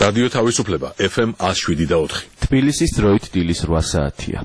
რადიო თავისუფლება FM 107.4. თბილისის დროით დილის 8 საათია.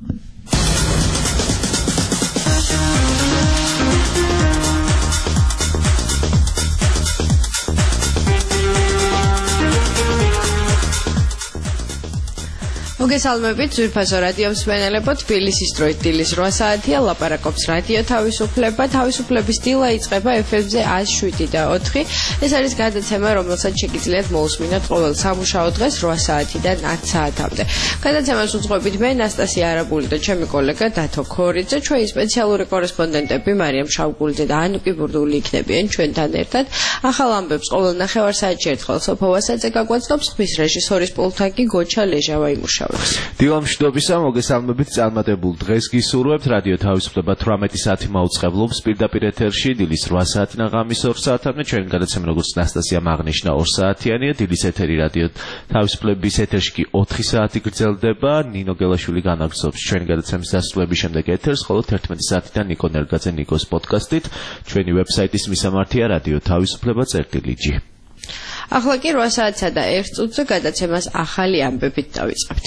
მოგესალმებით ძვირფასო რადიო მსმენელებო, თბილისის დროით დილის 8 საათია, ლაპარაკობს რადიო თავისუფლება. თავისუფლების დილა იწყება FM-ზე 107.4. ეს არის გადაცემა, რომელსაც შეგიძლიათ მოусმინოთ ყოველ სამუშაო დღეს 8 საათიდან 10 საათამდე. გადაცემას უძღვებით მე, ნასტასია არაბული და ჩემი კოლეგა დათო ქორიძე. ჩვენი სპეციალური კორესპონდენტები მარიამ შავგულძე და ანუკი ბურდული იქნებიან ჩვენთან ერთად. ახალ ამბებს ყოველ ნახევარ-საათში ერთხელ სოფო ვასაძე გაგვაცნობს, ხმის რეჟისორის პულტთან კი გოჩა ლეჟავა იმუშავებს. დილამშვიდობისა, მოგესალმებით, წარმატებულ დღეს გისურვებთ. რადიო თავისუფლება 18 საათი მაუწყებლობს პირდაპირ ეთერში, დილის 8 საათიდან ღამის 2 საათამდე. ჩვენი გადაცემა, როგორც ნასტასია აღნიშნა, 2 საათიანია. დილის ეთერი რადიო თავისუფლების ეთერში კი 4 საათი გრძელდება. ნინო გელაშვილი განაგრძობს ჩვენი გადაცემის დასრულების შემდეგ ეთერს, ხოლო 11 საათიდან ნიკო ნერგაძე ნიკოს პოდკასტით. ჩვენი ვებსაიტის მისამართია რადიო თავისუფლება.gi. ახლა კი 8 საათსა და 1 წუთზე გადაცემას ახალი ამბებით დავიწყებთ.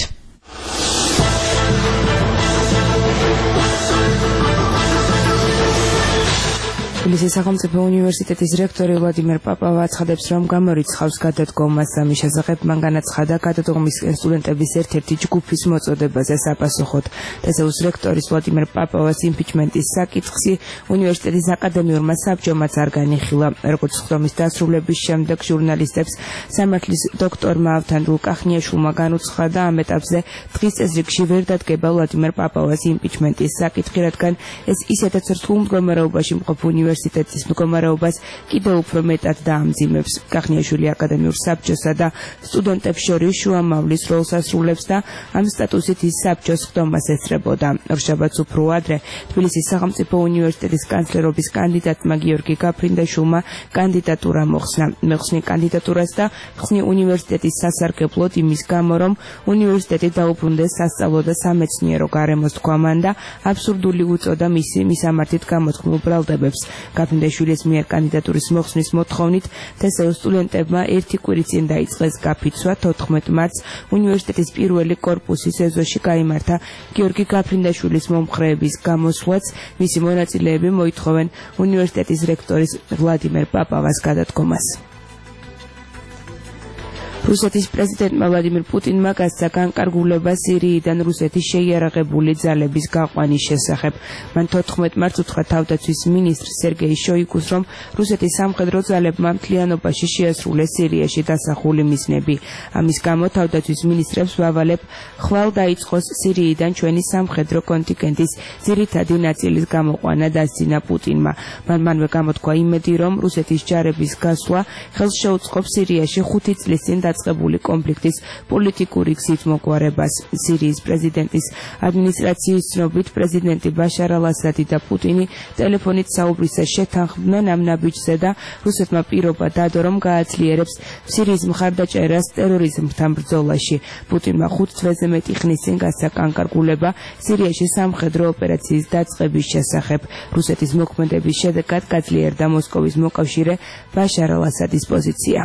თბილისის სახელმწიფო უნივერსიტეტის რექტორი ვლადიმერ პაპავა აცხადებს, რომ გამორიცხავს გადადგომას. ამის შესახებ მან განაცხადა გადადგომის სტუდენტების ერთ-ერთი ჯგუფის მოწოდებაზე საპასუხოდ. თესეუს რექტორის ვლადიმერ პაპავას იმპიჩმენტის საკითხი უნივერსიტეტის აკადემიურმა საბჭომაც არ განიხილა. როგორც ხდომის დასრულების შემდეგ ჟურნალისტებს სამართლის დოქტორმა ავთანდილ კახნიაშვილმა განუცხადა, ამ ეტაპზე დღის წესრიგში ვერ დადგება ვლადიმერ პაპავას იმპიჩმენტის საკითხი, რადგან ეს ისედაც რთულ მდგომარეობაში მყოფ უნივერსიტეტის მდგომარეობას კიდევ უფრო მეტად დაამძიმებს. კახნიაშვილი აკადემიურ საბჭოსა და სტუდენტებს შორის შუამავლის როლს ასრულებს და ამ სტატუსით ის საბჭოს ხდომას ესწრებოდა. ორშაბათს უფრო ადრე თბილისის სახელმწიფო უნივერსიტეტის კანცლერობის კანდიდატმა გიორგი გაფრინდაშვილმა კანდიდატურა მოხსნა. მეხსნი კანდიდატურას და ხსნი უნივერსიტეტის სასარგებლოდ იმის გამო, რომ უნივერსიტეტი დაუბრუნდეს სასწავლო და სამეცნიერო გარემოს, თქვა მან და აბსურდული უწოდა მისი მისამართით გამოთქმულ ბრალდებებს. გაფრინდაშვილის მიერ კანდიდატურის მოხსნის მოთხოვნით თესეუს სტუდენტებმა ერთი კვირის წინ დაიწყეს გაფიცვა. 14 მარტს უნივერსიტეტის პირველი კორპუსის ეზოში გაიმართა გიორგი გაფრინდაშვილის მომხრეების გამოსვლაც. მისი მონაწილეები მოითხოვენ უნივერსიტეტის რექტორის ვლადიმერ პაპავას გადადგომას. რუსეთის პრეზიდენტმა ვლადიმირ პუტინმა გასცა განკარგულება სირიიდან რუსეთის შეიარაღებული ძალების გაყვანის შესახებ. მან 14 მარტს უთხრა თავდაცვის მინისტრ სერგეი შოიგუს, რომ რუსეთის სამხედრო ძალებმა მთლიანობაში შეასრულეს სირიაში დასახული მიზნები. ამის გამო თავდაცვის მინისტრებს ვავალებ ხვალ დაიწყოს სირიიდან ჩვენი სამხედრო კონტინგენტის ძირითადი ნაწილის გამოყვანა, დასძინა პუტინმა. მანვე გამოთქვა იმედი, რომ რუსეთის ჯარების გასვლა ხელს შეუწყობს სირიაში 5 წლის წინ დაწყებული კონფლიქტის პოლიტიკური გზით მოგვარებას. სირიის პრეზიდენტის ადმინისტრაციის ცნობით, პრეზიდენტი ბაშარ ალ-ასადი და პუტინი ტელეფონით საუბრისას შეთანხმდნენ ამ ნაბიჯზე და რუსეთმა პირობა დადო, რომ გააძლიერებს სირიის მხარდაჭერას ტერორიზმთან ბრძოლაში. პუტინმა 5 თვეზე მეტი ხნის წინ გასცა განკარგულება სირიაში სამხედრო ოპერაციის დაწყების შესახებ. რუსეთის მოქმედების შედეგად გაძლიერდა მოსკოვის მოკავშირე ბაშარ ალ-ასადის პოზიცია.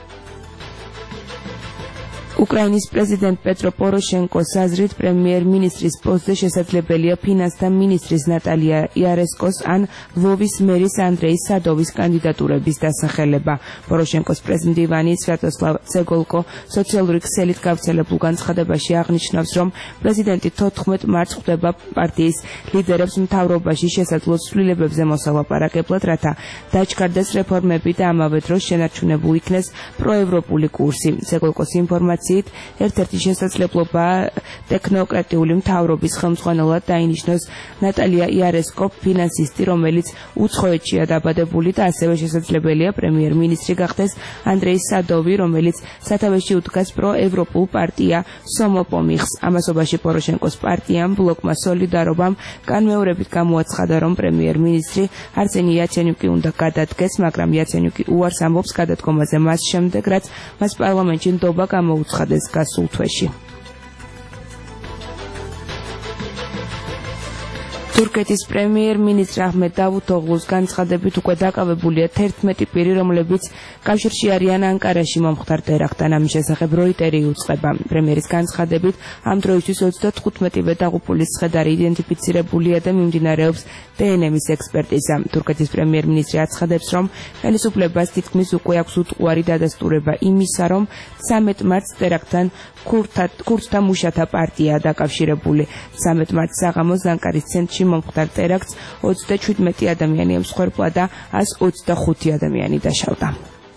უკრაინის პრეზიდენტ პეტრო პოროშენკოს აზრით, პრემიერ-მინისტრის პოსტზე შესაძლებელია ფინანსთა მინისტრის ნატალია იარესკოს ან ლვოვის მერის ანდრეი სადოვის კანდიდატურების დასახელება. პოროშენკოს პრეზიდენტი სვიატოსლავ ცეგოლკო სოციალური ქსელით გავრცელებულ განცხადებაში აღნიშნავს, რომ პრეზიდენტი 14 მარტს ხვდება პარტიის ლიდერებს მთავრობაში შესაძლო ცვლილებებზე მოსალაპარაკებლად, რათა დაჩქარდეს რეფორმები და ამავე დროს შენარჩუნებულ იქნეს პროევროპული კურსი. ცეგოლკოს ინფორმაციით ერთ-ერთი შესაძლებლობაა ტექნოკრატიული მთავრობის ხელმძღვანელად დაინიშნოს ნატალია იარესკო, ფინანსისტი, რომელიც უცხოეთშია დაბადებული და ასევე შესაძლებელია პრემიერ-მინისტრი გახდეს ანდრეი სადოვი, რომელიც სათავეში უდგას პროევროპულ პარტია სომოპომიხს. ამასობაში პოროშენკოს პარტიამ ბლოკმა სოლიდარობამ განმეორებით გამოაცხადა, რომ პრემიერ-მინისტრი არსენი იაცენიუკი უნდა გადადგეს, მაგრამ იაცენიუკი უარს ამბობს გადადგომაზე მას შემდეგ, რაც მას პარლამენტში ნდობა გამოუცხადეს გასულ თვეში. თურქეთის პრემიერ-მინისტრ აჰმედ დავუთოღლუს განცხადებით უკვე დაკავებულია 11 პირი, რომლებიც კავშირში არიან ანკარაში მომხდარ ტერაქტთან. ამის შესახებ როიტერი უწყება. პრემიერის განცხადებით ამ დროისთვის 35 დაღუპულის ცხედარი იდენტიფიცირებულია და მიმდინარეობს დნმ-ის ექსპერტიზა. თურქეთის პრემიერ-მინისტრი აცხადებს, რომ ხელისუფლებას თითქმის უკვე აქვს უტყუარი დადასტურება იმისა, რომ 13 მარტს ტერაქტთან ქურთთა მუშათა პარტიაა დაკავშირებული. 13 მარტს საღამოს ანკარის ცენტრში მომხდარ ტერაქტს 37 ადამიანი ემსხვერპლა და 125 ადამიანი დაშავდა.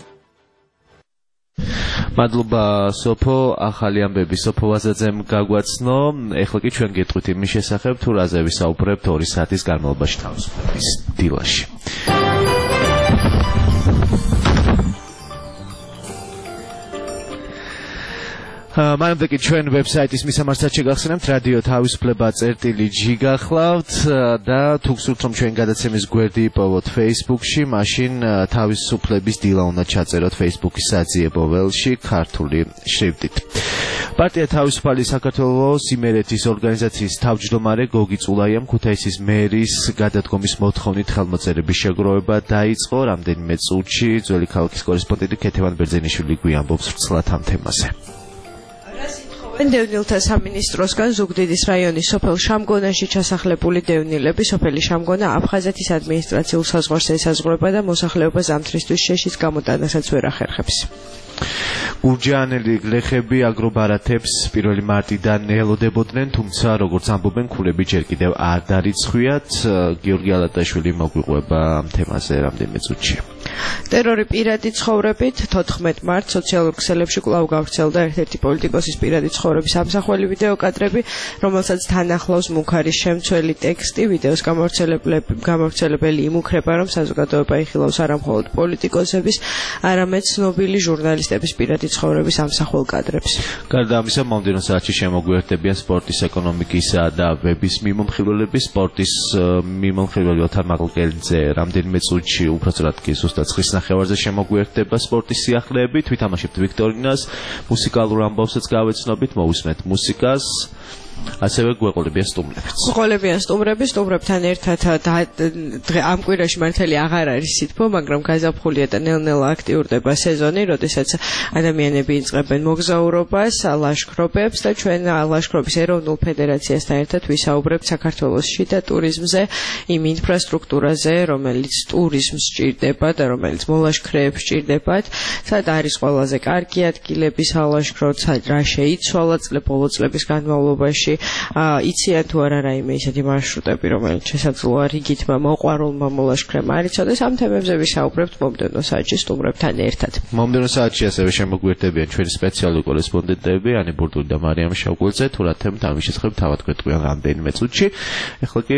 მადლობა სოფო, ახალი ამბები სოფო ვაზაძემ გაგვაცნო. ეხლა კი ჩვენ გეტყვით იმის შესახებ, თუ რაზე ვისაუბრებთ 2 საათის განმავლობაში თავისუფლების დილაში. მანამდე კი ჩვენ ვებსაიტის მისამართად შეგახსენებთ რადიო თავისუფლება.gi გახლავთ და თუ გსურთ რომ ჩვენ გადაცემის გვერდი იპოვოთ Facebook-ში, მაშინ თავისუფლების დილა უნდა ჩაწეროთ Facebook-ის საძიებო ველში ქართული შრიფტით. პარტია თავისუფალი საქართველოს იმერეთის ორგანიზაციის თავმჯდომარე გოგი წულაიამ ქუთაისის მერის გადადგომის მოთხოვნით ხელმოწერების შეგროვება დაიწყო. რამდენიმე წუთში ძველი ქალაქის კორესპონდენტი ქეთევან ბერძენიშვილი გვიამბობს ვრცლად ამ თემაზე. დევნილთა სამინისტროსგან ზუგდიდის რაიონის სოფელ შამგონაში ჩასახლებული დევნილები სოფელი შამგონა აფხაზეთის ადმინისტრაციულ საზღვარს ესაზღვრება და მოსახლეობა ზამთრისთვის შეშის გამოტანასაც ვერ ახერხებს. გურჯაანელი გლეხები აგრობარათებს 1 მარტიდან ელოდებოდნენ, თუმცა როგორც ამბობენ, ქულები ჯერ კიდევ არ დარიცხვიათ. გიორგი ალატაშვილი მოგვიყვება ამ თემაზე რამდენიმე წუთში. ტერორი პირადი ცხოვრებით 14 მარტს სოციალურ ქსელებში კვლავ გავრცელდა ერთ-ერთი პოლიტიკოსის პირადი ცხოვრების ამსახველი ვიდეო კადრები, რომელსაც თან ახლავს მუქარის შემცველი ტექსტი. ვიდეოს გამავრცელებელი იმუქრება, რომ საზოგადოება იხილავს არა მხოლოდ პოლიტიკოსების, არამედ ცნობილი ჟურნალისტების პირადი ცხოვრების ამსახველ კადრებს. გარდა ამისა, მომდევნო საათში შემოგვიერთებიან სპორტის, ეკონომიკისა და ვების მიმომხილველები. სპორტის მიმომხილველი ოთარ მაღლკელიძე რამდენიმე წუთში უბრალოდ კი ცხის ნახევარზე შემოგვიერთდება სპორტის სიახლეები. თვითამაშებთ ვიქტორინას, მუსიკალურ ამბავსაც გავეცნობით, მოვისმენთ მუსიკას. ასევე გვეყოლებიან სტუმრებიც. გვეყოლებიან სტუმრებთან ერთად ამ კვირაში მართალი აღარ არის სითბო, მაგრამ გაზაფხულია და ნელ-ნელა აქტიურდება სეზონი, როდესაც ადამიანები იწყებენ მოგზაურობას, ლაშქრობებს და ჩვენ ლაშქრობის ეროვნულ ფედერაციასთან ერთად ვისაუბრებთ საქართველოს შიდა ტურიზმზე, იმ ინფრასტრუქტურაზე, რომელიც ტურიზმს სჭირდება და რომელიც მოლაშქრეებს სჭირდებათ, სად არის ყველაზე კარგი ადგილები სალაშქროდ, რა შეიცვალა ბოლო წლების განმავლობაში. იციან თუ არა რაიმე ისეთი მარშრუტები, რომელიც შესაძლოა რიგითმა მოყვარულმა მოლაშქრემა არ იცოდეს. ამ თემებზე ვისაუბრებთ მომდევნო საათში სტუმრებთან ერთად. მომდევნო საათში ასევე შემოგვიერთებიან ჩვენი სპეციალური კორესპონდენტები ანი ბურდული და მარიამ შავგულძე. თუ რა თემით ამის შესახებ თავად გვეტყვიან რამდენიმე წუთში. ეხლა კი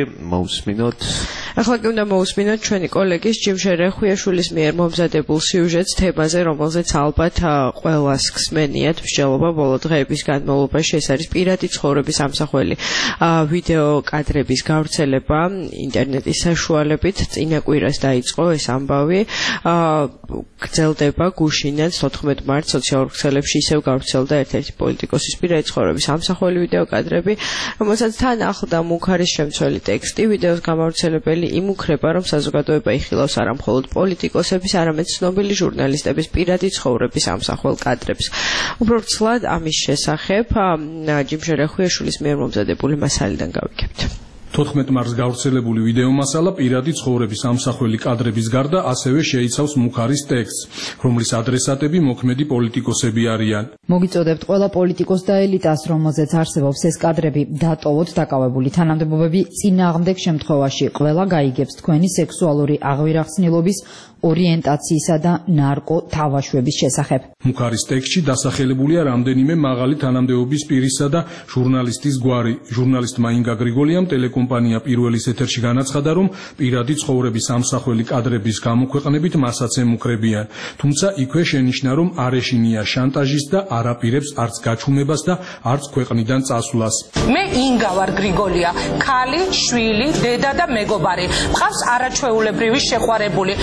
უნდა მოусმინოთ ჩვენი კოლეგის ჯიმშე რეხვიაშვილის მიერ მომზადებულ სიუჟეტს თემაზე, რომელზეც ალბათ ყველას ხსმენიათ მსჯელობა ბოლო დღეების განმავლობაში. ეს არის პირადი ცხოვრების ამსახველი ვიდეო კადრების გავრცელება ინტერნეტის საშუალებით. წინა კვირას დაიწყო ეს ამბავი. გრძელდება გუშინაც 14 მარტს სოციალურ ქსელებში ისევ გავრცელდა ერთ-ერთი პოლიტიკოსის პირადი ცხოვრების ამსახველი ვიდეო კადრები, რომელსაც თან ახლდა მუქარის შემცველი ტექსტი. ვიდეოს გამავრცელებელი იმუქრება, რომ საზოგადოება იხილავს არა მხოლოდ პოლიტიკოსების, არამედ ცნობილი ჟურნალისტების პირადი ცხოვრების ამსახველ კადრებს. უფრო ვრცლად ამის შესახებ ჯიმშე რეხვიაშვილის მიერ მომზადებული მასალიდან გავიგებთ. 14 მარტს გავრცელებული ვიდეო მასალა პირადი ცხოვრების ამსახველი კადრების გარდა ასევე შეიცავს მუქარის ტექსტს, რომლის ადრესატები მოქმედი პოლიტიკოსები არიან. მოგიწოდებთ ყველა პოლიტიკოს და ელიტას, რომელზეც არსებობს ეს კადრები, დატოვოთ დაკავებული თანამდებობები. წინააღმდეგ შემთხვევაში ყველა გაიგებს თქვენი სექსუალური აღვირახსნილობის, ორიენტაციისა და ნარკო თავაშვების შესახებ. მუქარის ტექსტში დასახელებულია რამდენიმე მაღალი თანამდებობის პირისა და ჟურნალისტის გვარი. ჟურნალისტმა ინგა გრიგოლიამ ტელეკომპანია პირველის ეთერში განაცხადა, რომ პირადი ცხოვრების ამსახველი კადრების გამოქვეყნებით მასაც ემუქრებიან. თუმცა იქვე შენიშნა, რომ არ ეშინია შანტაჟის და არ აპირებს არც გაჩუმებას და არც ქვეყნიდან წასვლას. მე ინგა ვარ გრიგოლია, ქალი, შვილი, დედა და მეგობარი. მყავს არაჩვეულებრივი შეყვარებული, მაქვს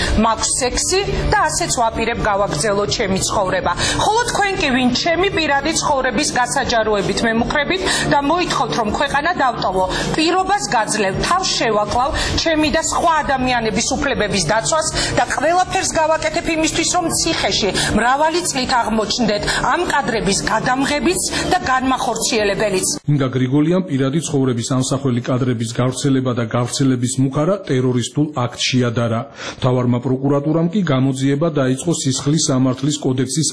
სექსი და ასეც ვაპირებ გავაგრძელოთ ჩემი ცხოვრება. ხოლო თქვენ კი ვინ ჩემი პირადი ცხოვრების გასაჯაროებით მემუქრებით და მოითხოვთ რომ ქვეყანა დავტოვო, პირობას გაძლევ, თავს შევაკლავ ჩემი და სხვა ადამიანების უფლებების დაცვას და ყველაფერს გავაკეთებ იმისთვის რომ ციხეში მრავალი წლით აღმოჩნდეთ ამ კადრების გადამღებიც და განმახორციელებელიც. ინგა გრიგოლიამ პირადი ცხოვრების ამსახველი კადრების გავრცელება და გავრცელების მუხარა ტერორისტულ აქტს შეადარა. მთავარმა პროკურატურამ კი გამოძიება დაიწყო სისხლის სამართლის კოდექსის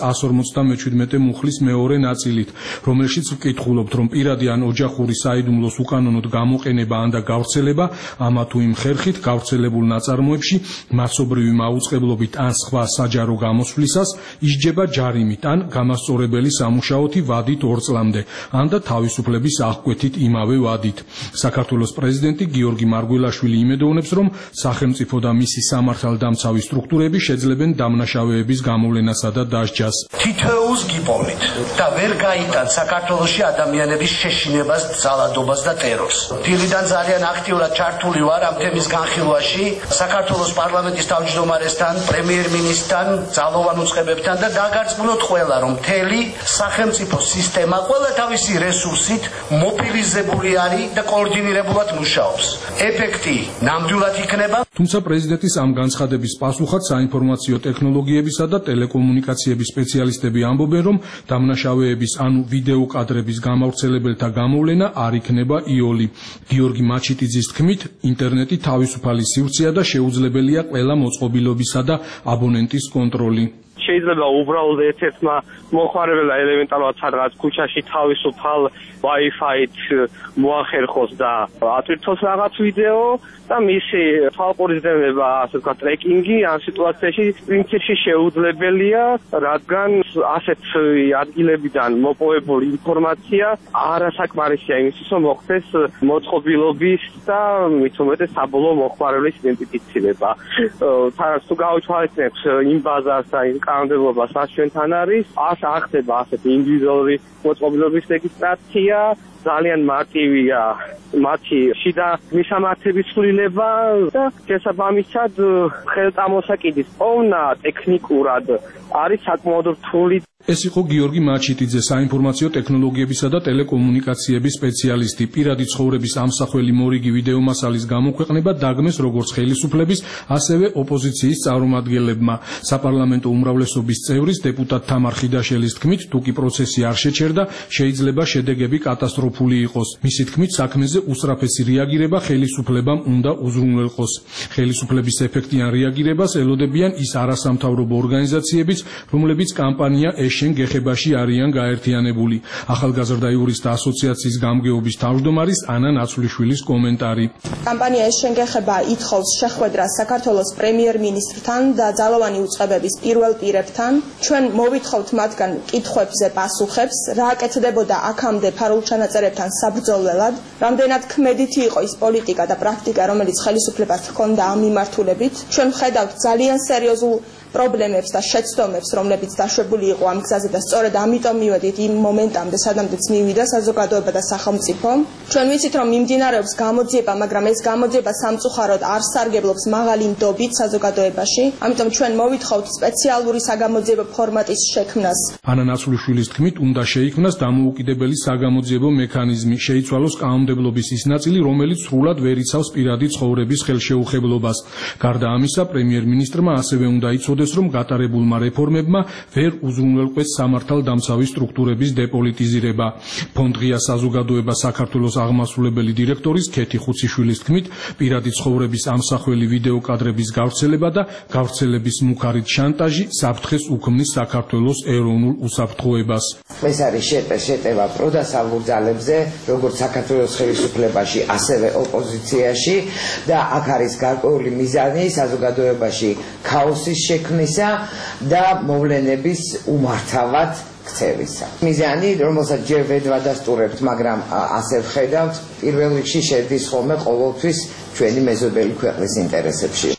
157 მუხლის მეორე ნაწილით, რომელშიც ვკითხულობთ, რომ პირადი ან ოჯახური საიდუმლოს უკანონოდ გამოყენება ან და გავრცელება ამა თუ იმ ხერხით გავრცელებულ ნაწარმოებში მასობრივი მაუწყებლობით ან სხვა საჯარო გამოსვლისას ისჯება ჯარიმით ან გამასწორებელი სამუშაოთი ვადით 2 წლამდე, ან და თავისუფლების აღკვეთით იმავე ვადით. საქართველოს პრეზიდენტი გიორგი მარგველაშვილი იმედოვნებს, რომ სახელმწიფო და მისი სამართალდამცავი სტრუქტურები შეძლებენ დამნაშავეების გამოვლენასა და დასჯას. თითოეულს გიპოვნით და ვერ გაიტანთ საქართველოში ადამიანების შეშინებას, ძალადობას და ტერორს. დილიდან ძალიან აქტიურად ჩართული ვარ ამ თემის განხილვაში, საქართველოს პარლამენტის თავმჯდომარესთან, პრემიერ-მინისტრთან, ძალოვან უწყებებთან და დაგარწმუნოთ ყველა, რომ მთელი სახელმწიფო სისტემა ყველა თავისი რესურსით მობილიზებული არის და კოორდინირებულად მუშაობს. ეფექტი ნამდვილად იქნება. თუმცა პრეზიდენტის ამ განცხადების პასუხად საინფორმაციო ტექნოლოგიებისა და ტელეკომუნიკაციების სპეციალისტები ამბობენ, რომ დამნაშავეების ანუ ვიდეო კადრების გამავრცელებელთა გამოვლენა არ იქნება იოლი. გიორგი მაჩიტიძის თქმით, ინტერნეტი თავისუფალი სივრცეა და შეუძლებელია ყველა მოწყობილობისა და აბონენტის კონტროლი. შეიძლება უბრალოდ ერთ-ერთმა მოხმარებელმა ელემენტარულად სადღაც ქუჩაში თავისუფალ Wi-Fi-ით მოახერხოს და ატვირთოს რაღაც ვიდეო და მისი თვალყურისდევნება, ასე ვთქვათ, ტრეკინგი ამ სიტუაციაში პრინციპში შეუძლებელია, რადგან ასეთ ადგილებიდან მოპოვებული ინფორმაცია არასაკმარისია იმისთვის, რომ მოხდეს მოწყობილობის და მით უმეტეს საბოლოო მოხმარებლის იდენტიფიცირება. თარაც თუ გავუთვალისწინებთ იმ ბაზარს და იმ კანონმდებლობას, რაც ჩვენთან არის, ახდება ასეთი ინდივიდუალური მოწყობილობის რეგისტრაცია, ძალიან მარტივია მათი შიდა მისამართების ცვლილება და შესაბამისად ხელწამოსაკიდის პოვნა ტექნიკურად არის საკმაოდ რთული. ეს იყო გიორგი მაჩიტიძე, საინფორმაციო ტექნოლოგიებისა და ტელეკომუნიკაციების სპეციალისტი. პირადი ცხოვრების ამსახველი მორიგი ვიდეო მასალის გამოქვეყნება დაგმეს როგორც ხელისუფლების, ასევე ოპოზიციის წარმომადგენლებმა. საპარლამენტო უმრავლესობის წევრის დეპუტატ თამარ ხიდაშელის თქმით, თუკი პროცესი არ შეჩერდა, შეიძლება შედეგები კატასტროფული იყოს. მისი თქმით, საქმეზე უსწრაფესი რეაგირება ხელისუფლებამ უნდა უზრუნველყოს. ხელისუფლების ეფექტიან რეაგირებას ელოდებიან ის არასამთავრობო ორგანიზაციებიც, რომლებიც კამპანია შენ გეხებაში არიან გაერთიანებული. ახალგაზრდა იურისტთა ასოციაციის გამგეობის თავმჯდომარის ანა ნაცვლიშვილის კომენტარი. კამპანია შენ გეხება ითხოვს შეხვედრას საქართველოს პრემიერ-მინისტრთან და ძალოვანი უწყებების პირველ პირებთან. ჩვენ მოვითხოვთ მათგან კითხვებზე პასუხებს, რა აკეთდებოდა აქამდე ფარულ ჩანაწერებთან საბრძოლველად, რამდენად ქმედითი იყო ის პოლიტიკა და პრაქტიკა, რომელიც ხელისუფლებას ჰქონდა ამ მიმართულებით. ჩვენ ვხედავთ ძალიან სერიოზულ პრობლემებს და შეცდომებს, რომლებიც დაშვებული იყო ამ გზაზე და სწორედ ამიტომ მივედით იმ მომენტამდე, სადამდეც მივიდა საზოგადოება და სახელმწიფო. ჩვენ ვიცით, რომ მიმდინარეობს გამოძიება, მაგრამ ეს გამოძიება სამწუხაროდ არ სარგებლობს მაღალი ნდობით საზოგადოებაში. ამიტომ ჩვენ მოვითხოვთ სპეციალური საგამოძიებო ფორმატის შექმნას. ანა ნაცვლიშვილის თქმით, უნდა შეიქმნას დამოუკიდებელი საგამოძიებო მექანიზმი, შეიცვალოს კანონმდებლობის ის ნაწილი, რომელიც სრულად ვერ იცავს პირადი ცხოვრების ხელშეუხებლობას. გარდა ამისა, პრემიერ-მინისტრმა ასევე უნდა იცოდეს, რომ გატარებულმა რეფორმებმა ვერ უზრუნველყვეს სამართალდამცავი სტრუქტურების დეპოლიტიზირება. ფონდ ღია საზოგადოება საქართველოს აღმასრულებელი დირექტორის ქეთი ხუციშვილის თქმით, პირადი ცხოვრების ამსახველი ვიდეო კადრების გავრცელება და გავრცელების მუქარით შანტაჟი საფრთხეს უქმნის საქართველოს ეროვნულ უსაფრთხოებას. ეს არის შეტევა პროდასავლურ ძალებზე, როგორც საქართველოს ხელისუფლებაში, ასევე ოპოზიციაში და აქ არის გარკვეული მიზანი საზოგადოებაში ქაოსის შექმნისა და მოვლენების უმართავად ქცევისა. მიზანი, რომელსაც ჯერ ვერ ვადასტურებთ, მაგრამ ასე ვხედავთ, პირველ რიგში შედის ხოლმე ყოველთვის ჩვენი მეზობელი ქვეყნის ინტერესებში.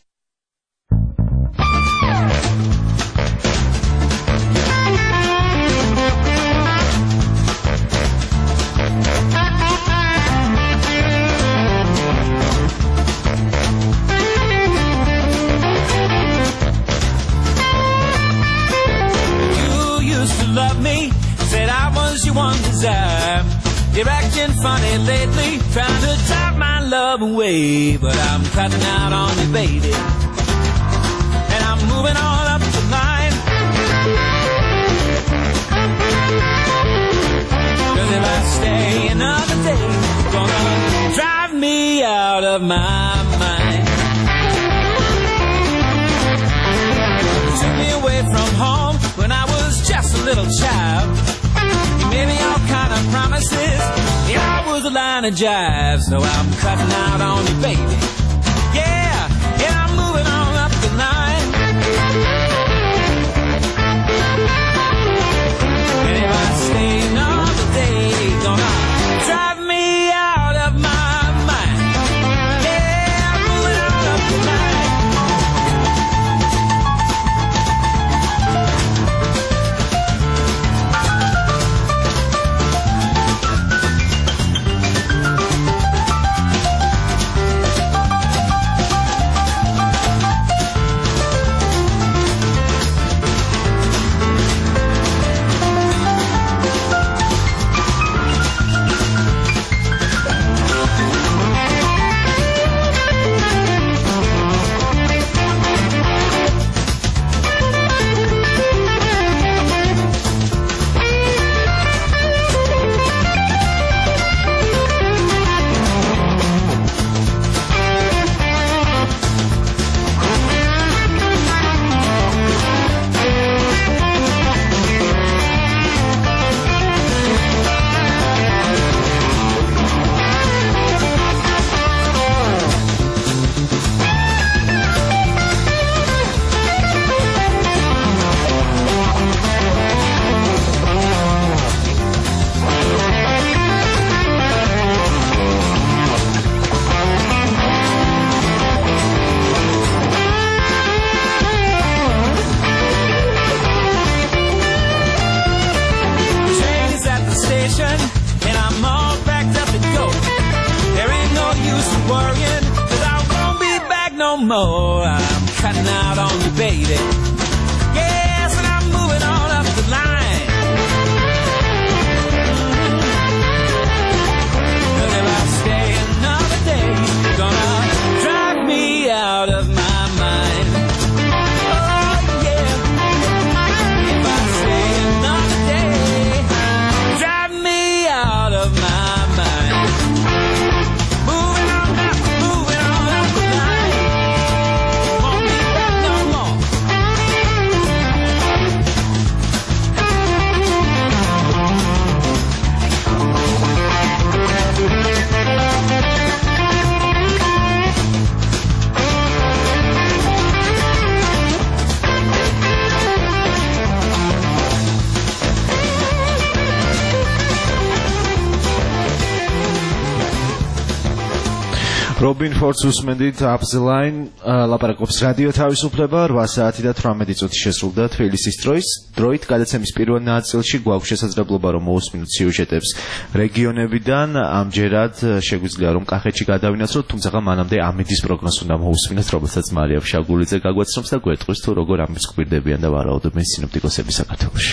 love away, but I'm cutting out on you, baby. And I'm moving all up the line. 'Cause if I stay another day, it's gonna drive me out of my mind. You took me away from home when I was just a little child. You made me all kind of promises. Yeah, I was a line of jive, so I'm cutting out on you, baby. Yeah, and I'm moving on up the line. And if I stay another day, gonna drive me out of my mind. Yeah, I'm moving on up the line. And I'm all backed up to go. There ain't no use in worrying, 'cause I won't be back no more. I'm cutting out on you, baby. Yes, and I'm moving on up the line. 'Cause if I stay another day, it's gonna drive me out of my mind. Oh yeah, if I stay another day, drive me out of my mind. Moving on up the line. Won't be back no more. Robin Ford უსმენდით აფზლაინ ლაპარაკობს რადიო თავისუფლება 8 საათი და 18 წუთი შესრულდა თბილისის დროით გადაცემის პირველ ნაწილში გვაქვს შესაძლებლობა რომ მოусმინოთ სიუჟეტებს რეგიონებიდან ამჯერად შეგვიძლია რომ კახეთში გადავინაცვლოთ თუმცა მანამდე ამედის პროგნოზს უნდა მოусმინოთ რომელსაც მარია ფშაგულიძე გაგვაცნობს და გვეტყვის თუ როგორ ამის გვირდებიან და ვარაუდობენ სინოპტიკოსები საქართველოში.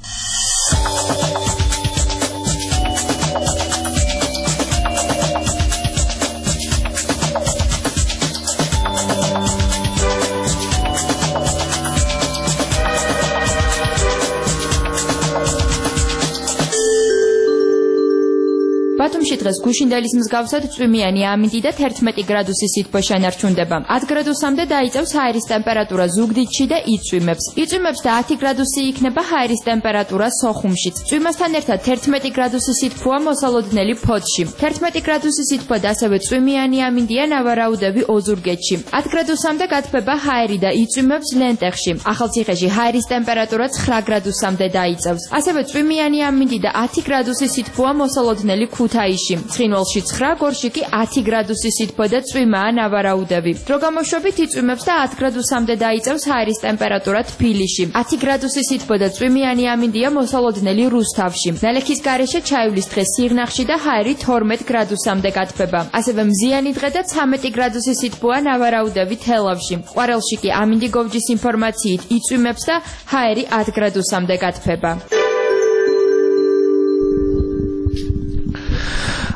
ბათუმში დღეს გუშინდელის მსგავსად წვიმიანი ამინდი და 11 გრადუსი სითბო შენარჩუნდება. 10 გრადუსამდე დაიწევს ჰაერის ტემპერატურა ზუგდიდში და იწვიმებს. იწვიმებს და 10 გრადუსი იქნება ჰაერის ტემპერატურა სოხუმშიც. წვიმასთან ერთად 11 გრადუსი სითბოა მოსალოდნელი ფოთში. 11 გრადუსი სითბო და ასევე წვიმიანი ამინდია ნავარაუდები ოზურგეთში. 10 გრადუსამდე გათბება ჰაერი და იწვიმებს ლენტეხში. ახალციხეში ჰაერის ტემპერატურა 9 გრადუსამდე დაიწევს. ასევე წვიმიანი ამინდი და 10 გრადუსი სითბოა მოსალოდნელი ქუთაისში. ცხინვალში 9, გორში კი 10 გრადუსი სითბო და წვიმაა ნავარაუდები. დრო გამოშვებით იწვიმებს და 10 გრადუსამდე დაიწევს ჰაერის ტემპერატურა თბილისში. 10 გრადუსი სითბო და წვიმიანი ამინდია მოსალოდნელი რუსთავში. ნალექის გარეშე ჩაივლის დღე სიღნაღში და ჰაერი 12 გრადუსამდე გათბება. ასევე მზიანი დღე და 13 გრადუსი სითბოა ნავარაუდები თელავში. ყვარელში კი ამინდი გოვჯის ინფორმაციით იწვიმებს და ჰაერი 10 გრადუსამდე გათბება.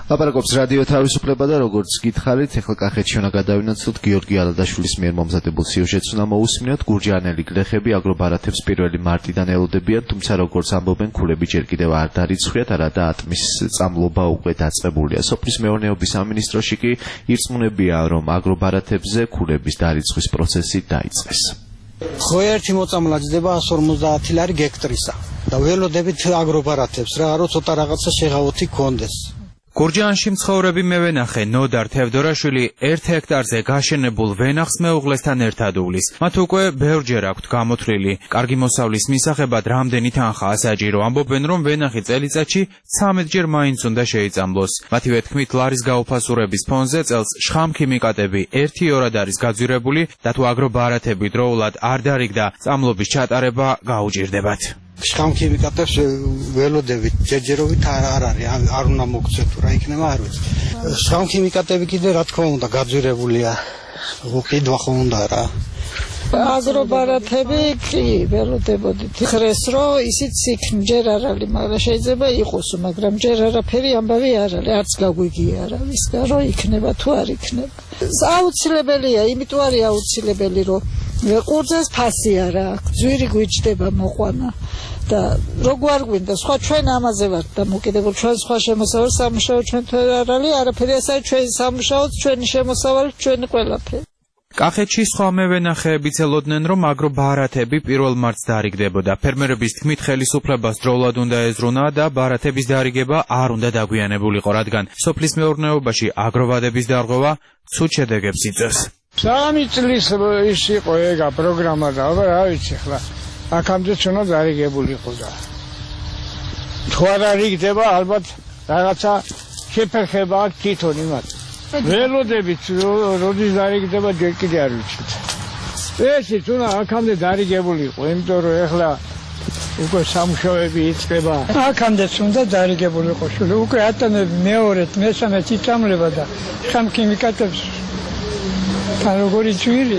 ლაპარაკობს რადიო თავისუფლება და როგორც გითხარით, ახლა კახეთში უნდა გადავინაცვლოთ გიორგი ალადაშვილის მიერ მომზადებულ სიუჟეტს უნდა მოусმინოთ. გურჯაანელი გლეხები აგრობარათებს 1 მარტიდან ელოდებიან, თუმცა როგორც ამბობენ, ქულები ჯერ კიდევ არ დარიცხვიათ, არადა ატმის წამლობა უკვე დაწყებულია. სოფლის მეურნეობის სამინისტროში კი ირწმუნებია, რომ აგრობარათებზე ქულების დარიცხვის პროცესი დაიწყეს. ხო ერთი მოწამლა ჯდება 150 ლარი გექტრისა და ველოდებით აგრობარათებს რა, რომ ცოტა რაღაცა შეღავოთი გქონდეს. გურჯაანში მცხოვრები მევენახე ნოდარ თევდორაშვილი 1 ჰექტარზე გაშენებულ ვენახს მეუღლესთან ერთად უვლის. მათ უკვე ბევრჯერ აქვთ გამოთვლილი კარგი მოსავლის მისაღებად რამდენი თანხაა საჭირო. ამბობენ, რომ ვენახი წელიწადში 13ჯერ მაინც უნდა შეიწამლოს. მათივე თქმით, ლარის გაუფასურების ფონზე წელს შხამქიმიკატები 1-2 არის გაძვირებული და თუ აგრობარათები დროულად არ დარიგდა, წამლობის ჩატარება გაუჭირდებათ. შხამქიმიკატებს ველოდებით ჯერჯერობით არ არის, არ უნდა მოგცეთ თუ რა იქნება არ ვიცი. შხამქიმიკატები კიდე რა თქმა უნდა გაძვირებულია. ყიდვა ხო უნდა რა. აგრობარათები კი ველოდებოდით. ხრეს რომ ისიც იქნ ჯერ არ არის, მაგრამ შეიძლება იყოსო, მაგრამ ჯერ არაფერი ამბავი არ არის, არც გაგვიგია რა, ვისგან რომ იქნება თუ არ იქნება. აუცილებელია, იმიტომ არის აუცილებელი რომ ყურძეს ფასი არა აქვს, ძვირი გვიჭდება მოყვანა და როგორ გვინდა, სხვა ჩვენ ამაზე ვართ დამოკიდებულ, ჩვენ სხვა შემოსავალი სამუშაო ჩვენთან არ არის, არაფერი ეს არის ჩვენი სამუშაო, ჩვენი შემოსავალი, ჩვენი ყველაფერი. კახეთში სხვა მევენახეებიც ელოდნენ, რომ აგრობარათები 1 მარტს დარიგდებოდა. ფერმერების თქმით, ხელისუფლებას დროულად უნდა ეზრუნა და ბარათების დარიგება არ უნდა დაგვიანებულიყო, რადგან სოფლის მეურნეობაში აგროვადების დარღვევა ცუდ შედეგებს იწვევს. 3 წლის ის იყო ეგა პროგრამა და რა ვიცი ხლა აქამდეც უნდა დარიგებულიყო და თუ არ არიგდება ალბათ რაღაცა შეფერხება აქვს თვითონ იმათ ველოდებით როდის დარიგდება ჯერ კიდე არ ვიცით ესეც უნდა აქამდე დარიგებულიყო იმიტომ რომ ეხლა უკვე სამუშაოები იწყება აქამდეც უნდა დარიგებულიყო უკვე ატანები მეორედ მესამეც იწამლება და შხამქიმიკატებს თან როგორი ძვირი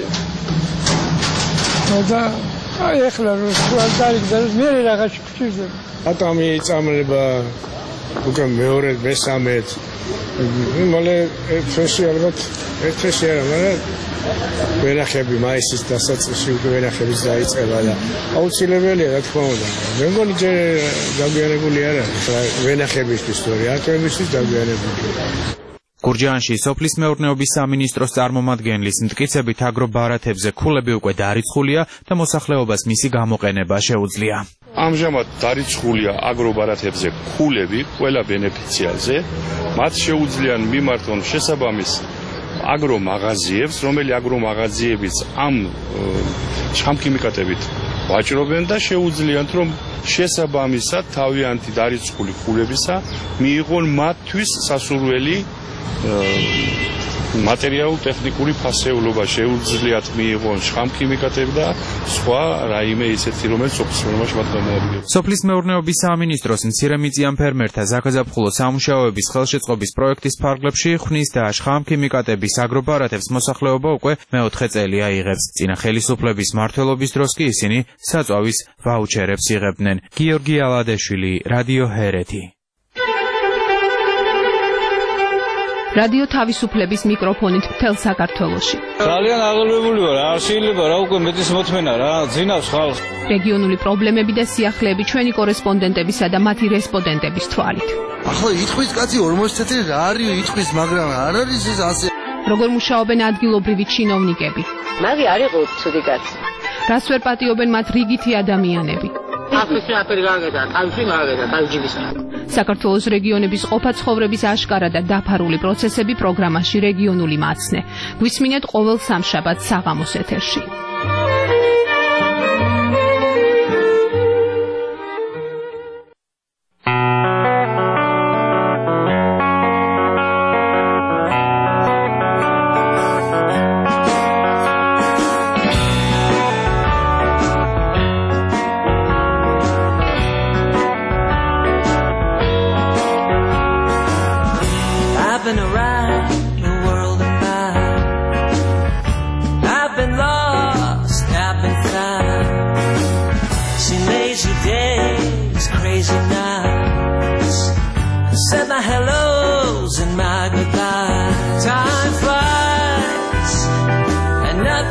და ეხლა რომ დარიგდა მე რაღაც გჭირდება ატამი იწამლება უკვე მეორედ მესამეც მალე ერთში ალბათ ერთში არა მაგრამ ვენახები მაისის დასაწყისში უკვე ვენახების დაიწყება და აუცილებელია რა თქმა უნდა მე მგონი ჯერ დაგვიანებული არ არის ხა ვენახებისთვის თორე ატომისთვის დაგვიანებული გურჯაანში სოფლის მეურნეობის სამინისტროს წარმომადგენლის მტკიცებით აგრობარათებზე ქულები უკვე დარიცხულია და მოსახლეობას მისი გამოყენება შეუძლია. ამჟამად დარიცხულია აგრობარათებზე ქულები ყველა ბენეფიციარზე, მათ შეუძლიან მიმართონ შესაბამის აგრომაღაზიებს, რომელი აგრომაღაზიებიც ამ შხამქიმიკატებით ვაჭრობენ და შეუძლიათ რომ შესაბამისად თავიანთი დარიცხული ქულებისა მიიღონ მათთვის სასურველი მატერიალურ-ტექნიკური ფასეულობა შეუძლიათ მიიღონ შხამქიმიკატები და სხვა რაიმე ისეთი რომელიც სოფლის მეურნეობაში მათ გამოადგება. სოფლის მეურნეობის სამინისტროს მცირემიწიან ფერმერთა ზაქაზაფხულო სამუშაოების ხელშეწყობის პროექტის ფარგლებში ხვნის და შხამქიმიკატების აგრობარათებს მოსახლეობა უკვე მე-4 წელია იღებს. წინა ხელისუფლების მმართველობის დროს კი ისინი საწვავის ვაუჩერებს იღებდნენ. გიორგი ალადაშვილი, რადიო ჰერეთი. რადიო თავისუფლების მიკროფონით მთელ საქართველოში. ძალიან აღელვებული ვარ, არ შეიძლება რა უკვე მეტის მოთმენა რა, ძინავს ხალხს. რეგიონული პრობლემები და სიახლეები ჩვენი კორესპონდენტებისა და მათი რესპონდენტების თვალით. ახლა იტყვის კაცი 40 წელი რა არის იტყვის, მაგრამ არ არის ეს ასე. როგორ მუშაობენ ადგილობრივი ჩინოვნიკები? მაგი არ იყო ცუდი კაცი. რას ვერ პატიობენ მათ რიგითი ადამიანები? აფრიკი აფერი გაგედა, თავში მაგედა, თავჯიბისა. საქართველოს რეგიონების ყოფა ცხოვრების აშკარა და დაფარული პროცესები პროგრამაში რეგიონული მაცნე. გვისმინეთ ყოველ სამშაბათს საღამოს ეთერში. been around the world and back. I've been lost.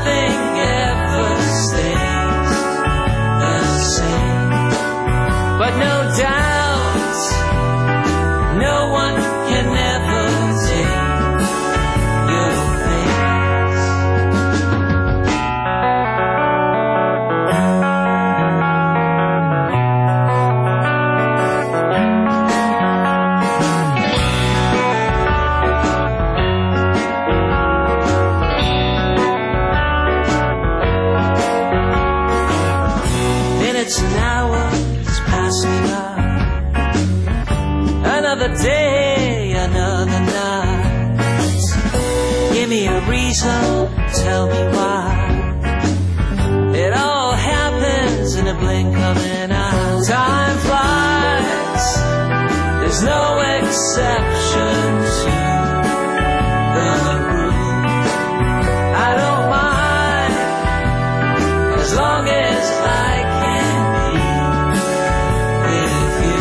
nothing ever stays the same. But no doubt, no one can ever take your place. Minutes and hours pass me by. Another day, another night. Give me a reason, tell me why. It all happens in a blink of an eye. Time flies, there's no exception to the rule. I don't mind as long as I can be with you.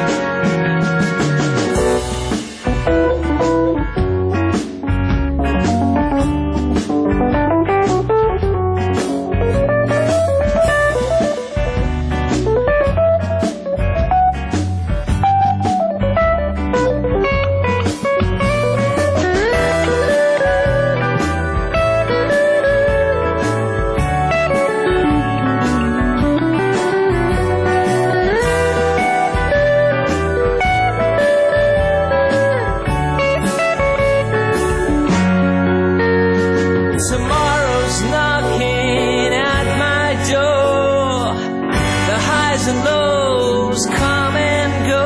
Tomorrow's knocking at my door. The highs and lows come and go.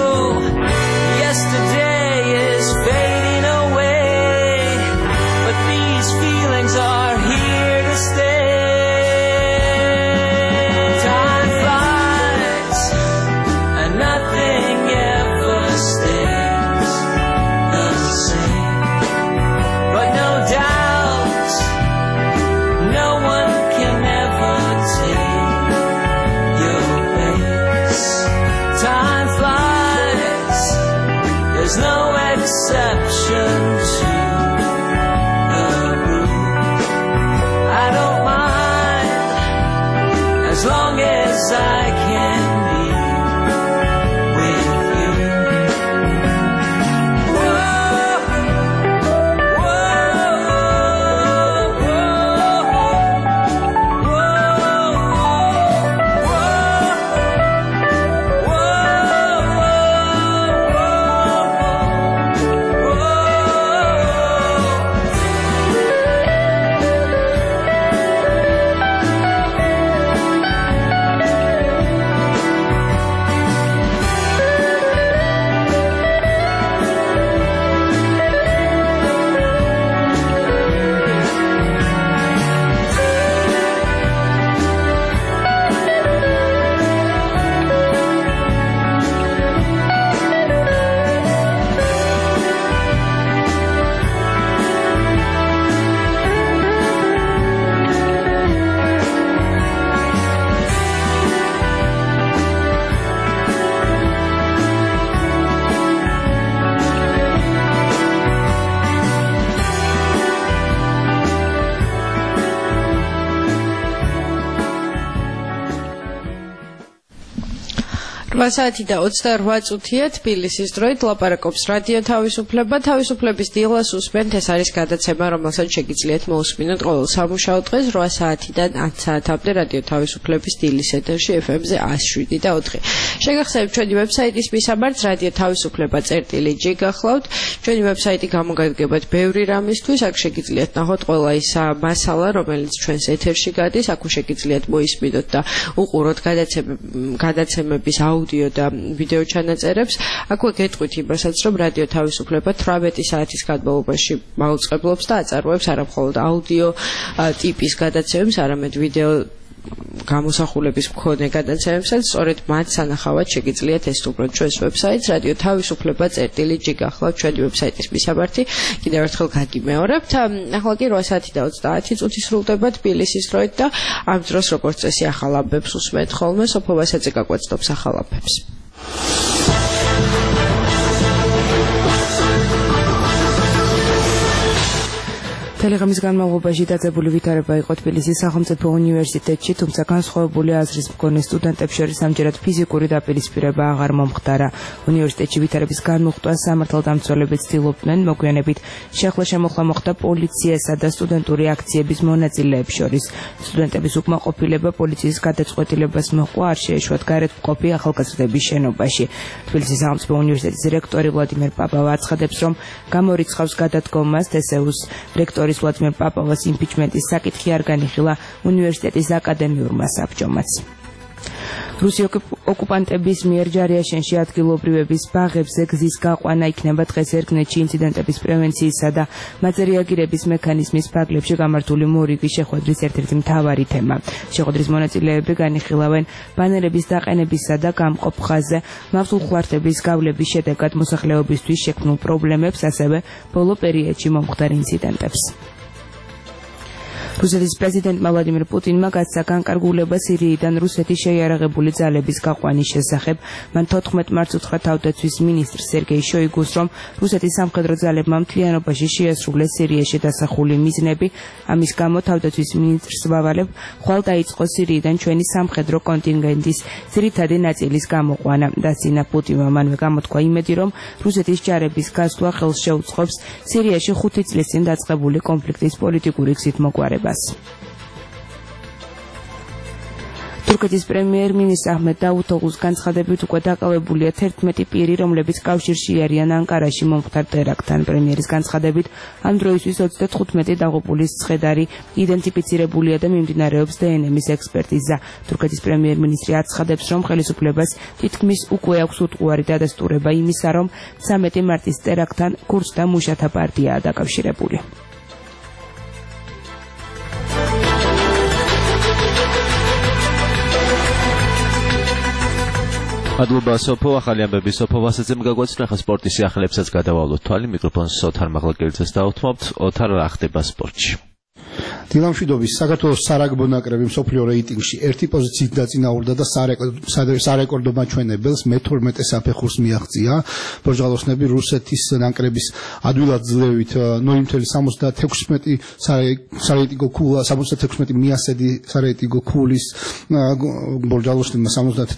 Yesterday is fading away, but these feelings are here to stay. Time flies, and nothing ever stays the same. But no doubt, no one can ever take your place. Time flies, there's no exception to the rule. I don't mind as long as I can be with you. Საათი და 28 წუთია თბილისის დროით ლაპარაკობს რადიო თავისუფლება. თავისუფლების დილას უსმენთ, ეს არის გადაცემა, რომელსაც შეგიძლიათ მოусმინოთ ყოველ სამუშაო დღეს 8 საათიდან 10 საათამდე რადიო თავისუფლების დილის ეთერში FM-ზე 107.4. შეგახსენებთ ჩვენი ვებსაიტის მისამართს radioთავისუფლება.gr გახლავთ. ჩვენი ვებსაიტი გამოგადგებათ ბევრი რამისთვის, აქ შეგიძლიათ ნახოთ ყველა ის მასალა, რომელიც ჩვენს ეთერში გადის, აქ შეგიძლიათ მოისმინოთ და უყუროთ გადაცემების აუდიო და ვიდეო ჩანაწერებს. აქვე გეტყვით იმასაც, რომ რადიო თავისუფლება 18 საათის განმავლობაში მაუწყებლობს და აწარმოებს არა მხოლოდ აუდიო ტიპის გადაცემებს, არამედ ვიდეო გამოსახულების მქონე გადაცემებსაც. სწორედ მათ სანახავად შეგიძლიათ ესტუმროთ ჩვენს ვებსაიტს radioთავისუფლება.gr გახლავთ ჩვენი ვებსაიტის მისამართი. კიდევ ერთხელ გაგიმეორებთ. ახლა კი 8 საათი და 30 წუთი სრულდება თბილისის დროით და ამ დროს როგორც წესი ახალ ამბებს უსმენთ ხოლმე. სოფო ვასაძე გაგვაცნობს ახალ ამბებს. თელეგრამის განმავლობაში დაძაბული ვითარება იყო თბილისის სახელმწიფო უნივერსიტეტში, თუმცა განსხვავებული აზრის მქონე სტუდენტებს შორის ამჯერად ფიზიკური დაპირისპირება აღარ მომხდარა. უნივერსიტეტში ვითარების განმუხტვა სამართალდამცველები ცდილობდნენ, მოგვიანებით შეხლა-შემოხლა მოხდა პოლიციასა და სტუდენტური აქციების მონაწილეებს შორის. სტუდენტების უკმაყოფილება პოლიციის გადაწყვეტილებას მოჰყვა, არ შეეშვათ გარეთ მყოფი ახალგაზრდების შენობაში. თბილისის სახელმწიფო უნივერსიტეტის რექტორი ვლადიმერ პაპავა აცხადებს, რომ გამორიცხავს გადადგომას თსუ-ს რექტორი ვლადიმერ პაპავას იმპიჩმენტის საკითხი არ განიხილა უნივერსიტეტის აკადემიურმა საბჭომაც. რუსი ოკუპანტების მიერ ჯარიაშენში ადგილობრივების ბაღებზე გზის გაყვანა იქნება დღეს ერგნეთში ინციდენტების პრევენციისა და მათზე რეაგირების მექანიზმის ფარგლებში გამართული მორიგი შეხვედრის ერთ-ერთი მთავარი თემა. შეხვედრის მონაწილეები განიხილავენ ბანერების დაყენებისა და გამყოფ ხაზზე მავსულხლართების გავლების შედეგად მოსახლეობისთვის შექმნულ პრობლემებს, ასევე ბოლო პერიოდში მომხდარ ინციდენტებს. რუსეთის პრეზიდენტმა ვლადიმირ პუტინმა გასცა განკარგულება სირიიდან რუსეთის შეიარაღებული ძალების გაყვანის შესახებ. მან 14 მარტს უთხრა თავდაცვის მინისტრ სერგეი შოიგუს, რომ რუსეთის სამხედრო ძალებმა მთლიანობაში შეასრულეს სირიაში დასახული მიზნები. ამის გამო თავდაცვის მინისტრს ვავალებ, ხვალ დაიწყო სირიიდან ჩვენი სამხედრო კონტინგენტის ძირითადი ნაწილის გამოყვანა. დასცინა პუტინმა მანვე გამოთქვა იმედი, რომ რუსეთის ჯარების გასვლა ხელს შეუწყობს სირიაში 5 წლის წინ დაწყებული კონფლიქტის პოლიტიკური გზით მოგვარება. თურქეთის პრემიერ-მინისტრ აჰმედ დავუთოღლუს განცხადებით უკვე დაკავებულია 11 პირი, რომლებიც კავშირში არიან ანკარაში მომხდარ ტერაქტთან. პრემიერის განცხადებით, ამ დროისთვის 35 დაღუპულის ცხედარი იდენტიფიცირებულია და მიმდინარეობს დნმ-ის ექსპერტიზა. თურქეთის პრემიერ-მინისტრი აცხადებს, რომ ხელისუფლებას თითქმის უკვე აქვს უტყუარი დადასტურება იმისა, რომ 13 მარტის ტერაქტთან ქურდთა მუშათა პარტიაა დაკავშირებული. მადლობა სოფო, ახალი ამბები სოფო ვასაძემ გაგვაცნო. ახლა სპორტის სიახლეებსაც გადავალოთ თვალი. მიკროფონს ოთარ მაღლაკელიძეს დავუთმობთ. ოთარ, რა ხდება სპორტში? დილამშვიდობის. საქართველოს სარაგბო ნაკრები მსოფლიო რეიტინგში 1 პოზიციით დაწინაურდა და სარეკორდო მაჩვენებელს მე-12 საფეხურს მიაღწია. ბორჯღალოსნები რუსეთის ნაკრების ადვილად ძლევით 0.76 სარეიტინგო ქულა 76 მიასედი სარეიტინგო ქულის ბორჯღალოსნებმა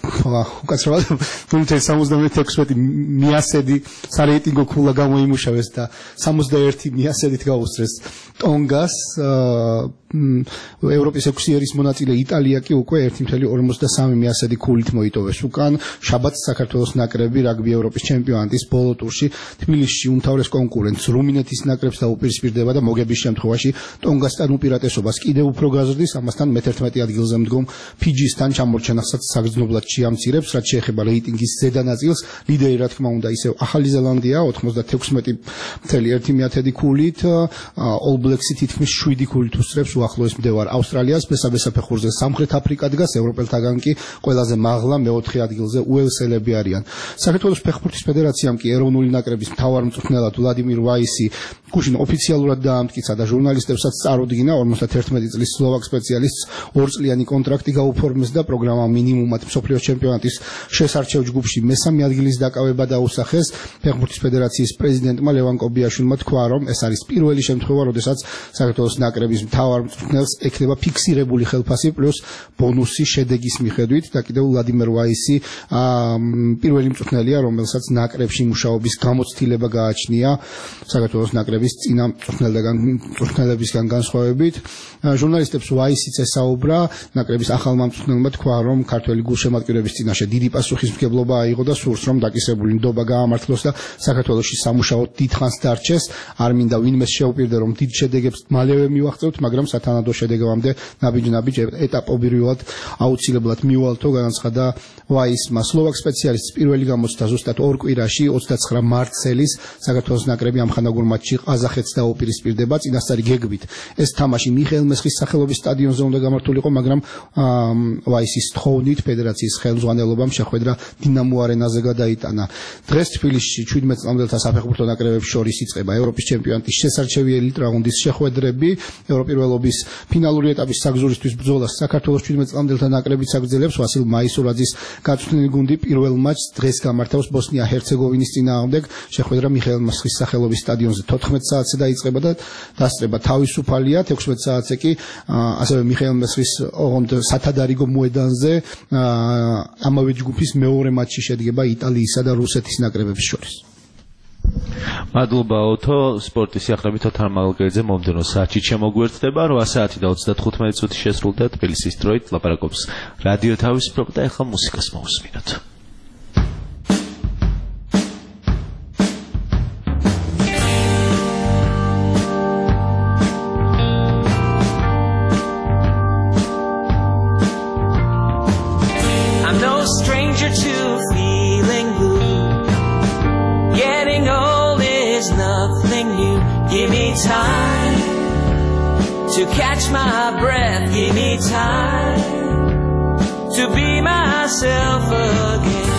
0.76 მიასედი სარეიტინგო ქულა გამოიმუშავეს და 61 მიასედით გაუსწრეს ტონგას. ევროპის 6 ერის მონაწილე იტალია კი უკვე 1.53 მიასედი ქულით მოიტოვეს. უკან შაბათს საქართველოს ნაკრები რაგბი ევროპის ჩემპიონატის ბოლო ტურში თბილისში უმთავრეს კონკურენტს რუმინეთის ნაკრებს დაუპირისპირდება და მოგების შემთხვევაში ტონგასთან უპირატესობას კიდევ უფრო გაზრდის. ამასთან მე-11 ადგილზე მდგომ ფიჯისთან ჩამორჩენასაც საგრძნობლად შეამცირებს, რაც შეეხება რეიტინგის ზედა ნაწილს. ლიდერი რა თქმა უნდა ისევ ახალი ზელანდია 96.1 ქულით, All Blacks-ი თითქმის 7 ქულით უსწრებს უახლოეს მდევარ ავსტრალიას. მესამე საფეხურზე სამხრეთ აფრიკა დგას, ევროპელთაგან კი ყველაზე მაღლა მე-4 ადგილზე უელსელები არიან. საქართველოს ფეხბურთის ფედერაციამ კი ეროვნული ნაკრების მთავარ მწვრთნელად ვლადიმირ ვაისი გუშინ ოფიციალურად დაამტკიცა და ჟურნალისტებსაც წარუდგინა. 51 წლის სლოვაკ სპეციალისტს 2 წლიანი კონტრაქტი გაუფორმეს და პროგრამა მინიმუმად მსოფლიოს ჩემპიონატის შესარჩევ ჯგუფში მესამე ადგილის დაკავება დაუსახეს. ფეხბურთის ფედერაციის პრეზიდენტმა ლევან კობიაშვილმა თქვა, რომ ეს არის პირველი შემთხვევა, როდესაც საქართველოს ნაკრების მთავარ მწვრთნელს ექნება ფიქსირებული ხელფასი პლუს ბონუსი შედეგის მიხედვით და კიდევ ვლადიმერ ვაისი პირველი მწვრთნელია, რომელსაც ნაკრებში მუშაობის გამოცდილება გააჩნია საქართველოს ნაკრების წინა მწვრთნელებისგან განსხვავებით. ჟურნალისტებს ვაისიც ესაუბრა, ნაკრების ახალმა მწვრთნელმა თქვა, რომ ქართველი გულშემატკივრების წინაშე დიდი პასუხისმგებლობა აიღო და სურს, რომ დაკისრებული ნდობა გაამართლოს და საქართველოში სამუშაოდ დიდხანს დარჩეს. არ მინდა ვინმეს შეუპირდე, რომ დიდ შედეგებს მალევე მივაღწევთ, მაგრამ სათანადო შედეგამდე ნაბიჯ ეტაპობრივად აუცილებლად მივალთო, განაცხადა ვაისმა. სლოვაკ სპეციალისტის პირველი გამოცდა ზუსტად 2 კვირაში 29 მარტს საქართველოს ნაკრები ამხანაგურ მატჩში ყაზახეთს დაუპირისპირდება. წინასწარი გეგმით ეს თამაში მიხეილ მესხის სახელობის სტადიონზე უნდა გამართულიყო, მაგრამ ვაისის თხოვნით ფედერაციის ხელმძღვანელობამ შეხვედრა დინამო არენაზე გადაიტანა. დღეს თბილისში 17 წლამდელთა საფეხბურთო ნაკრებებს შორის იწყება ევროპის ჩემპიონატის შესარჩევი ელიტ რაუნდის შეხვედრები. ევროპის პირველობის ფინალური ეტაპის საგზურისთვის ბრძოლას საქართველოს 17 წლამდელთა ნაკრებიც აგრძელებს. ვასილ მაისურაძის გაწვრთნილი გუნდი პირველ მატჩს დღეს გამართავს ბოსნია-ჰერცეგოვინის წინააღმდეგ. შეხვედრა მიხეილ მასხის სახელობის სტადიონზე 14 საათზე დაიწყება და დასწრება თავისუფალია. 16 საათზე კი ასევე მიხეილ მასხის ოღონდ სათადარიგო მოედანზე ამავე ჯგუფის მეორე მატჩი შედგება იტალიისა და რუსეთის ნაკრებების შორის. მადლობა ოთო, სპორტის სიახლეებით ოთარ მალგერიძე მომდევნო საათში შემოგვერთდება 8 საათი და 35 წუთი შესრულდა თბილისის დროით ლაპარაკობს რადიო თავისუფლება და ახლა მუსიკას მოვუსმინოთ. I'm no stranger to feeling blue. Getting old is nothing new. Give me time to catch my breath. Give me time to be myself again.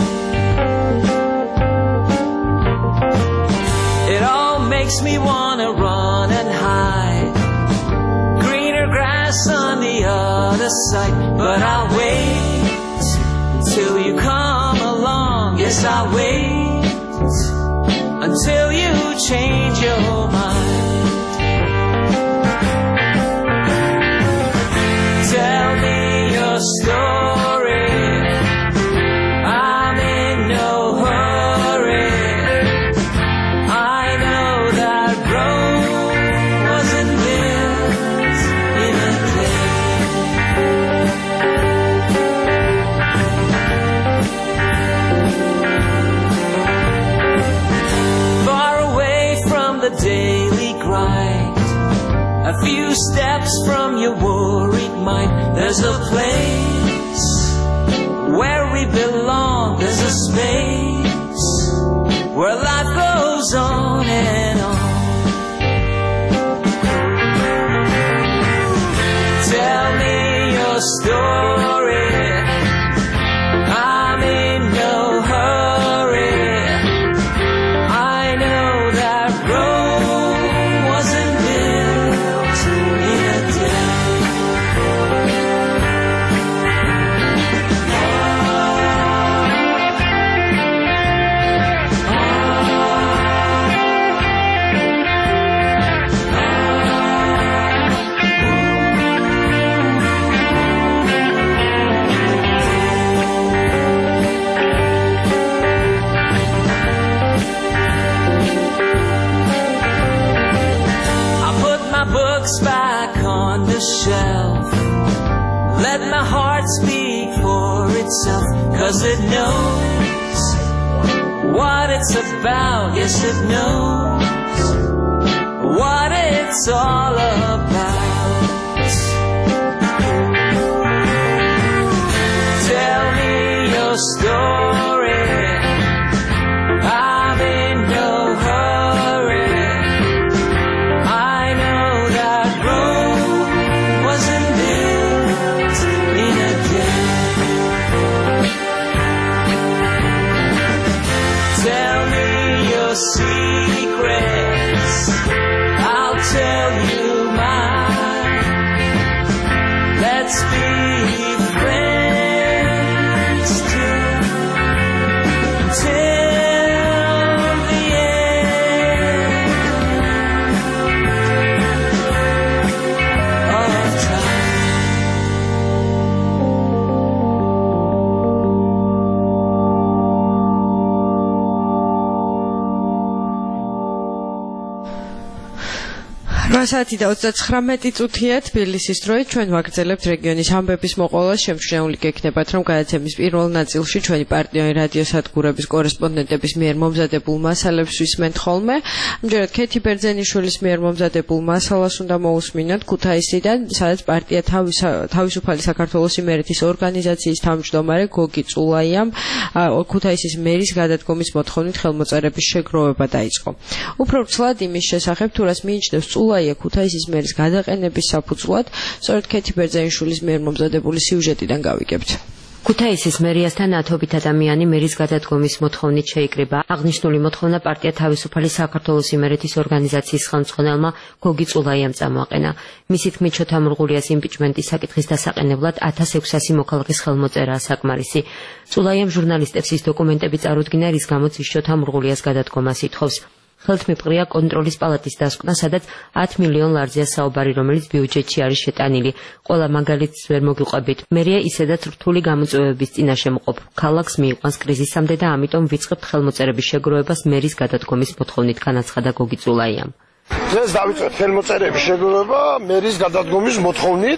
It all makes me wanna run and hide. Greener grass on the other side. But I'll wait till you come along. Yes, I'll wait until you change your mind. Tell me your story. I'm in no hurry. I know that Rome wasn't built in a day. The daily grind, a few steps from your worried mind. There's a place where we belong. There's a space where life goes on and on. Tell me your story. I'm in no hurry. I know that Rome wasn't built in a day. Books back on the shelf. Let my heart speak for itself, 'cause it knows what it's about. Yes, it knows what it's all about. Tell me your story. I'm in no hurry. Secrets, I'll tell you mine. Let's be friends till the end of time. Saati და 39 წუთია თბილისის დროით ჩვენ ვაგრძელებთ რეგიონის ამბების მოყოლას. შემჩნეული გექნებათ, რომ გადაცემის პირველ ნაწილში ჩვენი პარტნიორი რადიოსადგურების კორესპონდენტების მიერ მომზადებულ მასალებს ვისმენთ ხოლმე. ამჯერად ქეთი ბერძენიშვილის მიერ მომზადებულ მასალას უნდა მოусმინოთ ქუთაისიდან, სადაც პარტია თავისუფალი საქართველოს იმერეთის ორგანიზაციის თავმჯდომარე გოგი წულაიამ ქუთაისის მერის გადადგომის მოთხოვნით ხელმოწერების შეგროვება დაიწყო. უფრო ვრცლად იმის შესახებ, თუ რას მიიჩნევს წულაია ქუთაისის მერის გადაყენების საფუძვლად, სწორედ ქეთი ბერძენიშვილის მიერ მომზადებული სიუჟეტიდან გავიგებთ. ქუთაისის მერიასთან ათობით ადამიანი მერის გადადგომის მოთხოვნით შეიკრიბა. აღნიშნული მოთხოვნა პარტია თავისუფალი საქართველოს იმერეთის ორგანიზაციის ხელმძღვანელმა გოგი წულაიამ წამოაყენა. მისი თქმით, შოთა მურღულიას იმპიჩმენტის საკითხის დასაყენებლად 1600 მოქალაქის ხელმოწერაა საკმარისი. წულაიამ ჟურნალისტებს ის დოკუმენტები წარუდგინა, რის გამოც ის შოთა მურღულიას გადადგომას ითხოვს. ხელთმიპყრია კონტროლის პალატის დასკვნა, სადაც 10 მილიონ ლარზეა საუბარი, რომელიც ბიუჯეტში არის შეტანილი. ყველა მაგალითს ვერ მოგიყვებით. მერია ისედაც რთული გამოწვევების წინაშე მყოფ ქალაქს მიიყვანს კრიზისამდე და ამიტომ ვიწყებთ ხელმოწერების შეგროვებას მერის გადადგომის მოთხოვნით, განაცხადა გოგი წულაიამ. დღეს დავიწყეთ ხელმოწერების შეგროვება მერის გადადგომის მოთხოვნით,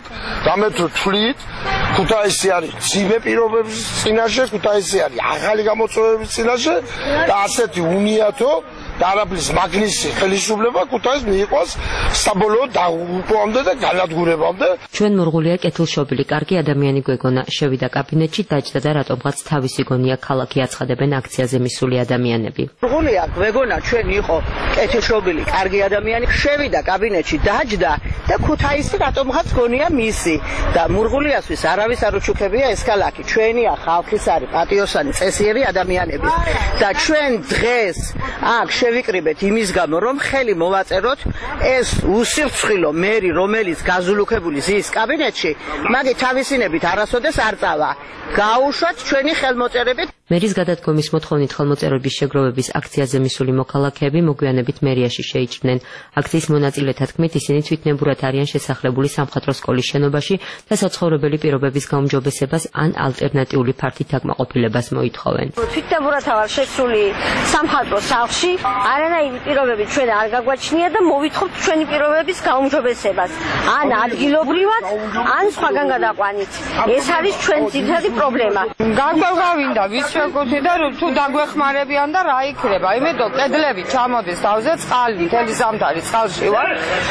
თვლით, ქუთაისი არის ცივე პირობების წინაშე, ქუთაისი არის ახალი გამოწვევების წინაშე და ასეთი უნიათო და არაფრის მაგნისი ხელისუფლება ქუთაისს მიიყვანს საბოლოო დაღუპვამდე და განადგურებამდე. ჩვენ მურღულია კეთილშობილი, კარგი ადამიანი გვეგონა, შევიდა კაბინეტში, დაჯდა და რატომღაც თავისი გონია ქალაქი აცხადებენ აქციაზე მისული ადამიანები. მურღულია გვეგონა ჩვენ იყო კეთილშობილი, კარგი ადამიანი, შევიდა კაბინეტში, დაჯდა და ქუთაისი რატომღაც გონია მისი და მურღულიასთვის არავის არ უჩუქებია ეს ქალაქი. ჩვენია ხალხის არის პატიოსანი, წესიერი ადამიანები და ჩვენ დღეს აქ შევიკრიბეთ იმის გამო, რომ ხელი მოვაწეროთ ეს უსირცხვილო მერი, რომელიც გაზულუქებული ზის კაბინეტში, მაგით თავისინებით არასოდეს არ წავა. გაუშვათ ჩვენი ხელმოწერებით. მერის გადადგომის მოთხოვნით ხელმოწერების შეგროვების აქციაზე მისული მოქალაქეები მოგვიანებით მერიაში შეიჭრნენ. აქციის მონაწილეთა თქმით, ისინი თვითნებურად არიან შესახლებული სამხატვრო სკოლის შენობაში და საცხოვრებელი პირობების გაუმჯობესებას ან ალტერნატიული ფართით დაკმაყოფილებას მოითხოვენ. თვითნებურად ვარ შესული სამხატვრო სახლში, არანაირი პირობები ჩვენ არ გაგვაჩნია და მოვითხოვთ ჩვენი პირობების გაუმჯობესებას. ან ადგილობრივად, ან სხვაგან გადაყვანით. ეს არის ჩვენ ძირითადი პრობლემა. გაგვავინდა ვის შეგუთი და თუ დაგვეხმარებიან და რა იქნება? იმედო კედლები ჩამოდის თავზე წყალი, მთელი ზამთარი წყალში ვარ.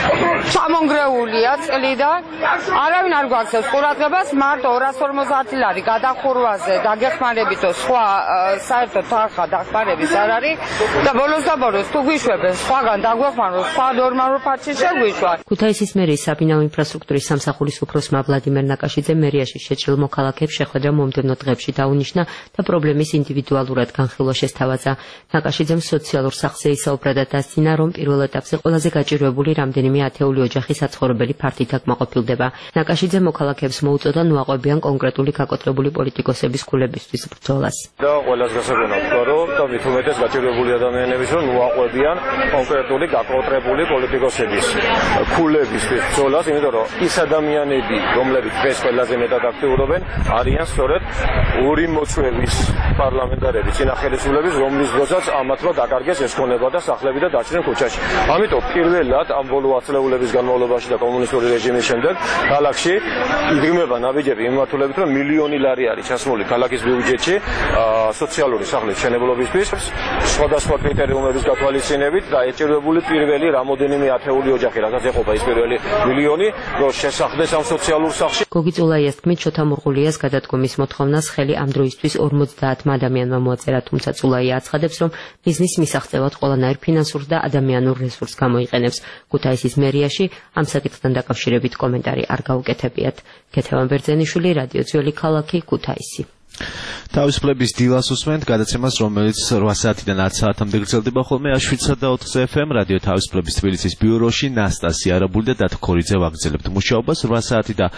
ჩამონგრეულია წყლიდან. არავინ არ გვაქცევს ყურადღებას, მარტო 250 ლარი გადახურვაზე დაგეხმარებითო სხვა საერთოდ თანხა დახმარების არ არის და ბოლოს თუ გვიშვებენ სხვაგან დაგვეხმაროს, სხვა ნორმალურ ფართში შეგვიშვა. ქუთაისის მერიის საბინაო ინფრასტრუქტურის სამსახურის უფროსმა ვლადიმერ ნაკაშიძემ მერიაში შეჭრილ მოქალაქეებს შეხვედრა მომდევნო დღეებში დაუნიშნა და პრობლემის ინდივიდუალურად განხილვა შესთავაზა. ნაკაშიძემ სოციალურ სახლზე ისაუბრა და დასძინა, რომ პირველ ეტაპზე ყველაზე გაჭირვებული რამდენიმე ათეული ოჯახი საცხოვრებელი ფართით დაკმაყოფილდება. ნაკაშიძემ მოქალაქეებს მოუწოდა ნუაყვებიან კონკრეტული გაკოტრებული პოლიტიკოსების ქულებისთვის ბრძოლას. და ყველას გასაგონად ვთქვა, რომ თუმცა უმეტეს გაჭირვებული ადამიანების რომ ნუაყვებიან კონკრეტული გაკოტრებული პოლიტიკოსების ქულებისთვის ბრძოლას, იმიტომ რომ ის ადამიანები, რომლებიც დღეს ყველაზე მეტად აქტიურობენ, არიან სწორედ ორი მოწვევის პარლამენტარები, წინახელისუფლების, რომლის დროსაც ამათმა დაკარგეს ეს ქონება და სახლები და დაჭრნენ ქუჩაში. ამიტომ პირველად ამ ბოლო ათწლეულების განმავლობაში და კომუნისტური რეჟიმის შემდეგ ქალაქში იგრიმება ნაბიჯები იმართულებით, რომ მილიონი ლარი არის ჩასმული ქალაქის ბიუჯეტში სოციალური სახლის მშენებლობისთვის, სხვადასხვა კრიტერიუმების გათვალისწინებით და ეჭირვებული პირველი რამოდენიმე ათეული ოჯახი, რასაც ეყოფა ის პირველი მილიონი, რომ შესახდეს ამ სოციალურ სახლში. გოგი წულაიას თქმით, შოთა მურღულიას გადადგომის მოთხოვნას ხელი ამ დროისთვის 50 ადამიანმა მოაწერა, თუმცა წულაია აცხადებს, რომ ბიზნის მისაღწევად ყველანაირ ფინანსურ და ადამიანურ რესურსს გამოიყენებს. ქუთაისის მერიაში ამ საკითხთან დაკავშირებით კომენტარი არ გაუკეთებიათ. ქეთევან ბერძენიშვილი, რადიო ძველი ქალაქი, ქუთაისი. თავისუფლების დილას უსმენთ გადაცემას, რომელიც 8 საათიდან 10 საათამდე გრძელდება ხოლმე 7.4 FM რადიო თავისუფლების თბილისის ბიუროში. ნასტასი არაბული და დათო ქორიძე ვაგრძელებთ მუშაობას. 8 საათი და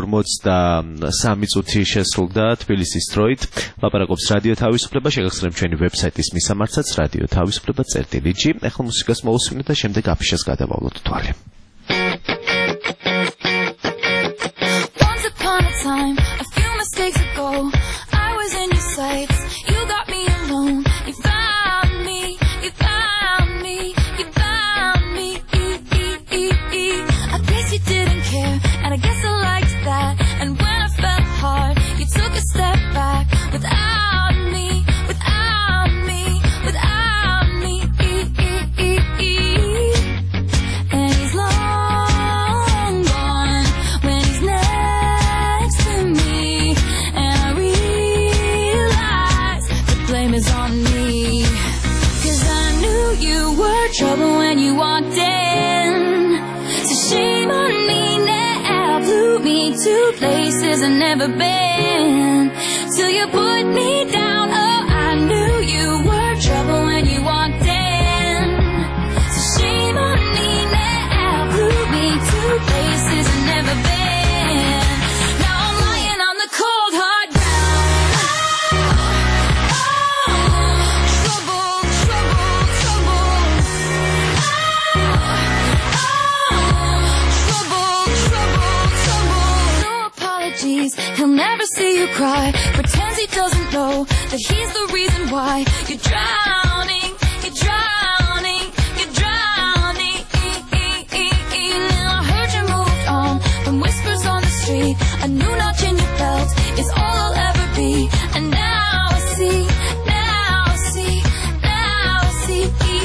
43 წუთი შესრულდა თბილისის დროით. ლაპარაკობს რადიო თავისუფლება, შეგახსენებთ ჩვენი ვებსაიტის მისამართსაც რადიო თავისუფლება.gr. ახლა მუსიკას მოусმინეთ და შემდეგ აფიშას გადავავლოთ თვალე. Mistakes ago, I was in your sights. You got me alone. You found me. You found me. You found me. I guess you didn't care, and I guess I liked that. And when I felt hard, you took a step back without me. Without me. Without me. And he's long gone when he's next to me. Is on me, 'cause I knew you were trouble when you walked in. So shame on me now, blew me to places I've never been. till you put me down. Oh, I knew you were trouble when you walked in. So shame on me now, blew me to places I've never been. Now I'm lying on the cold hard ground. Trouble, trouble, trouble. No apologies, he'll never see you cry. Pretends he doesn't know that he's the reason why you're drowning, you're drowning, you're drowning. Now I heard you moved on from whispers on the street. A new notch in your belt is all I'll ever be. And now I see, now I see, now I see.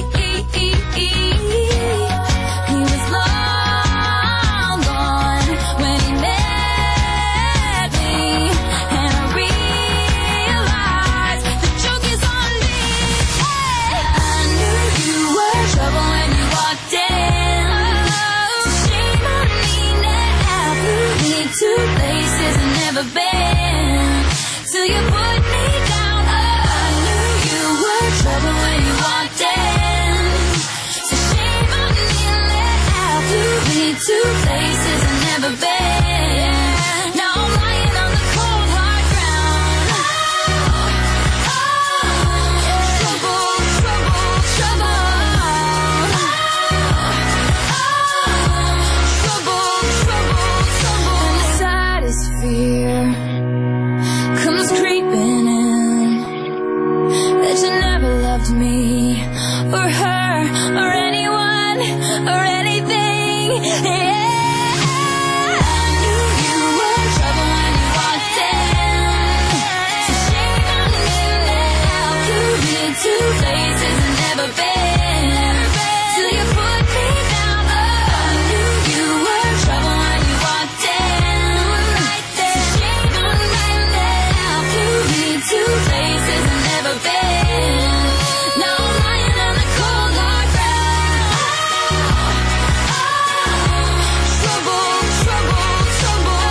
He was long gone when he met me, and I realized the joke is on me. I knew you were trouble when you walked in. So shame on me now, blew me to places I've never been, till you put me down. Oh, I knew you were trouble when you walked in. So shame on me now, blew me to places I've never been. Now I'm lying on the cold hard ground. Trouble, trouble, trouble. Trouble, trouble, trouble. And the saddest fear comes creeping in, that you never loved me or her or anyone or anything. Yeah, I knew you were trouble when you walked in. So shame on me now, blew me to places I've never been, till you put me down. Oh, I knew you were trouble when you walked in. So shame on me now, blew me to places I've never been. Now I'm lying on the cold hard ground. Trouble, trouble, trouble.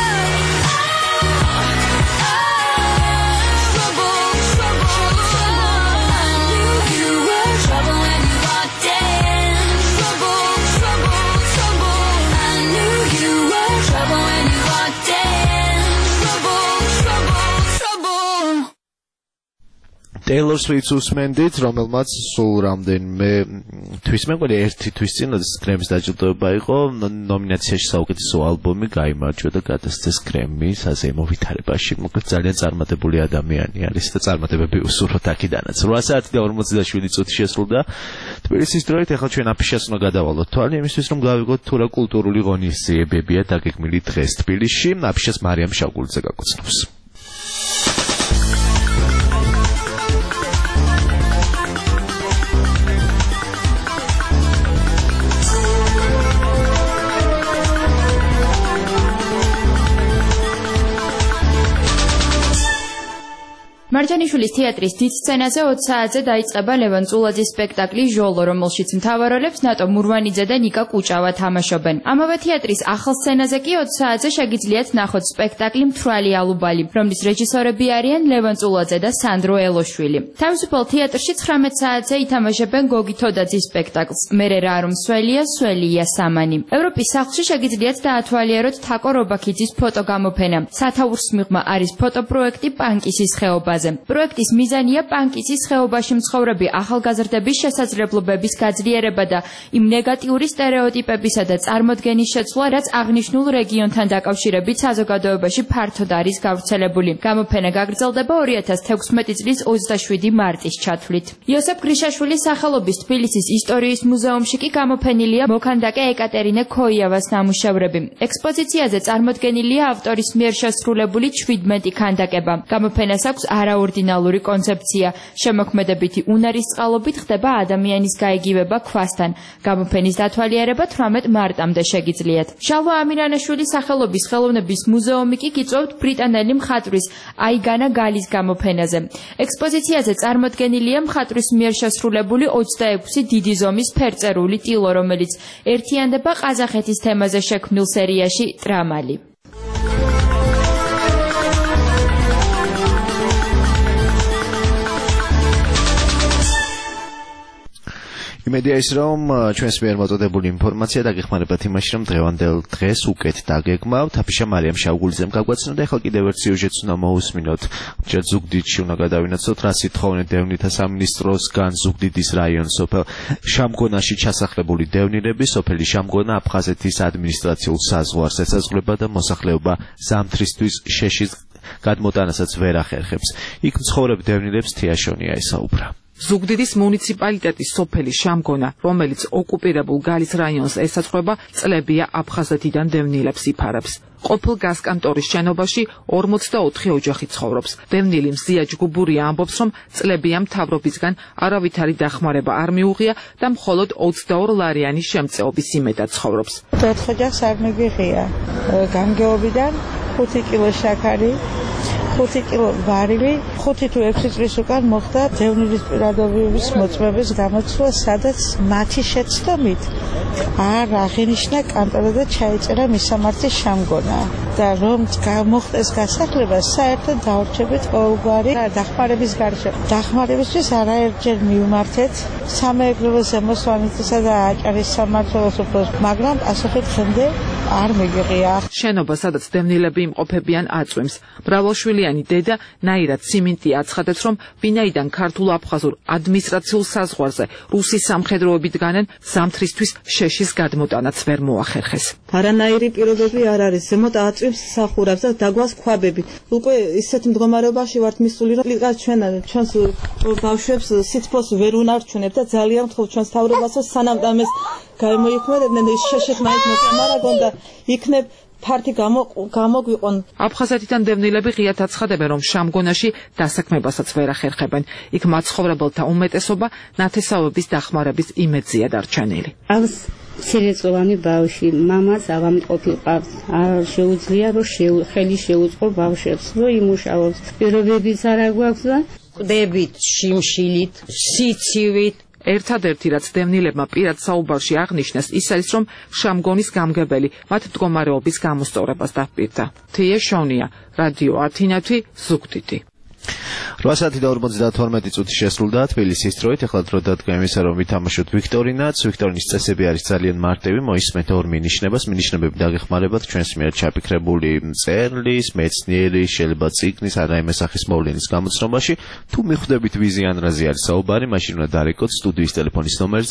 Trouble, trouble, trouble. I knew you were trouble when you walked in. Trouble, trouble, trouble. I knew you were trouble when you walked in. Trouble, trouble, trouble. Taylor Swift უსმენდით, რომელმაც სულ რამდენიმე თვის მეგონი ერთი თვის წინ გრემის დაჯილდოება იყო, ნომინაციაში საუკეთესო ალბომი გაიმარჯვა და გადასცეს გრემის საზეიმო ვითარებაში. მოკლედ ძალიან წარმატებული ადამიანი არის და წარმატებები უსურვოთ აქედანაც. 8 საათი და 47 წუთი შესრულდა თბილისის დროით. ახლა ჩვენ აფიშას უნდა გადავალოთ თვალე იმისთვის, რომ გავიგოთ თუ რა კულტურული ღონისძიებებია დაგეგმილი დღეს თბილისში. აფიშას მარიამ შავგულიძე გაგოცნობს. მარჯანიშვილის თეატრის დიდ სცენაზე 20 საათზე დაიწყება ლევან წულაძის სპექტაკლი ჟოლო, რომელშიც მთავაროლებს ნატო მურვანიძე და ნიკა კუჭავა თამაშობენ. ამავე თეატრის ახალ სცენაზე კი 20 საათზე შეგიძლიათ ნახოთ სპექტაკლი მთვრალი ალუბალი, რომლის რეჟისორები არიან ლევან წულაძე და სანდრო ელოშვილი. თავისუფალ თეატრში 19 საათზე ითამაშებენ გოგი თოდაძის სპექტაკლს მერე რა რომ სველია, სველია სამანი. ევროპის სახლში შეგიძლიათ დაათვალიეროთ თაკო რობაქიძის ფოტოგამოფენა. სათაურს მიღმა არის ფოტოპროექტი პანკისის ხეობაზე. პროექტის მიზანია პანკისის ხეობაში მცხოვრები ახალგაზრდების შესაძლებლობების გაძლიერება და იმ ნეგატიური სტერეოტიპებისა და წარმოდგენის შეცვლა, რაც აღნიშნულ რეგიონთან დაკავშირებით საზოგადოებაში ფართოდ არის გავრცელებული. გამოფენა გაგრძელდება 2016 წლის 27 მარტის ჩათვლით. იოსებ გრიშაშვილის სახელობის თბილისის ისტორიის მუზეუმში კი გამოფენილია მოქანდაკე ეკატერინე ქოიავას ნამუშევრები. ექსპოზიციაზე წარმოდგენილია ავტორის მიერ შესრულებული 17 ქანდაკება. გამოფენას აქვს არაორდინალური კონცეფცია. შემოქმედებითი უნარის წყალობით ხდება ადამიანის გაიგივება ქვასთან. გამოფენის დათვალიერება 18 მარტამდე შეგიძლიათ. შალვა ამირანაშვილის სახელობის ხელოვნების მუზეუმი კი გიწვევთ ბრიტანელი მხატვრის აიგანა გალის გამოფენაზე. ექსპოზიციაზე წარმოდგენილია მხატვრის მიერ შესრულებული 26 დიდი ზომის ფერწერული ტილო, რომელიც ერთიანდება ყაზახეთის თემაზე შექმნილ სერიაში ტრამალი. იმედია ის რომ ჩვენს მიერ მოწოდებული ინფორმაცია დაგეხმარებათ იმაში რომ დღევანდელ დღეს უკეთ დაგეგმავთ. აფიშა მარიამ შავგულიძემ გაგვაცნო და ახლა კიდევ ერთ სიუჟეტს უნდა მოусმინოთ. ჯერ ზუგდიდში უნდა გადავინაცვლოთ რა სიტყვავენ დევნილთა სამინისტროსგან ზუგდიდის რაიონის სოფელ შამგონაში ჩასახლებული დევნილები. სოფელი შამგონა აფხაზეთის ადმინისტრაციულ საზღვარს ესაზღვრება და მოსახლეობა ზამთრისთვის შეშის გადმოტანასაც ვერ ახერხებს. იქ მცხოვრებ დევნილებს თიაშონია ესაუბრა. ზუგდიდის მუნიციპალიტეტის სოფელი შამგონა, რომელიც ოკუპირებულ გალის რაიონს ესაზღვრება, წლებია აფხაზეთიდან დევნილებს იფარებს. ყოფილ გაზკანტორის შენობაში 44 ოჯახი ცხოვრობს. დევნილი მზია ჯგუბურია ამბობს, რომ წლებია მთავრობისგან არავითარი დახმარება არ მიუღია და მხოლოდ 22 ლარიანი შემწეობის იმედად ცხოვრობს. 4 ოჯახს არ მიგიღია. გამგეობიდან 5 კილო შაქარი, 5 კილო ვარილი, 5 თუ 6 წლის უკან მოხდა დევნილის პირადობის მოწმების გამოცვლა, სადაც მათი შეცდომით არ აღინიშნა კანტორა და ჩაეწერა მისამართი შამგონა. და რომ მოხდეს გასახლება, საერთოდ დაურჩებით ყოველგვარი დახმარების გარშემო. დახმარებისთვის არაერთჯერ მივმართეთ სამეგრელო ზემოსვანეთისა და აჭარის სამმართველოს უფროს, მაგრამ პასუხი დღემდე არ მიგიღია. შენობა, სადაც დევნილები იმყოფებიან, აწვიმს. მრავალშვილიანი დედა ნაირად სიმინტი აცხადებს, რომ ვინაიდან ქართულ-აფხაზურ ადმინისტრაციულ საზღვარზე რუსი სამხედროები დგანენ, ზამთრისთვის შეშის გადმოტანაც ვერ მოახერხეს. არანაირი პირობები არ არის. ზემოთ აწვიმს სახურავს და დაგვას ქვაბები. უკვე ისეთ მდგომარეობაში ვართ მისული, რომ ჩვენს ბავშვებს სითბოს ვერ უნარჩუნებ და ძალიან ვთხოვ ჩვენს თავრობას, რომ სანამ ამას გამოიქმნებდნენ შეშეს მაინც მოსამარაგონ და იქნებ ფართი გამოგვიყონ. აფხაზეთიდან დევნილები ღიად აცხადებენ, რომ შამგონაში დასაქმებასაც ვერ ახერხებენ. იქ მაცხოვრებელთა უმეტესობა ნათესავების დახმარების იმედზეა დარჩენილი. მცირეწლოვანი ბავშვი, მამას ავადმყოფი ყავს. არ შეუძლია რომ ხელი შეუწყო ბავშვებს, რომ იმუშაოს. პირობებიც არ აქვს და ყვდებით, შიმშილით, სიცივით. ერთადერთი რაც დევნილებმა პირად საუბარში აღნიშნეს, ის არის, რომ შამგონის გამგებელი მათ მდგომარეობის გამოსწორებას დაპირდა. თიაშონია, რადიო ათინათი, ზუგდიდი. 8 საათი და 52 წუთი შესრულდა თბილისის დროით. ახლა დრო დადგა იმისა, რომ ვითამაშოთ ვიქტორინაც. ვიქტორინის წესები არის ძალიან მარტივი. მოისმენთ ორ მინიშნებას. მინიშნებები დაგეხმარებათ ჩვენს მიერ ჩაფიქრებული მწერლის, მეცნიერი, შეიძლება წიგნის, რაიმე სახის მოვლენის გამოცნობაში. თუ მიხვდებით ვიზიანრაზე არის საუბარი, მაშინ უნდა დარეკოთ სტუდიის ტელეფონის ნომერზე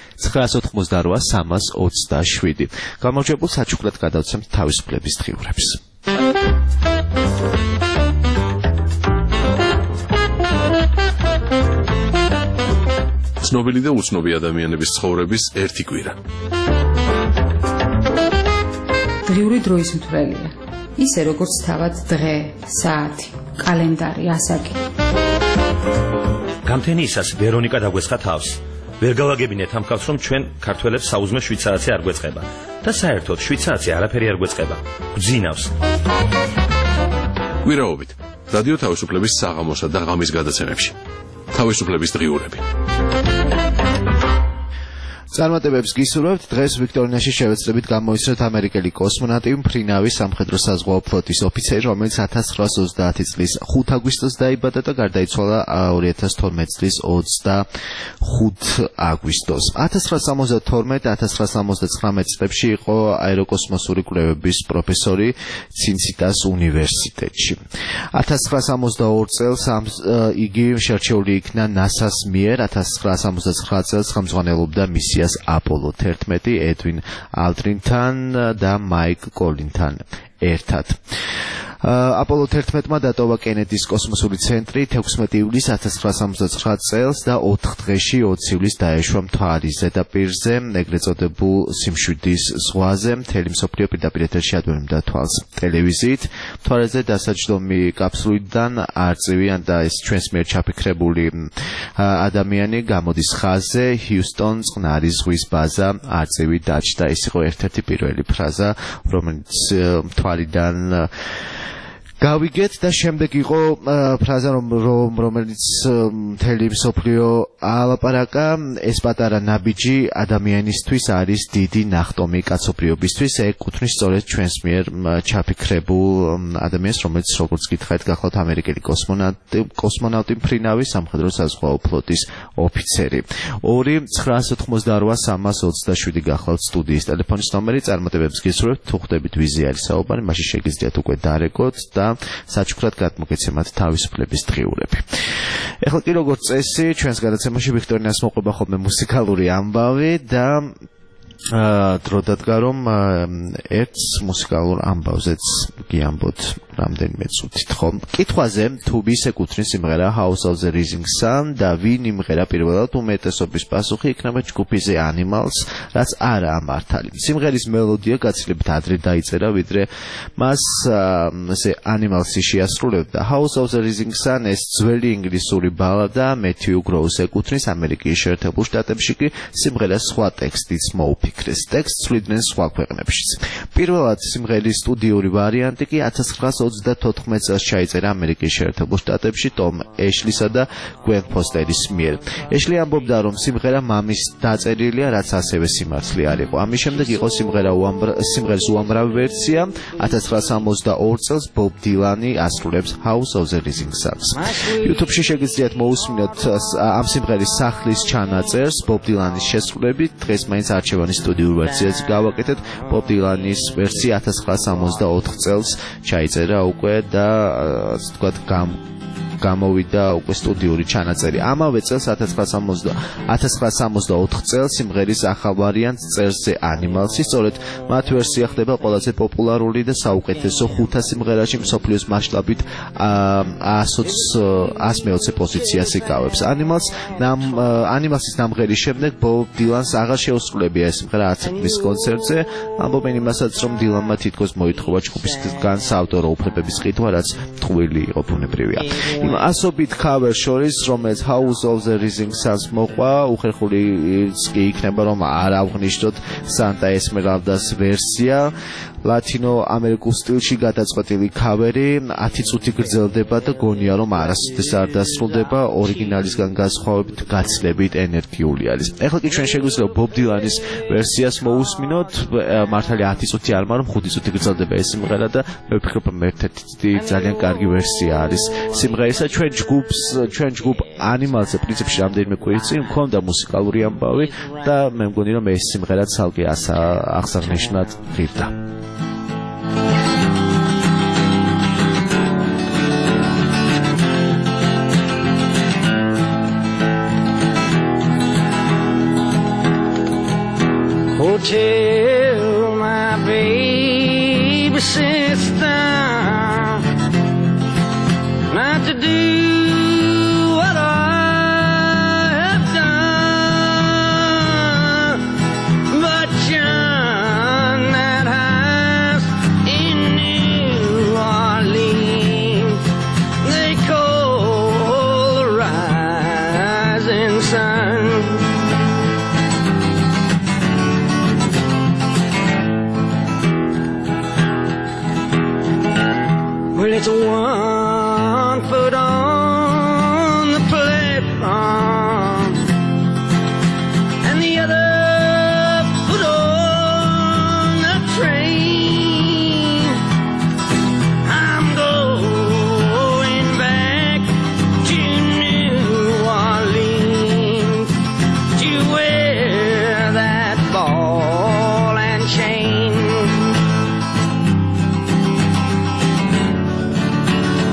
2-988-327. გამარჯვებულ საჩუქრად გადავცემთ თავისუფლების დღიურებს. ცნობილი და უცნობი ადამიანების ცხოვრების ერთი კვირა. დღიური დროის მთვრელია. ისე როგორც თავად დღე, საათი, კალენდარი, ასაკი. გამთენიისას ვერონიკა დაგვესხა თავს. ვერ გავაგებინეთ ამ ხალხს, რომ ჩვენ ქართველებს საუზმე შვიცარაცი არ გვეწყება და საერთოდ შვიცარაცი არაფერი არ გვეწყება. გვძინავს. კვირაობით რადიო თავისუფლების საღამოსა და ღამის გადაცემებში. თავისუფლების დღიურები. წარმატებებს გისურვებთ. დღეს ვიქტორინაში შევეცდებით გამოისროთ ამერიკელი კოსმონავტი, მფრინავის სამხედრო საზღვაო ფლოტის ოფიცერი, რომელიც 1930 წლის 5 აგვისტოს დაიბადა და გარდაიცვალა 2012 წლის 25 აგვისტოს. 1972-1979 წლებში იყო აეროკოსმოსური კვლევების პროფესორი ცინციტას უნივერსიტეტში. 1962 წელს იგი შერჩეული იქნა NASA-ს მიერ. 1969 წელს ხელმძღვანელობდა მისიას აპოლო 11 ედვინ ალდრინთან და მაიკ კოლინთან ერთად. აპოლო 11-მა დატოვა კენედის კოსმოსური ცენტრი 16 ივლისს 1969 წელს და 4 დღეში 20 ივლისს დაეშვა მთვარის ზედაპირზე, ეგრეთ წოდებულ სიმშვიდის ზღვაზე. მთელი მსოფლიო პირდაპირ ეთერში ადვენებდა თვალს ტელევიზიით. მთვარეზე დასაჯდომი კაფსულიდან არწივიან და ეს ჩვენს მიერ ჩაფიქრებული ადამიანი გამოდის ხაზზე, ჰიუსტონ წყნარი ზღვის ბაზა არწივი დაჯდა. ეს იყო ერთ-ერთი პირველი ფრაზა, რომელიც მთვარიდან გავიგეთ და შემდეგ იყო ფრაზა რომელიც მთელი მსოფლიო ალაპარაკა ეს პატარა ნაბიჯი ადამიანისთვის არის დიდი ნახტომი კაცობრიობისთვის ეკუთვნის სწორედ ჩვენს მიერ ჩაფიქრებულ ადამიანს რომელიც როგორც გითხარით გახლავთ ამერიკელი კოსმონავტი მფრინავი სამხედრო საზღვაო ფლოტის ოფიცერი 2-988-327 გახლავთ სტუდიის ტელეფონის ნომერი წარმატებებს გისურვებთ თუ ხვდებით ვიზი არის საუბარი მაშინ შეგიძლიათ უკვე დარეკოთ და საჩუქრად გადმოგეცემათ თავისუფლების დღიურები. ეხლა კი როგორც წესი, ჩვენს გადაცემაში ვიქტორინას მოყვება ხოლმე მუსიკალური ამბავი და დრო დადგა რომ ერთს მუსიკალურ ამბავზეც გიამბოთ რამდენიმე წუთით ხო? კითხვაზე თუ ვის ეკუთვნის სიმღერა House of the Rising Sun და ვინ იმღერა პირველად უმეტესობის პასუხი იქნება ჯგუფი The Animals, რაც არაა მართალი. სიმღერის მელოდია გაცილებით ადრე დაიწერა, ვიდრე მას The Animals-ი შეასრულებდა. House of the Rising Sun ეს ძველი ინგლისური ბალადა Matthew Gross ეკუთვნის ამერიკის შეერთებულ შტატებში კი სიმღერას სხვა ტექსტიც მოუფიქრეს. ტექსტს ცვლიდნენ სხვა ქვეყნებშიც. პირველად სიმღერის სტუდიური ვარიანტი კი 1924 წელს ჩაიწერა ამერიკის შეერთებულ შტატებში ტომ ეშლისა და გვენ ფოსტერის მიერ. ეშლი ამბობდა, რომ სიმღერა მამის დაწერილია, რაც ასევე სიმართლე არ იყო. ამის შემდეგ იყო სიმღერის უამრავი ვერსია. 1962 წელს ბობ დილანი ასრულებს House of the Rising Sun. YouTube-ში შეგიძლიათ მოусმინოთ ამ სიმღერის სახლის ჩანაწერს ბობ დილანის შესრულებით. დღეს მაინც არჩევანის სტუდიურ ვერსიას გავაკეთეთ. ბობ დილანის ვერსია 1964 წელს ჩაიწერა უკვე და ასე ვთქვათ გამოვიდა უკვე სტუდიური ჩანაწერი. ამავე წელს 1964 წელს სიმღერის ახალ ვარიანტს წერს The Animals-ი, სწორედ მათ ვერსია ხდება ყველაზე პოპულარული და საუკეთესო 500 სიმღერაში მსოფლიოს მასშტაბით 120 პოზიციას იკავებს. Animals-ის ნამღერის შემდეგ ბობ დილანს აღარ შეუსრულებია ეს სიმღერა არც მის კონცერტზე. ამბობენ იმასაც, რომ დილანმა თითქოს მოითხოვა ჯგუფისგან საავტორო უფლებების ყიდვა, რაც ტყუილი იყო, ბუნებრივია. ასობით cover შორის, რომელიც House of the Rising Sun მოყვა, უხერხული კი იქნება, რომ არ ავღნიშნოთ Santa Esmeralda's ვერსია. ლათინო ამერიკულ სტილში გადაწყვეტილი ქავერი 10 წუთი გრძელდება და გონია რომ არასოდეს არ დასრულდება, ორიგინალისგან განსხვავებით გაცილებით ენერგიული არის. ეხლა კი ჩვენ შეგვიძლია ბობ დილანის ვერსიას მოусმინოთ, მართალი 10 წუთი არ, მაგრამ 5 წუთი გრძელდება ეს სიმღერა და მე ვფიქრობ რომ ერთ-ერთი ძალიან კარგი ვერსია არის სიმღერისა. ჩვენ ჯგუფ Animals-ზე პრინციპში რამდენიმე კვირის წინ მქონდა მუსიკალური ამბავი და მე მგონი რომ ეს სიმღერა ცალკე აღსანიშნავად ღირდა. Tell my baby sister not to do what I have done, but John that house in New Orleans they call the rising sun. Well, it's one foot on the platform and the other foot on the train. I'm going back to New Orleans to wear that ball and chain.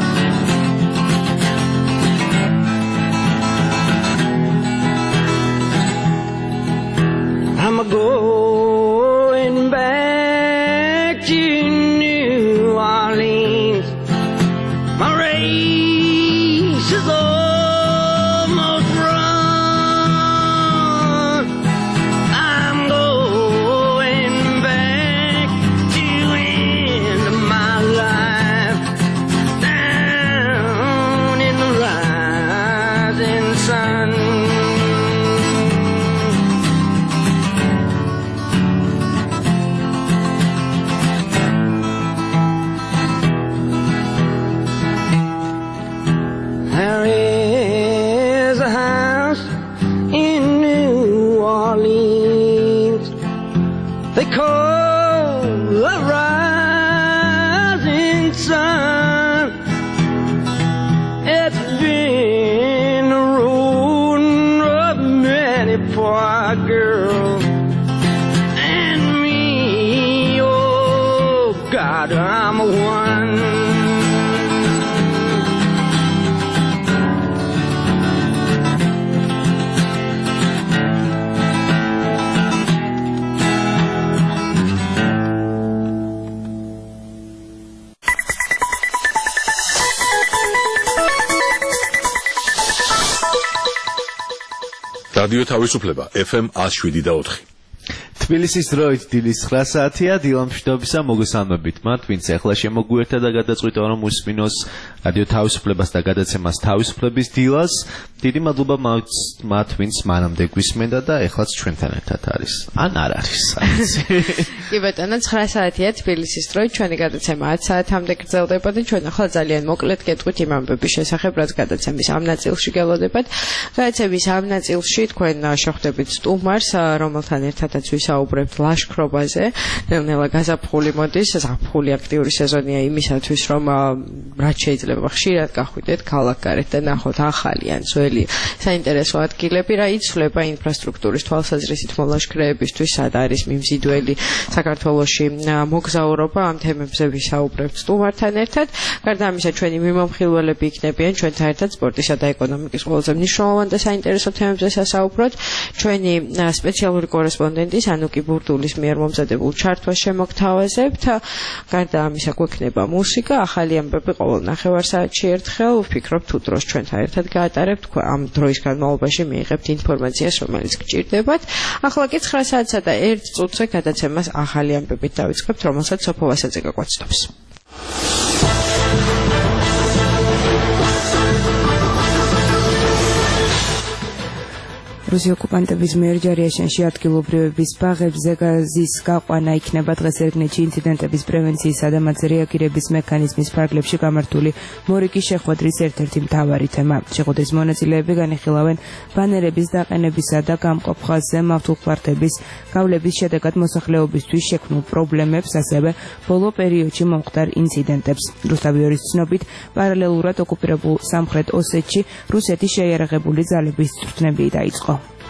number one. რადიო თავისუფლება FM 107.4 თბილისის დროით დილის 9 საათია დილამ მშვიდობისა მოგესალმებით მათ ვინც ახლა შემოგვიერთდა და გადაწყვიტა რომ უსმინოს რადიო თავისუფლებას და გადაცემას თავისუფლების დილას დიდი მადლობა მათ ვინც მანამდე გვისმენდა და ეხლაც ჩვენთან ერთად არის ან არ არის კი ბატონო 9 საათია თბილისის დროით ჩვენი გადაცემა 10 საათამდე გრძელდება და ჩვენ ახლა ძალიან მოკლედ გეტყვით იმ ამბების შესახებ რაც გადაცემის ამ ნაწილში გელოდებათ გადაცემის ამ ნაწილში თქვენ შეხვდებით სტუმარს რომელთან ერთადაც ვისაუბრებთ ლაშქრობაზე ნელ-ნელა გაზაფხული მოდის ზაფხული აქტიური სეზონია იმისათვის რომ რაც შეიძლება ხშირად გახვიდეთ ქალაქგარეთ და ნახოთ ახალი ან ძველი საინტერესო ადგილები რა იცვლება ინფრასტრუქტურის თვალსაზრისით მოლაშქრეებისთვის სად არის მიმზიდველი საქართველოში მოგზაურობა ამ თემებზე ვისაუბრებთ სტუმართან ერთად გარდა ამისა ჩვენი მიმომხილველები იქნებიან ჩვენთან ერთად სპორტისა და ეკონომიკის ყველაზე მნიშვნელოვან და საინტერესო თემებზე სასაუბროთ ჩვენი სპეციალური კორესპონდენტი ანუკი ბურდულის მიერ მომზადებულ ჩართვას შემოგთავაზებთ. გარდა ამისა გვექნება მუსიკა, ახალი ამბები ყოველ ნახევარსაათში ერთხელ. ვფიქრობ თუ დროს ჩვენთან ერთად გაატარებთ, ამ დროის განმავლობაში მიიღებთ ინფორმაციას, რომელიც გჭირდებათ. ახლა კი 9 საათსა და 1 წუთზე გადაცემას ახალი ამბებით დავიწყებთ, რომელსაც სოფო ვასაძე გაგვაცნობს. რუსი ოკუპანტების მიერ ჯარიაშენში ადგილობრივების ბაღებზე გაზის გაყვანა იქნება დღეს ერგნეთში ინციდენტების პრევენციისა და მათზე რეაგირების მექანიზმის ფარგლებში გამართული მორიგის შეხვედრის ერთ-ერთი მთავარი თემა. შეხვედრის მონაწილეები განიხილავენ ბანერების დაყენებისა და გამყოფ ხაზზე მავთულხლართების გავლების შედეგად მოსახლეობისთვის შექმნილ პრობლემებს, ასევე ბოლო პერიოდში მომხდარ ინციდენტებს. რუსთავიორის ცნობით, პარალელურად ოკუპირებულ სამხრეთ ოსეთში რუსეთის შეიარაღებული ძალების წვრთნები დაიწყო.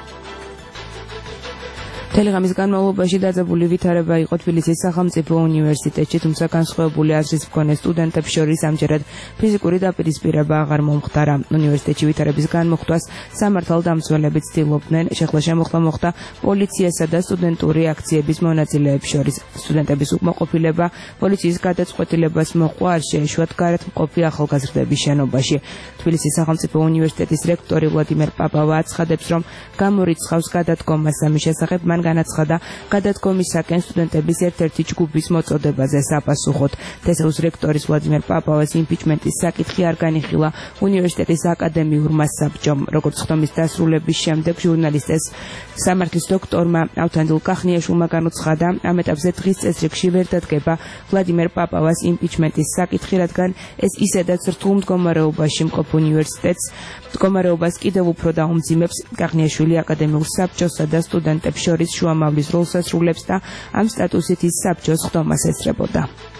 თელეგრამის განმავლობაში დაძაბული ვითარება იყო თბილისის სახელმწიფო უნივერსიტეტში, თუმცა განსხვავებული აზრის მქონე სტუდენტებს შორის ამჯერად ფიზიკური დაპირისპირება აღარ მომხდარა. უნივერსიტეტში ვითარების განმოხტვას სამართალდამცველები ცდილობდნენ, შეხლა შემოხლა მოხდა პოლიციასა და სტუდენტური აქციების მონაწილეებს შორის. სტუდენტების უკმაყოფილება პოლიციის გადაწყვეტილებას მოყვა არ შეეშვათ გარეთმყოფი ახალგაზრდების შენობაში. თბილისის სახელმწიფო უნივერსიტეტის რექტორი ვლადიმერ პაპავა აცხადებს, რომ გამორიცხავს გადადგომას ამის შესახებ მან განაცხადა გადადგომისაკენ სტუდენტების ერთ-ერთი ჯგუფის მოწოდებაზე საპასუხოდ. თესეუს რექტორის ვლადიმერ პაპავას იმპიჩმენტის საკითხი არ განიხილა უნივერსიტეტის აკადემიურმა საბჭომ. როგორც ხდომის დასრულების შემდეგ ჟურნალისტებს სამართლის დოქტორმა ავთანდილ კახნიაშვილმა განუცხადა, ამ ეტაპზე დღის წესრიგში ვერ დადგება ვლადიმერ პაპავას იმპიჩმენტის საკითხი, რადგან ეს ისედაც რთულ მდგომარეობაში მყოფ უნივერსიტეტს მდგომარეობას კიდევ უფრო დაუმძიმებს. კახნიაშვილი აკადემიურ საბჭოსა და სტუდენტებს შორის შუამავლის როლს ასრულებს და ამ სტატუსით ის საბჭოს ხდომას ესწრებოდა.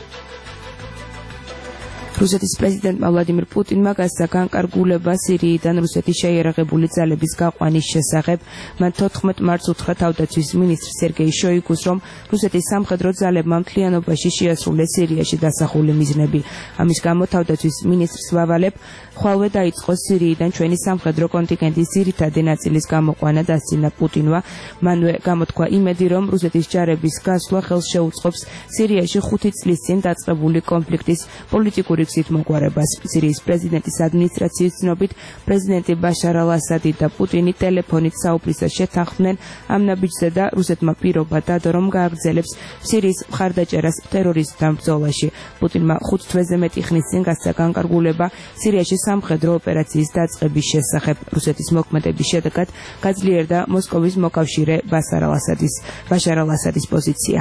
რუსეთის პრეზიდენტმა ვლადიმირ პუტინმა გასცა განკარგულება სირიიდან რუსეთის შეიარაღებული ძალების გაყვანის შესახებ. მან 14 მარტს უთხრა თავდაცვის მინისტრ სერგეი შოიგუს, რომ რუსეთის სამხედრო ძალებმა მთლიანობაში შეასრულეს სირიაში დასახული მიზნები. ამის გამო თავდაცვის ministrs ვავალებ ხვალვე დაიწყო სირიიდან ჩვენი სამხედრო კონტინგენტის ძირითადი ნაწილის გამოყვანა დასცინა პუტინმა. მანვე გამოთქვა იმედი, რომ რუსეთის ჯარების გასვლა ხელს შეუწყობს სირიაში 5 წლის წინ დაწყებული კონფლიქტის პოლიტიკური გზით მოგვარებას. სირიის პრეზიდენტის ადმინისტრაციის ცნობით, პრეზიდენტი ბაშარ ალ-ასადი და პუტინი ტელეფონით საუბრისას შეთანხმდნენ ამ ნაბიჯზე და რუსეთმა პირობა დადო, რომ გააგრძელებს სირიის მხარდაჭერას ტერორისტთან ბრძოლაში. პუტინმა 5 თვეზე მეტი ხნის წინ გასცა განკარგულება სირიაში სამხედრო ოპერაციის დაწყების შესახებ. რუსეთის მოქმედების შედეგად გაძლიერდა მოსკოვის მოკავშირე ბაშარ ალ-ასადის პოზიცია.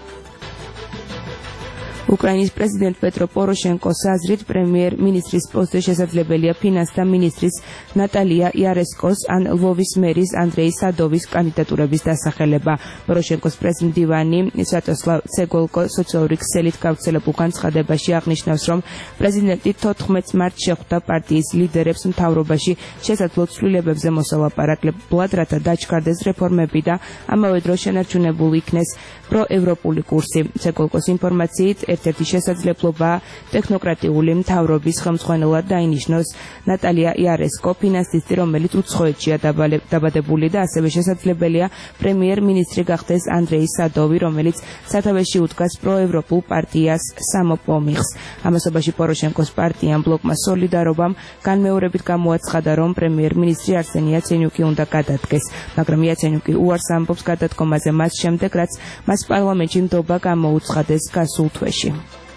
უკრაინის პრეზიდენტ პეტრო პოროშენკოს აზრით პრემიერ-მინისტრის პოსტზე შესაძლებელია ფინანსთა მინისტრის ნატალია იარესკოს ან ლვოვის მერის ანდრეი სადოვის კანდიდატურების დასახელება. პოროშენკოს პრეზიდენტივანი სვიატოსლავ ცეგოლკო სოციალური ქსელით გავრცელებულ განცხადებაში აღნიშნავს, რომ პრეზიდენტი 14 მარტს შეხვდა პარტიის ლიდერებს მთავრობაში შესაძლო ცვლილებებზე მოსალაპარაკებლად, რათა დაჩქარდეს რეფორმები და ამავე დროს შენარჩუნებული იქნეს პროევროპული კურსი. ცეგოლკოს ინფორმაციით ერთ-ერთი შესაძლებლობაა ტექნოკრატიული მთავრობის ხელმძღვანელად დაინიშნოს ნატალია იარესკო, ფინანსისტი, რომელიც უცხოეთშია დაბადებული და ასევე შესაძლებელია პრემიერ-მინისტრი გახდეს ანდრეი სადოვი, რომელიც სათავეში უდგას პროევროპულ პარტიას სამოპომიხს. ამასობაში პოროშენკოს პარტიამ ბლოკმა სოლიდარობამ განმეორებით გამოაცხადა, რომ პრემიერ-მინისტრი არსენი იაცენიუკი უნდა გადადგეს, მაგრამ იაცენიუკი უარს ამბობს გადადგომაზე მას შემდეგ, რაც მას პარლამენტში ნდობა გამოუცხადეს გასულ თვეში.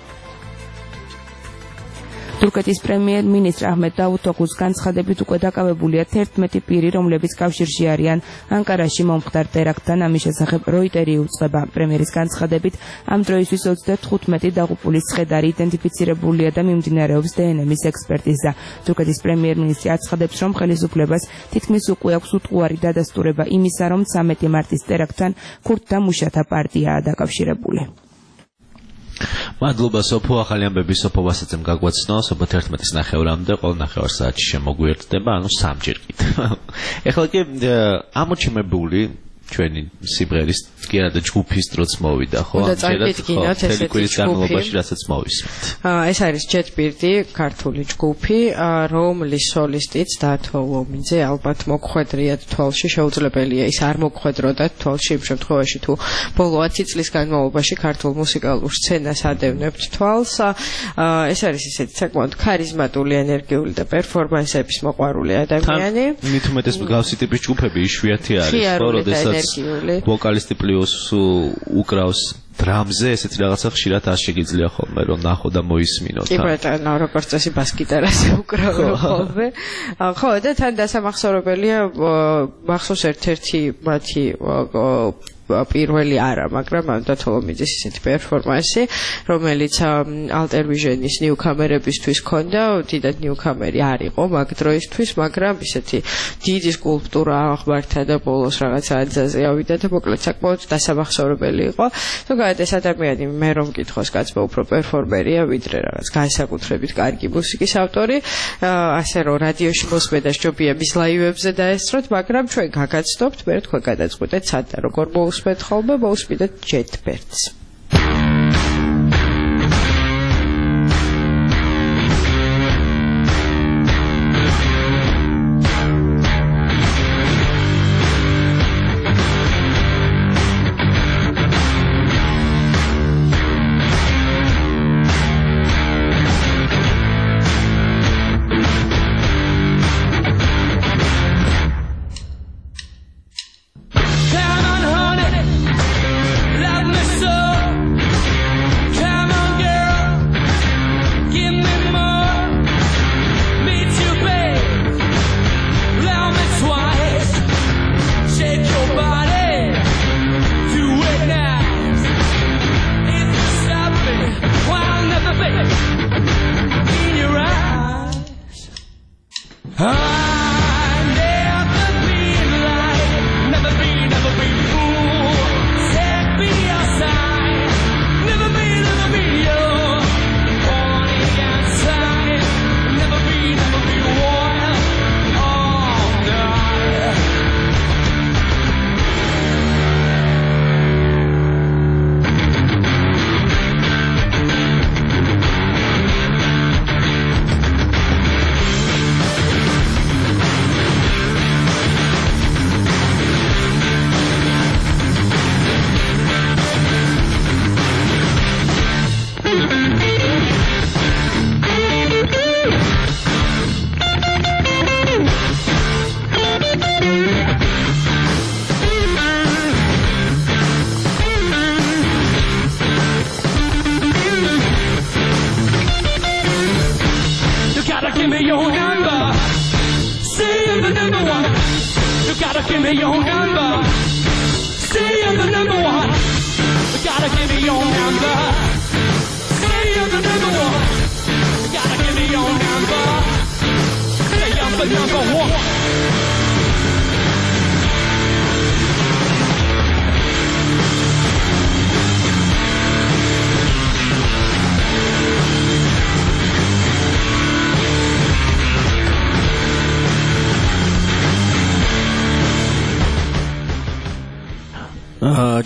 თურქეთის პრემიერ-მინისტრ აჰმედ დავუთოღლუს განცხადებით უკვე დაკავებულია 11 პირი, რომლებიც კავშირში არიან ანკარაში მომხდარ ტერაქტთან. ამის შესახებ როიტერი უწყება. პრემიერის განცხადებით ამ დროისთვის 35 დაღუპულის ცხედარი იდენტიფიცირებულია და მიმდინარეობს დნმ-ის ექსპერტიზა. თურქეთის პრემიერ-მინისტრი აცხადებს, რომ ხელისუფლებას თითქმის უკვე აქვს უტყუარი დადასტურება იმისა, რომ 13 მარტის ტერაქტთან ქურთთა მუშათა პარტიაა დაკავშირებული. მადლობა სოფო, ახალი ამბები სოფო ვასაძემ გაგვაცნო, სოფო 11:30-მდე ყოველ ნახევარ საათში შემოგვიერთდება, ანუ სამჯერ კიდევ. ეხლა კი ამოჩემებული ჩვენი სიმღერის კი არა და ჯგუფის დროც მოვიდა, ხო? უნდა წარგედგინოთ ესეთი კვირის განმავლობაში, რასაც მოვისმით. ეს არის ჯეტბირდი, ქართული ჯგუფი, რომლის სოლისტიც დათო ლომინძე ალბათ მოგხვედრიათ თვალში, შეუძლებელია ის არ მოგხვედროდათ თვალში იმ შემთხვევაში თუ ბოლო 10 წლის განმავლობაში ქართულ მუსიკალურ სცენას ადევნებთ თვალს. ეს არის ისეთი საკმაოდ ქარიზმატული, ენერგიული და პერფორმანსების მოყვარული ადამიანი. მით უმეტეს მსგავსი ტიპის ჯგუფები იშვიათი არის, ხო, როდესაც ვოკალისტი პლუს უკრავს დრამზე, ესეთი რაღაცა ხშირად არ შეგიძლია ხოლმე რომ ნახო და მოისმინო. კი ბატონო, როგორც წესი ბას-გიტარაზე უკრავენ ხოლმე. ხო, და თან დასამახსოვრებელია მახსოვს ერთ-ერთი მათი პირველი არა, მაგრამ დათო ლომინძეს ისეთი პერფორმანსი, რომელიც ალტერ ვიჟენის ნიუკამერებისთვის ქონდა, დიდად ნიუკამერი არ იყო მაგ დროისთვის, მაგრამ ისეთი დიდი სკულპტურა აღმართა და ბოლოს რაღაც აძაზე ავიდა და მოკლედ საკმაოდ დასამახსოვრებელი იყო. ზოგადად ეს ადამიანი მე რომ მკითხოს კაცმა უფრო პერფორმერია, ვიდრე რაღაც განსაკუთრებით კარგი მუსიკის ავტორი, ასე რომ რადიოში მოსმენა სჯობია მის ლაივებზე დაესწროთ, მაგრამ ჩვენ გაგაცნობთ, მე თქვენ გადაწყვეტეთ სად და როგორ მოусმენთ ხოლმე, მოусმინეთ ჯეტბირდს.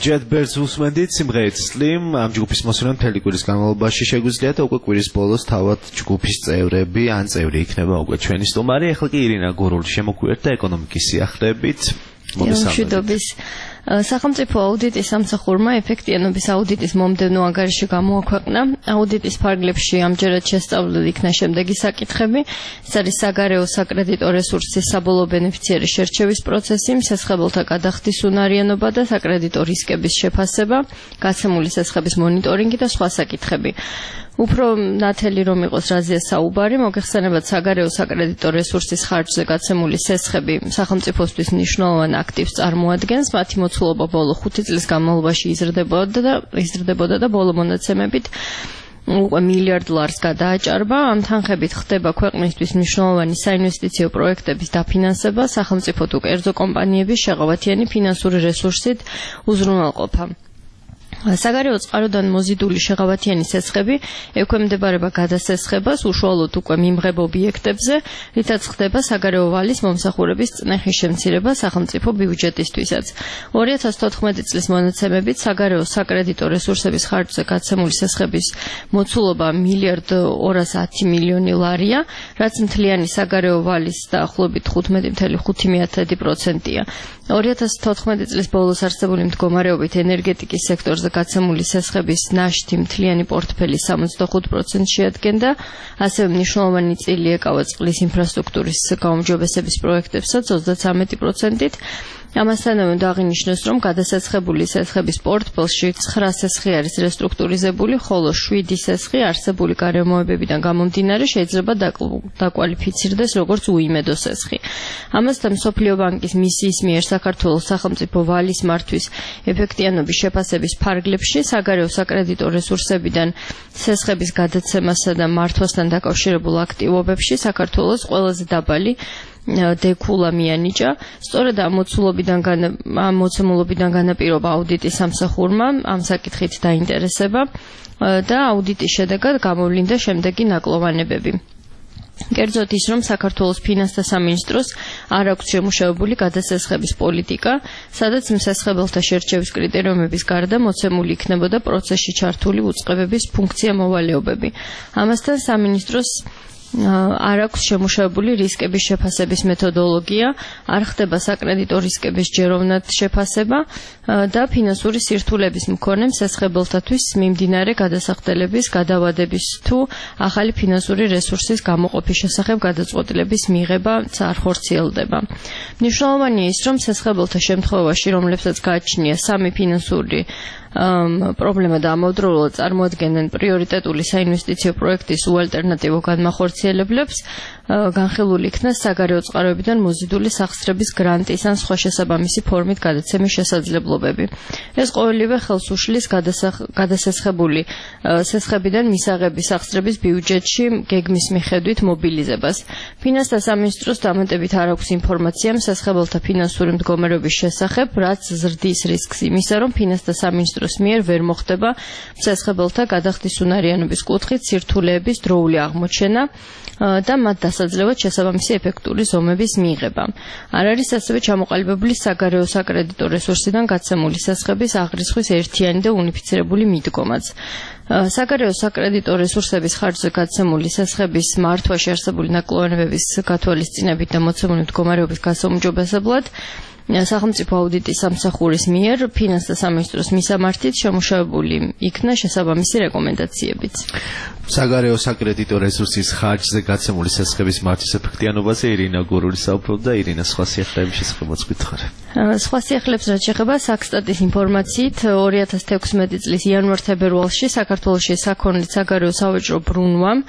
Jet Birds უსმენდით სიმღერით Slim, ამ ჯგუფის მოსვენა მთელი კვირის განმავლობაში შეგვიძლია და უკვე კვირის ბოლოს თავად ჯგუფის წევრები ან წევრი იქნება უკვე ჩვენი სტუმარი. ახლა კი ირინა გურული შემოგვიერთდა ეკონომიკის სიახლეებით. მშვიდობის სახელმწიფო აუდიტის სამსახურმა ეფექტიანობის აუდიტის მომდევნო ანგარიში გამოაქვეყნა. აუდიტის ფარგლებში ამჯერად შესწავლილი იქნა შემდეგი საკითხები: ეს არის საგარეო საკრედიტო რესურსის საბოლოო ბენეფიციარის შერჩევის პროცესი, მსესხებელთა გადახდის უნარიანობა და საკრედიტო რისკების შეფასება, გაცემული სესხების მონიტორინგი და სხვა საკითხები. უფრო ნათელი რომ იყოს რაზეა საუბარი, მოგეხსენებათ საგარეო საკრედიტო რესურსის ხარჯზე გაცემული სესხები სახელმწიფოსთვის მნიშვნელოვან აქტივს წარმოადგენს. მათი მოცულობა ბოლო 5 წლის განმავლობაში იზრდებოდა და ბოლო მონაცემებით უკვე $1 მილიარდ გადააჭარბა. ამ თანხებით ხდება ქვეყნისთვის მნიშვნელოვანი საინვესტიციო პროექტების დაფინანსება, სახელმწიფო თუ კერძო კომპანიების შეღავათიანი ფინანსური რესურსით უზრუნველყოფა. საგარეო წყაროდან მოზიდული შეღავათიანი სესხები ექვემდებარება გადასესხებას უშუალოდ უკვე მიმღებ ობიექტებზე, რითაც ხდება საგარეო ვალის მომსახურების წნეხის შემცირება სახელმწიფო ბიუჯეტისთვისაც. 2014 წლის მონაცემებით საგარეო საკრედიტო რესურსების ხარჯზე გაცემული სესხების მოცულობა $1,210 მილიონი, რაც მთლიანი საგარეო ვალის დაახლოებით 15.5%-ია. 2014 წლის ბოლოს არსებული მდგომარეობით ენერგეტიკის სექტორზე გაცემული სესხების ნაშთი მთლიანი პორტფელის 65% შეადგენდა, ასევე მნიშვნელოვანი წილი ეკავა წყლის ინფრასტრუქტურის გაუმჯობესების პროექტებსაც 33%-ით. ამასთანავე უნდა აღინიშნოს, რომ გადასესხებული სესხების პორტფელში 9 სესხი არის რესტრუქტურიზებული, ხოლო 7 სესხი არსებული გარემოებებიდან გამომდინარე შეიძლება დაკვალიფიცირდეს როგორც უიმედო სესხი. ამასთან მსოფლიო ბანკის მისიის მიერ საქართველოს სახელმწიფო ვალის მართვის ეფექტიანობის შეფასების ფარგლებში საგარეო საკრედიტო რესურსებიდან სესხების გადაცემასა და მართვასთან დაკავშირებულ აქტივობებში საქართველოს ყველაზე დაბალი დეკულა მიანიჭა. სწორედ ამ მოცემულობიდან განაპირობა აუდიტის სამსახურმა ამ საკითხით დაინტერესება და აუდიტის შედეგად გამოვლინდა შემდეგი ნაკლოვანებები. კერძოდ ის, რომ საქართველოს ფინანსთა სამინისტროს არ აქვს შემუშავებული გადასესხების პოლიტიკა, სადაც მსესხებელთა შერჩევის კრიტერიუმების გარდა მოცემული იქნებოდა პროცესში ჩართული უწყებების ფუნქცია მოვალეობები. ამასთან სამინისტროს არ აქვს შემუშავებული რისკების შეფასების მეთოდოლოგია, არ ხდება საკრედიტო რისკების ჯეროვნად შეფასება და ფინანსური სირთულების მქონე მსესხებელთათვის მიმდინარე გადასახდელების, გადავადების თუ ახალი ფინანსური რესურსის გამოყოფის შესახებ გადაწყვეტილების მიღება არ ხორციელდება. მნიშვნელოვანია ის, რომ მსესხებელთა შემთხვევაში, რომლებსაც გააჩნია სამი ფინანსური პრობლემა და ამავდროულად წარმოადგენენ პრიორიტეტული საინვესტიციო პროექტის უალტერნატივო განმახორციელებლებს, განხილული იქნა საგარეო წყაროებიდან მოზიდული სახსრების გრანტის ან სხვა შესაბამისი ფორმით გადაცემის შესაძლებლობები. ეს ყოველივე ხელს უშლის გადასესხებული სესხებიდან მისაღები სახსრების ბიუჯეტში გეგმის მიხედვით მობილიზებას. ფინანსთა სამინისტროს დამატებით არ აქვს ინფორმაცია მსესხებელთა ფინანსური მდგომარეობის შესახებ, რაც ზრდის რისკს იმისა, რომ ფინანსთა სამინისტროს მიერ ვერ მოხდება მსესხებელთა გადახდის უნარიანობის კუთხით სირთულეების დროული აღმოჩენა და მათ დასაძლევად შესაბამისი ეფექტური ზომების მიღება. არ არის ასევე ჩამოყალიბებული საგარეო საკრედიტო რესურსიდან გაცემული სესხების აღრიცხვის ერთიანი და უნიფიცირებული მიდგომაც. საგარეო საკრედიტო რესურსების ხარჯზე გაცემული სესხების მართვაში არსებული ნაკლოვანებების გათვალისწინებით და მოცემული მდგომარეობის გასაუმჯობესებლად სახელმწიფო აუდიტის სამსახურის მიერ ფინანსთა სამინისტროს მისამართით შემუშავებული იქნა შესაბამისი რეკომენდაციებიც. საგარეო საკრედიტო რესურსის ხარჯზე გაცემული სესხების მართვის ეფექტიანობაზე ირინა გურული საუბრობდა. ირინა, სხვა სიახლეების შესახებაც გითხარი. სხვა სიახლეებს რაც შეეხება საქსტატის ინფორმაციით 2016 წლის იანვარ-თებერვალში საქართველოში საქონლით საგარეო სავაჭრო ბრუნვამ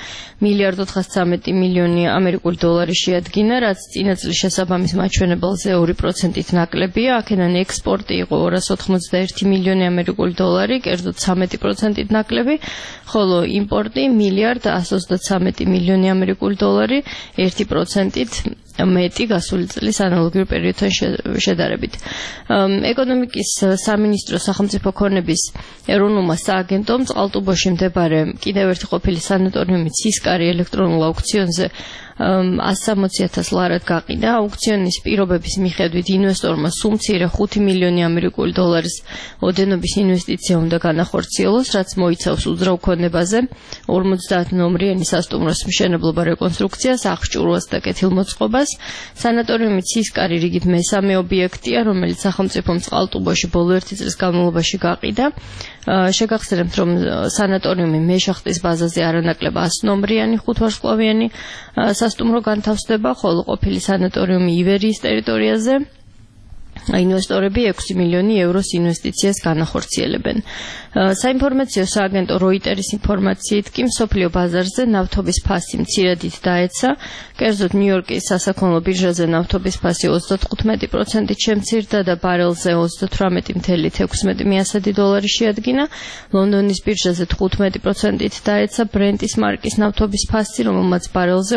$1,413 მილიონი შეადგინა, რაც წინა წლის შესაბამის მაჩვენებელზე 2%-ით ნაკლებია. აქედან ექსპორტი იყო $291 მილიონი, კერძოდ 13%-ით ნაკლები, ხოლო იმპორტი $1,133 მილიონი, 1%-ით მეტი გასული წლის ანალოგიურ პერიოდთან შედარებით. ეკონომიკის სამინისტროს სახელმწიფო ქონების ეროვნულმა სააგენტომ წყალტუბოში მდებარე კიდევ ერთი ყოფილი სანატორიუმი ცისკარი ელექტრონულ აუქციონზე 160,000 ლარად გაყიდა. აუქციონის პირობების მიხედვით ინვესტორმა სულ მცირე 5 მილიონი ამერიკული დოლარის ოდენობის ინვესტიცია უნდა განახორციელოს, რაც მოიცავს უძრავ ქონებაზე 50 ნომრიანი სასტუმროს მშენებლობა, რეკონსტრუქციას, აღჭურვას და კეთილმოწყობას. სანატორიუმი ცისკარი რიგით მესამე ობიექტია, რომელიც სახელმწიფომ წყალტუბოში ბოლო 1 წლის განმავლობაში გაყიდა. შეგახსენებთ, რომ სანატორიუმი მეშახტის ბაზაზე არანაკლებ 100 ნომრიანი 5 ვარსკვლავიანი სასტუმრო განთავსდება, ხოლო ყოფილი სანატორიუმი ივერიის ტერიტორიაზე ინვესტორები 6 მილიონი ევროს ინვესტიციას განახორციელებენ. საინფორმაციო სააგენტო როიტერის ინფორმაციით კი მსოფლიო ბაზარზე ნავთობის ფასი მცირედით დაეცა. კერძოდ ნიუ-იორკის სასაქონლო ბირჟაზე ნავთობის ფასი 35%-ით შემცირდა და ბარელზე 38.16 დოლარი შეადგინა. ლონდონის ბირჟაზე 15%-ით დაეცა ბრენტის მარკის ნავთობის ფასი, რომელმაც ბარელზე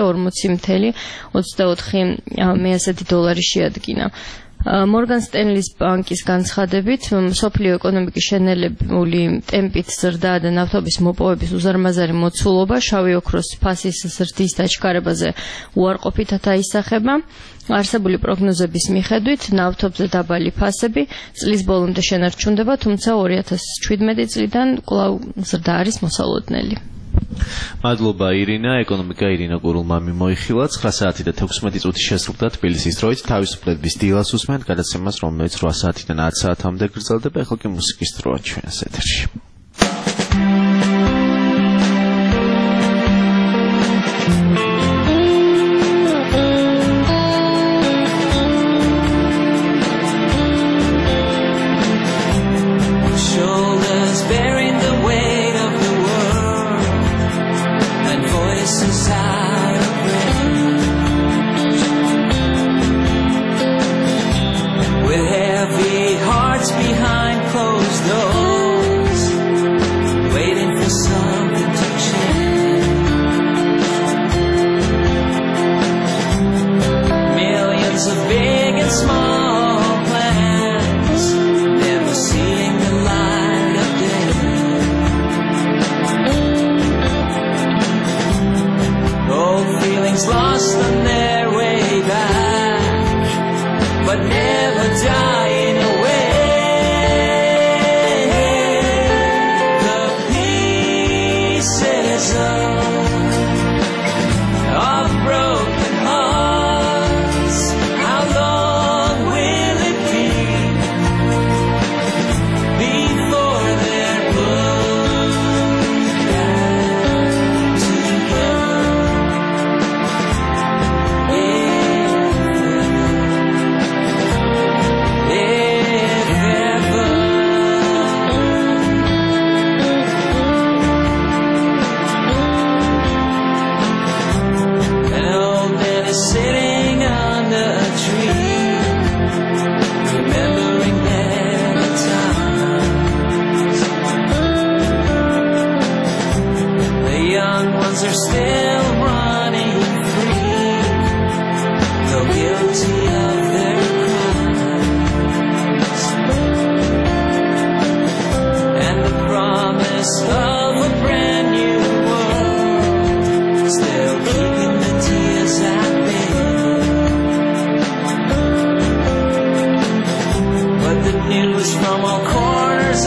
40.24 დოლარი შეადგინა. Morgan Stanley ბანკის განცხადებით, მსოფლიო ეკონომიკის შენელებული ტემპით ზრდა და ნავთობის მოპოვების უზარმაზარი მოცულობა შავი ოქროს ფასის ზრდის დაჩქარებაზე უარყოფითად აისახება. არსებული პროგნოზების მიხედვით ნავთობზე დაბალი ფასები წლის ბოლომდე შენარჩუნდება, თუმცა 2017 წლიდან კვლავ ზრდა არის მოსალოდნელი. მადლობა ირინა, ეკონომიკა ირინა გურულმამი მოიხილა 9 საათი და 16 წუთი შესრულდა თბილისის დროით. თავისუფლების დილას უსმენთ გადაცემას, რომელიც 8 საათიდან 10 საათამდე გრძელდება. ახლა კი მუსიკის დროა ჩვენს ეთერში.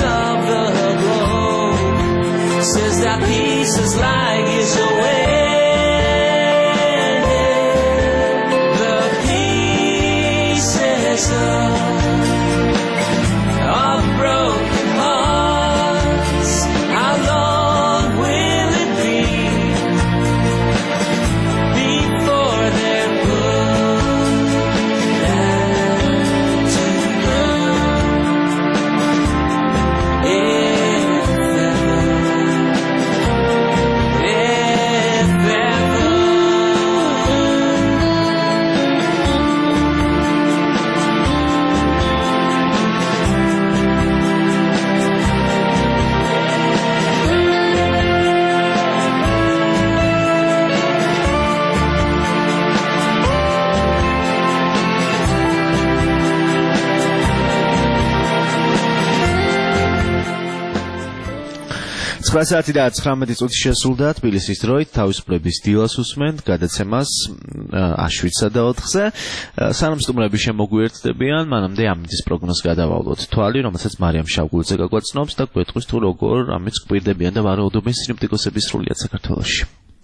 Says that peace is like years away. 9 და 19 წუთი შესრულდა თბილისის დროით თავისუფლების დილას უსმენთ გადაცემას აშვიდსა და 4-ზე. სანამ სტუმრები შემოგვიერთდებიან, მანამდე ამინდის პროგნოზს გადავალოთ თვალი, რომელსაც მარიამ შავგულიძე გაგვაცნობს და გვეტყვის თუ როგორ ამით გვირდებიან და ვარაუდობენ სინოპტიკოსების სრულიად საქართველოში.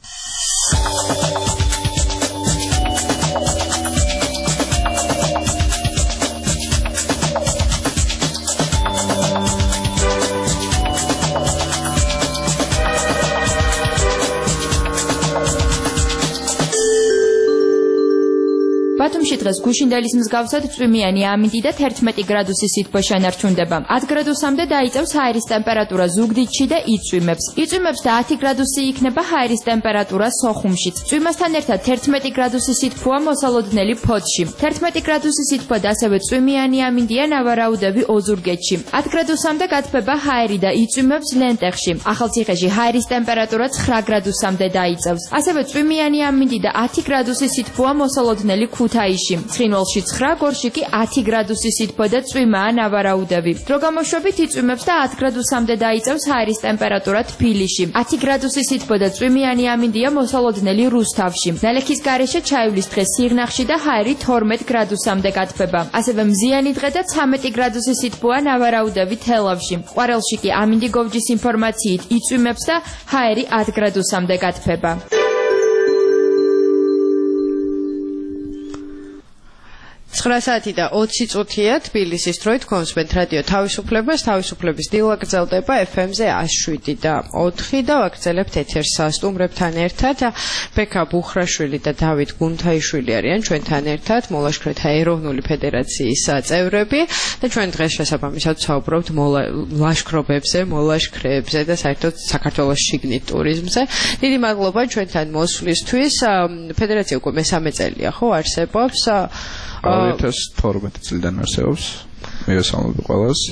ბათუმში დღეს გუშინდელის მსგავსად წვიმიანი ამინდი და 11 გრადუსის სითბო შენარჩუნდება. 10 გრადუსამდე დაიწევს ჰაერის ტემპერატურა ზუგდიდში და იწვიმებს. იწვიმებს და 10 გრადუსი იქნება ჰაერის ტემპერატურა სოხუმშიც. წვიმასთან ერთად 11 გრადუსის სითბოა მოსალოდნელი ფოთში. 11 გრადუსის სითბოდ ასევე წვიმიანი ამინდია ნავარაუდები ოზურგეთში. 10 გრადუსამდე გათბება ჰაერი და იწვიმებს ლენტეხში. ახალციხეში ჰაერის ტემპერატურა 9 გრადუსამდე დაიწევს. ასევე წვიმიანი ამინდი და 10 გრადუსის სითბოა მოსალოდნელი ქუთაისში. ცხინვალში 9, გორში კი 10 გრადუსის სითბო და წვიმაა ნავარაუდები. დრო გამოშვებით იწვიმებს და 10 გრადუსამდე დაიწევს ჰაერის ტემპერატურა თბილისში. 10 გრადუსის სითბო და წვიმიანი ამინდია მოსალოდნელი რუსთავში. ნალექის გარეშე ჩაივლის დღე სიღნაღში და ჰაერი 12 გრადუსამდე გათბება. ასევე მზიანი დღე და 13 გრადუსის სითბოა ნავარაუდები თელავში. ყვარელში კი ამინდი გოვჯის ინფორმაციით იწვიმებს და ჰაერი 10 გრადუსამდე გათბება. 9 საათი და 20 წუთია თბილისის დროით კონსვენთ რადიო თავისუფლებას თავისუფლების დილა გრძელდება FM-ზე 107 და 4 და ვაგრძელებთ ეთერს სტუმრებთან ერთად ბექა ბუხრაშვილი და დავით გუნთაიშვილი არიან ჩვენთან ერთად მოლაშქრეთა ეროვნული ფედერაციის წევრები და ჩვენ დღეს შესაბამისად ვსაუბრობთ ლაშქრობებზე, მოლაშქრეებზე და საერთოდ საქართველოს შიგნით ტურიზმზე. დიდი მადლობა ჩვენთან მოსვლისთვის. ფედერაცია უკვე მესამე წელია ხო არსებობს? 2012 წლიდან არსებობს. მივესალმები ყველას.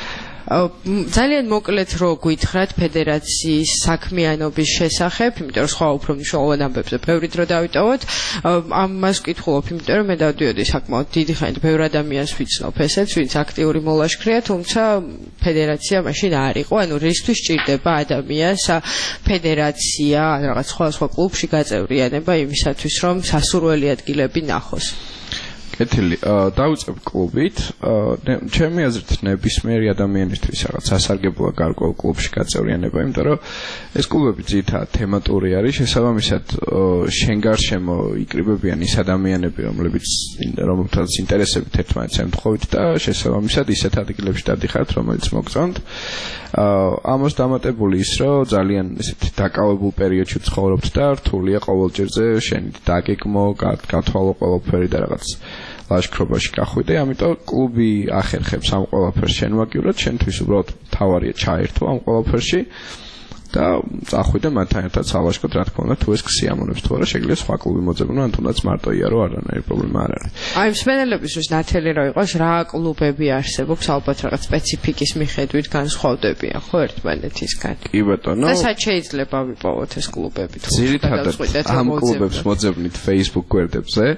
ძალიან მოკლედ რო გითხრათ ფედერაციის საქმიანობის შესახებ, იმიტომ რომ სხვა უფრო მნიშვნელოვან ამბებზე ბევრი დრო დავიტოვოთ. ამას ვკითხულობ, იმიტომ რომ მე დავდიოდი საკმაოდ დიდი ხანით ბევრ ადამიანს ვიცნობ ესეც, ვინც აქტიური მოლაშქრეა, თუმცა ფედერაცია მაშინ არ იყო. ანუ რისთვის სჭირდება ადამიანს ფედერაცია, რაღაც სხვა კლუბში გაწევრიანება იმისათვის, რომ სასურველი ადგილები ნახოს. კეთილი, დავიწყებ კლუბით. ჩემი აზრით ნებისმიერი ადამიანისთვის რაღაც სასარგებლოა გარკვეულ კლუბში გაწევრიანება, იმიტომ რომ ეს კლუბები ძირითადად თემატური არის, შესაბამისად შენ გარშემო იკრიბებიან ის ადამიანები, რომლებთაც ინტერესებით ერთმანეთს ემთხოვით და შესაბამისად ისეთ ადგილებში დადიხართ, რომელიც მოგწონთ. ამას დამატებული ის, რომ ძალიან ესეთი დაკავებულ პერიოდში ცხოვრობთ და რთულია ყოველჯერზე შენი დაგეგმო, გათვალო ყველაფერი და რაღაც ლაშქრობაში გახვიდე, ამიტომ კლუბი ახერხებს ამ ყველაფერს შენვაგივრად, შენთვის უბრალოდ თავარია ჩაერთო ამ ყველაფერში და წახვიდე მათთან ერთად სალაშქროდ, რა თქმა უნდა, თუ ეს გსიამოვნებს თუ არა, შეგიძლია სხვა კლუბი მოძებნო, ან თუნდაც მარტო იარო, არანაირი პრობლემა არ არის. აი, მსმენელებისთვის ნათელი რა იყოს, რა კლუბები არსებობს, ალბათ რაღაც სპეციფიკის მიხედვით განსხვავდებიან, ხო, ერთმანეთისგან. კი ბატონო. და სად შეიძლება ვიპოვოთ ეს კლუბები? ძირითადად ამ კლუბებს მოძებნით Facebook გვერდებზე.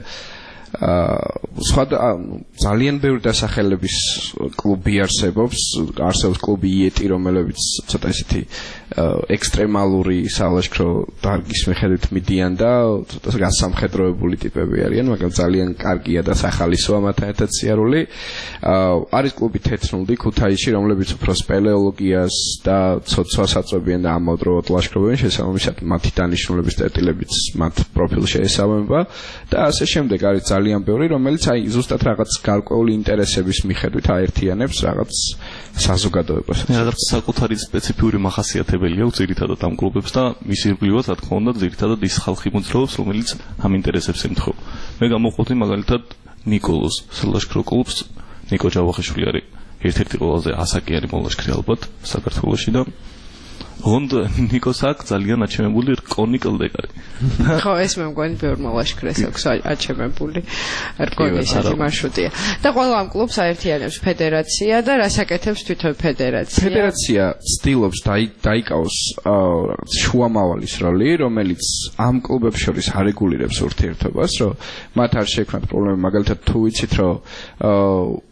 ძალიან ბევრი დასახელების კლუბი არსებობს კლუბი იეტი, რომელიც ცოტა ისეთი ექსტრემალური სალაშქრო დარგის მიხედვით მიდიან და ცოტა გასამხედროებული ტიპები არიან, მაგრამ ძალიან კარგია და სახალისოა მათთან ერთად სიარული. არის კლუბი თეთრნულდი ქუთაისში, რომლებიც უფრო სპელეოლოგიას და ცოცვას აწვევიან და ამავდროულად ლაშქრობენ, შესაბამისად მათი დანიშნულების წერტილებიც მათ პროფილში ესაბამება და ასე შემდეგ არის ძალიან ბევრი, რომელიც აი ზუსტად რაღაც გარკვეული ინტერესების მიხედვით აერთიანებს რაღაც საზოგადოებას. რაღაც საკუთარი სპეციფიური მახასიათებელი აქვს ძირითადად ამ კლუბებს და მის ირგვლივაც, რა თქმა უნდა, ძირითადად ის ხალხი მოძრაობს, რომელიც ამ ინტერესებს ემთხვევა. მე გამოვყავდი მაგალითად ნიკოლოს სალაშქრო კლუბს. ნიკო ჯავახიშვილი არის ერთ-ერთი ყველაზე ასაკიანი მოლაშქრე ალბათ საქართველოში და გონდ ნიკოს აქ ძალიან აჩემებული რკონი კლდეკარი. ხო, ეს მე მგონი ბევრ მოლაშქრეს აქვს აჩემებული რკონი ისეთი მარშრუტია. და ყველა ამ კლუბს აერთიანებს ფედერაცია და რას აკეთებს თვითონ ფედერაცია? ფედერაცია ცდილობს დაიკავოს შუამავალის როლი, რომელიც ამ კლუბებს შორის არეგულირებს ურთიერთობას, რომ მათ არ შექმნათ პრობლემა, მაგალითად თუ ვიცით, რომ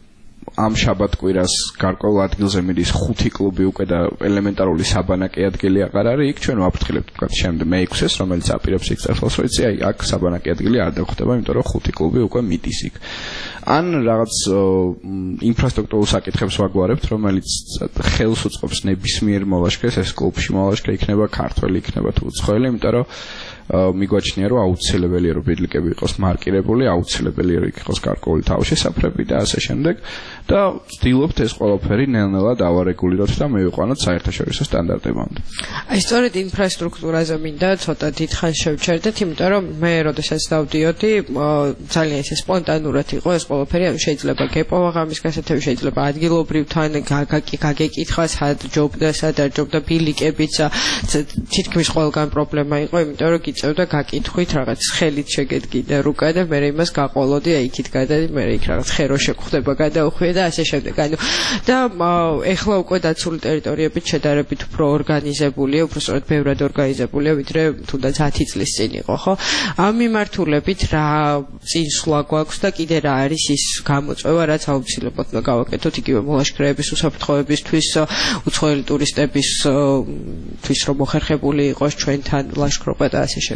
ამ შაბათ-კვირას გარკვეულ ადგილზე მიდის 5 კლუბი უკვე და ელემენტარული საბანაკე ადგილი აღარ არის. იქ ჩვენ ვაფრთხილებთ თქვა შემდეგ მე-6-ს, რომელიც აპირებს იქ წახალს, ვიცი, აი აქ საბანაკე ადგილი არ დაგხვდება, იმიტომ რომ 5 კლუბი უკვე მიდის იქ. ან რაღაც ინფრასტრუქტურულ საკითხებს ვაგვარებთ, რომელიც ხელს უწყობს ნებისმიერ მოლაშქრეს, ეს კლუბში მოლაშქრე იქნება ქართველი, იქნება თუ უცხოელი, იმიტომ რომ მიგვაჩნია რომ აუცილებელია რომ ბილიკები იყოს მარკირებული, აუცილებელია რომ იყოს გარკვეული თავშესაფრები და ასე შემდეგ და ვცდილობთ ეს ყველაფერი ნელ-ნელა დავარეგულიროთ და მივიყვანოთ საერთაშორისო სტანდარტებამდე. აი სწორედ ინფრასტრუქტურაზე მინდა ცოტა დიდხანს შევჩერდეთ, იმიტომ რომ მე როდესაც დავდიოდი, ძალიან ისე სპონტანურად იყო ეს ყველაფერი, ანუ შეიძლება გეპოვა ღამის გასათევი, შეიძლება ადგილობრივთან გაგეკითხა სად ჯობდა, სად არ ჯობდა ბილიკებიც, თითქმის ყველგან პრობლემა იყო, იმიტომ რომ წევდა გაკითხვით რაღაც ხელით შეგედგინდა რუკა და მე იმას გაყოლოდი აი იქით გადადი მე იქ რაღაც ხერო შეგხვდება გადაუხვია და ასე შემდეგ. ანუ და ეხლა უკვე დაცული ტერიტორიებით შედარებით უფრო ორგანიზებულია, უფრო სწორედ ბევრად ორგანიზებულია, ვიდრე თუნდაც 10 წლის წინ იყო, ხო? ამ მიმართულებით რა წინსვლა გვაქვს და კიდე რა არის ის გამოწვევა, რაც აუცილებლად უნდა გავაკეთოთ იგივე მოლაშქრეების უსაფრთხოებისთვის, უცხოელი ტურისტებისთვის, რომ მოხერხებული იყოს ჩვენთან ლაშქრობა და ასე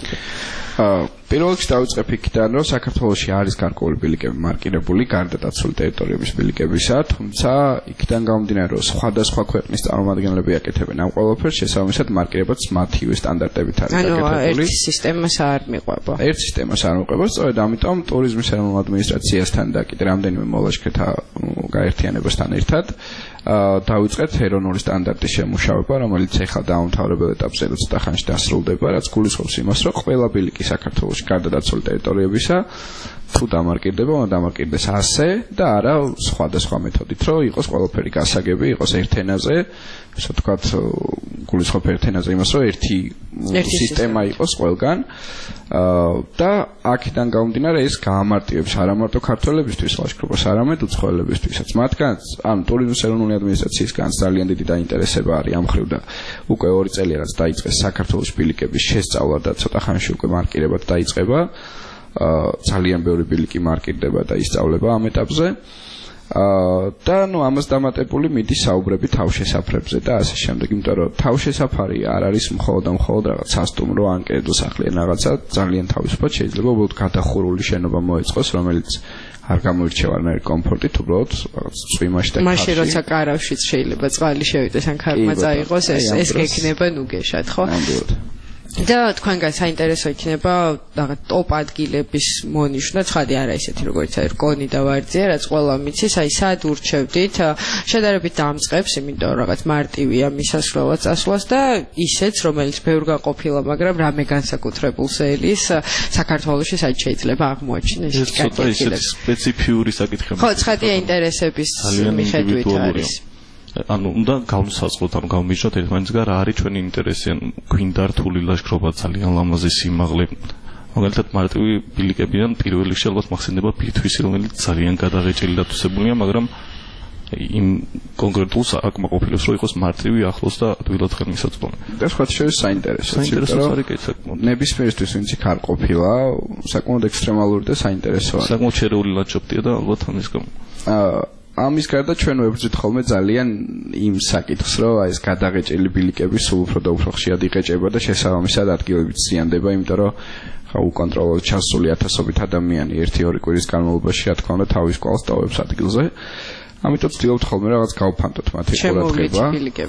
პირველ რიგში დავიწყებ იქიდან, რომ საქართველოში არის გარკვეული ბილიკები მარკირებული გარდა დაცული ტერიტორიების ბილიკებისა, თუმცა იქიდან გამომდინარე, რომ სხვადასხვა ქვეყნის წარმომადგენლები აკეთებენ ამ ყველაფერს, შესაბამისად მარკირებაც მათივე სტანდარტებით არის აკეთებული. ანუ ერთ სისტემას არ მიყვება. ერთ სისტემას არ მიყვება, სწორედ ამიტომ ტურიზმის ეროვნულ ადმინისტრაციასთან და კიდე რამდენიმე მოლაშქრეთა გაერთიანებასთან ერთად დავიწყეთ ეროვნული სტანდარტის შემუშავება, რომელიც ახლა დაუმთავრებელ ეტაპზე ცოტა ხანში დასრულდება, რაც გულისხმობს იმას, რომ ყველა ბილიკი საქართველოში გარდა დაცული ტერიტორიებისა თუ დამარკირდება, უნდა დამარკირდეს ასე და არა სხვადასხვა მეთოდით, რომ იყოს ყველაფერი გასაგები, იყოს ერთ ენაზე, ასე ვთქვათ, გულისხმობ ერთ ენაზე იმას, რომ ერთი სისტემა იყოს ყველგან და აქედან გამომდინარე ეს გაამარტივებს არა მარტო ქართველებისთვის ლაშქრობას, არამედ უცხოელებისთვისაც. მათგანაც, ანუ ტურიზმის ეროვნული ადმინისტრაციისგან ძალიან დიდი დაინტერესება არის ამ მხრივ და უკვე 2 წელია რაც დაიწყეს საქართველოს ბილიკების შესწავლა და ცოტა ხანში უკვე მარკირებაც დაიწყება. ძალიან ბევრი ბილიკი მარკირდება და ისწავლება ამ ეტაპზე. და ნუ ამას დამატებული მიდის საუბრები თავშესაფრებზე და ასე შემდეგ, იმიტომ რომ თავშესაფარი არ არის მხოლოდ რაღაც სასტუმრო ან კერძო სახლი, რაღაცა ძალიან თავისუფლად შეიძლება უბრალოდ გადახურული შენობა მოეწყოს, რომელიც არ გამოირჩევა არანაირი კომფორტით, უბრალოდ რაღაც წვიმაში და ქარში. მაშინ როცა კარავშიც შეიძლება წყალი შევიდეს ან ქარმა წაიღოს, ეს გექნება ნუ გეშად, ხო? და თქვენგან საინტერესო იქნება რაღაც ტოპ ადგილების მონიშნა, ცხადი არა ისეთი როგორც არის რკონი და ვარძია, რაც ყველა მიცის, აი სად ურჩევდით, შედარებით დამწყებს, იმიტომ რომ რაღაც მარტივია მისასვლელად წასვლას და ისეც, რომელიც ბევრგან ყოფილა, მაგრამ რამე განსაკუთრებულს ელის, საქართველოში სად შეიძლება აღმოაჩინოს ეს ცოტა ისეთი სპეციფიური საკითხები. ხო, ცხადი ინტერესების მიხედვით არის. ანუ უნდა გავსაწყოთ, ანუ გავმიჯნოთ ერთმანეთსგან რა არის ჩვენი ინტერესი, ანუ გვინდა რთული ლაშქრობა, ძალიან ლამაზი სიმაღლე. მაგალითად მარტივი ბილიკებიდან პირველ რიგში ალბათ მახსენდება ბირთვისი, რომელიც ძალიან გადაღეჭილი და თვისებულია, მაგრამ იმ კონკრეტულ საკმაყოფილებს რომ იყოს მარტივი, ახლოს და ადვილად ხელმისაწვდომი. და სხვა შორის საინტერესოა, ნებისმიერისთვის ვინც იქ არ ყოფილა, საკმაოდ ექსტრემალური და საინტერესოა. საკმაოდ შერეული ლანდშაფტია და ალბათ ამის გამო. ამის გარდა ჩვენ ვებრძვით ხოლმე ძალიან იმ საკითხს, რომ აი ეს გადაღეჭილი ბილიკები სულ უფრო და უფრო ხშირად იყეჭება და შესაბამისად ადგილებიც ზიანდება, იმიტომ რომ ხა უკონტროლოდ ჩასული ათასობით ადამიანი 1-2 კვირის განმავლობაში რა თქმა უნდა თავის კვალს ტოვებს ადგილზე. ამიტომ ვცდილობთ ხოლმე რაღაც გავფანტოთ მათი ყურადღება.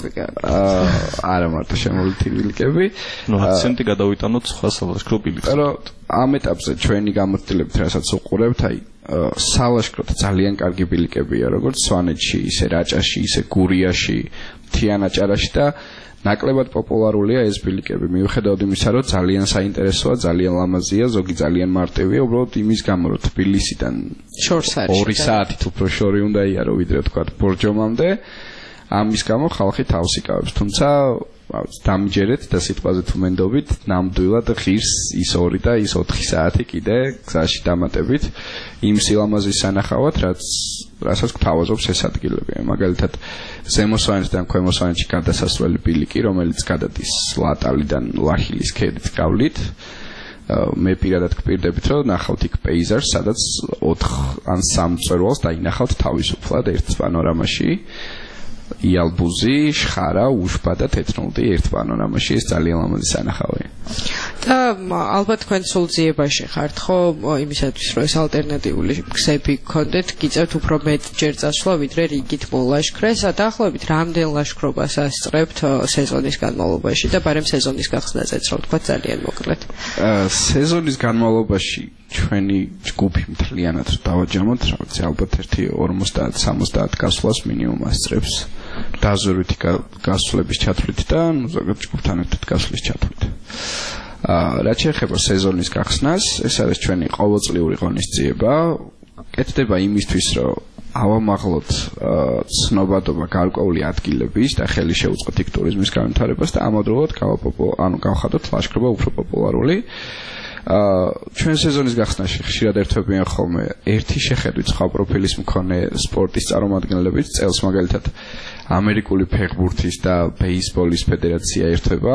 არა მარტო შემოვლითი ბილიკები. ნუ 10 ცენტი გადავიტანოთ სხვა სალაშქრო ბილიკს. მაგრამ ამ ეტაპზე ჩვენი გამოცდილებით რასაც უყურებთ, აი სალაშქროთ ძალიან კარგი ბილიკებია, როგორც სვანეთში, ისე რაჭაში, ისე გურიაში, მთიანაჭარაში და ნაკლებად პოპულარულია ეს ბილიკები. მიუხედავად იმისა, რომ ძალიან საინტერესოა, ძალიან ლამაზია, ზოგი ძალიან მარტივია, უბრალოდ იმის გამო, რომ თბილისიდან 2 საათით უფრო შორი უნდა იარო, ვიდრე თქვა ბორჯომამდე, ამის გამო ხალხი თავს იკავებს, თუმცა დამიჯერეთ და სიტყვაზე თუ მენდობით, ნამდვილად ღირს ის 2 და ის 4 საათი კიდე გზაში დამატებით იმ სილამაზის სანახავად, რასაც გვთავაზობს ეს ადგილები. მაგალითად, ზემოსვანეთიდან ქვემოსვანეთში გადასასვლელი ბილიკი, რომელიც გადადის ლატალიდან ლაჰილის ქედით გავლით, მე პირადად გპირდებით, რომ ნახავთ იქ პეიზაჟს, სადაც 4 ან 3 მწვერვალს დაინახავთ თავისუფლად ერთ პანორამაში. იალბუზი, შხარა, უშბა და თეთრნოლდი ერთ პანორამაში, ეს ძალიან ლამაზი სანახავია. და ალბათ თქვენ სულ ძიებაში ხართ, ხო, იმისათვის, რომ ეს ალტერნატიული გზები გქონდეთ, გიწევთ უფრო მეტჯერ წასვლა, ვიდრე რიგით მოლაშქრეს. დაახლოებით რამდენ ლაშქრობას ასწრებთ სეზონის განმავლობაში და ბარემ სეზონის გახსნაზეც, რომ თქვა ძალიან მოკლედ. სეზონის განმავლობაში ჩვენი ჯგუფი მთლიანად დავაჯამოთ, რაღაც ალბათ ერთი 50-60 გასვლას მინიმუმ ასწრებს. დაზვერვითი გასვლების ჩათვლით და ზოგადად ჯგუფთან ერთად გასვლის ჩათვლით. რაც შეეხება სეზონის გახსნას, ეს არის ჩვენი ყოველწლიური ღონისძიება. კეთდება იმისთვის, რომ ავამაღლოთ ცნობადობა გარკვეული ადგილების და ხელი შეუწყოთ იქ ტურიზმის განვითარებას და ამავდროულად გავხადოთ ლაშქრობა უფრო პოპულარული. ჩვენ სეზონის გახსნაში ხშირად ერთვებიან ხოლმე ერთი შეხედვით სხვა პროფილის მქონე სპორტის წარმომადგენლებით, წელს მაგალითად ამერიკული ფეხბურთის და ბეისბოლის ფედერაცია ერთვება.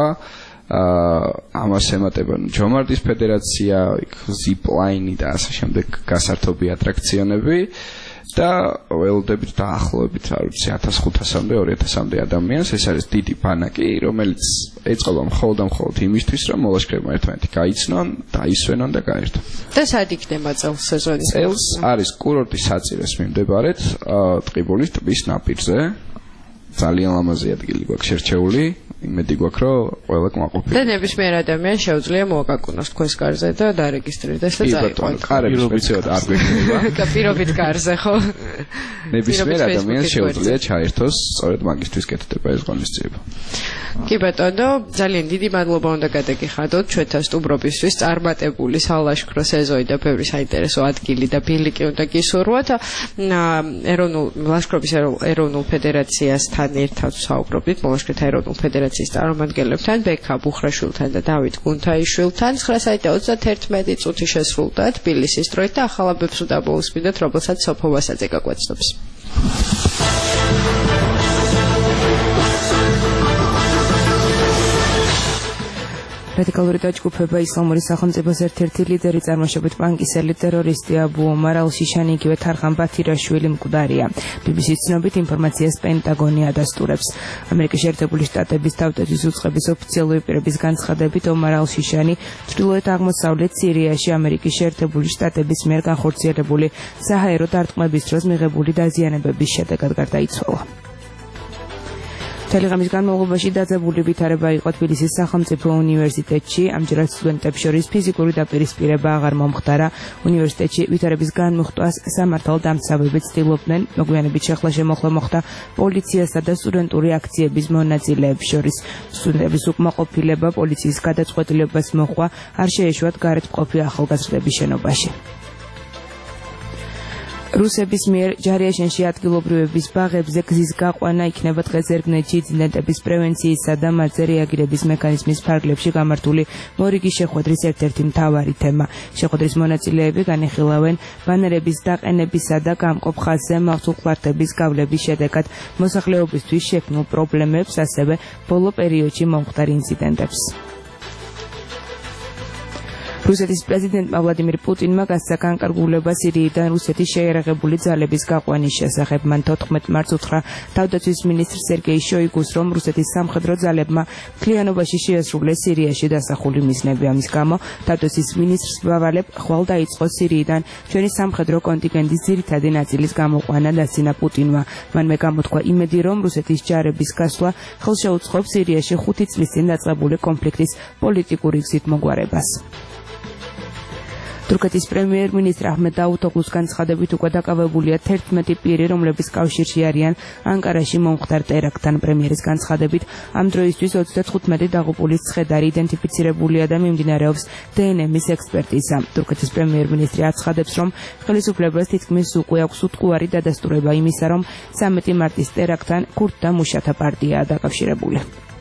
ამას ემატება ჯომარდის ფედერაცია, ზიპლაინი და ასე შემდეგ გასართობი ატრაქციონები და ველოდებით დაახლოებით 1500-მდე 2000-მდე ადამიანს. ეს არის დიდი ბანაკი, რომელიც ეწყობა მხოლოდ იმისთვის, რომ მოლაშქრეებმა ერთმანეთი გაიცნონ, დაისვენონ და გაერთონ. და სად იქნება წელს სეზონი? წელს არის კურორტის საწირეს მიმდებარედ, ტყიბულის ტბის ნაპირზე. ძალიან ლამაზი ადგილი გვაქვს შერჩეული. იმედი გვაქვს, რომ ყველა კმაყოფილდება. და ნებისმიერ ადამიანს შეუძლია მოაკაკუნოს თქვენს კარზე და დარეგისტრირდეს და წაიყვანოს. კარები სპეციალურად არ გვექნება. პირობით კარზე, ხო? ნებისმიერ ადამიანს შეუძლია ჩაერთოს, სწორედ მაგისთვის კეთდება ეს ღონისძიება. კი ბატონო, ძალიან დიდი მადლობა უნდა გადაგიხადოთ ჩვენთან სტუმრობისთვის. წარმატებული სალაშქრო სეზონი და ბევრი საინტერესო ადგილი და ბილიკი უნდა გისურვოთ. ლაშქრობის ეროვნულ ფედერაციასთან ერთად საუბრობთ, მოლაშქრეთა ეროვნულ ფედერაციის წარმომადგენლებთან, ბექა ბუხრაშვილთან და დავით გუნთაიშვილთან. 9:31 წუთი შესრულდა თბილისის დროით და ახალაბებს უნდა მოусმინოთ, რომელსაც სოფო ვასაძე გაგვაცნობს. რადიკალური დაჯგუფება ისლამური სახელმწიფოს ერთ-ერთი ლიდერი წარმოშობით პანკისელი ტერორისტი აბუ ომარ ალ-შიშანი იგივე თარხან ბათირაშვილი მკვდარია. BBC-ს ცნობით ინფორმაციას პენტაგონი ადასტურებს. ამერიკის შეერთებული შტატების თავდაცვის უწყების ოფიციალური პირების განცხადებით ომარ ალ-შიშანი ჩრდილოეთ აღმოსავლეთ სირიაში ამერიკის შეერთებული შტატების მიერ განხორციელებული საჰაერო დარტყმების დროს მიღებული დაზიანებების შედეგად გარდაიცვალა. თელეგრამის განმავლობაში დაძაბული ვითარება იყო თბილისის სახელმწიფო უნივერსიტეტში. ამჯერად სტუდენტებს შორის ფიზიკური დაპირისპირება აღარ მომხდარა. უნივერსიტეტში ვითარების განმუხტვას სამართალდამცავები ცდილობდნენ. მოგვიანებით შეხლა შემოხლა მოხდა პოლიციასა და სტუდენტური აქციების მონაწილეებს შორის. სტუდენტების უკმაყოფილება პოლიციის გადაწყვეტილებას მოჰყვა, არ შეეშვათ გარეთ მყოფი ახალგაზრდების შენობაში. რუსების მიერ ჯარიაშენში ადგილობრივების ბაღებზე გზის გაყვანა იქნება დღეს ზერგნეთში ინციდენტების პრევენციისა და მათზე რეაგირების მექანიზმის ფარგლებში გამართული მორიგი შეხვედრის ერთ-ერთი მთავარი თემა. შეხვედრის მონაწილეები განიხილავენ ბანერების დაყენებისა და გამყოფ ხაზზე მავთულყლართების გავლების შედეგად მოსახლეობისთვის შექმნილ პრობლემებს, ასევე ბოლო პერიოდში მომხდარ ინციდენტებს. რუსეთის პრეზიდენტმა ვლადიმირ პუტინმა გასცა განკარგულება სირიიდან რუსეთის შეიარაღებული ძალების გაყვანის შესახებ. მან 14 მარტს უთხრა თავდაცვის მინისტრ სერგეი შოიგუს, რომ რუსეთის სამხედრო ძალებმა მთლიანობაში შეასრულეს სირიაში დასახული მიზნები. ამის გამო თავდაცვის მინისტრს ვალებ ხვალ დაიწყო სირიიდან ჩვენი სამხედრო კონტინგენტის ძირითადი ნაწილის გამოყვანა დასცინა პუტინმა. მანვე გამოთქვა იმედი, რომ რუსეთის ჯარების გასვლა ხელშეუწყობს სირიაში 5 წლის წინ დაწყებული კონფლიქტის პოლიტიკური გზით მოგვარებას. თურქეთის პრემიერ-მინისტრ აჰმედ დაუთოღლუს განცხადებით უკვე დაკავებულია 11 პირი, რომლებიც კავშირში არიან ანკარაში მომხდარ ტერაქტთან. პრემიერის განცხადებით ამ დროისთვის 35 დაღუპულის ცხედარი იდენტიფიცირებულია და მიმდინარეობს დნმ-ის ექსპერტიზა. თურქეთის პრემიერ-მინისტრი აცხადებს, რომ ხელისუფლებას თითქმის უკვე აქვს უტყუარი დადასტურება იმისა, რომ 13 მარტის ტერაქტთან ქურდთა მუშათა პარტიაა დაკავშირებული.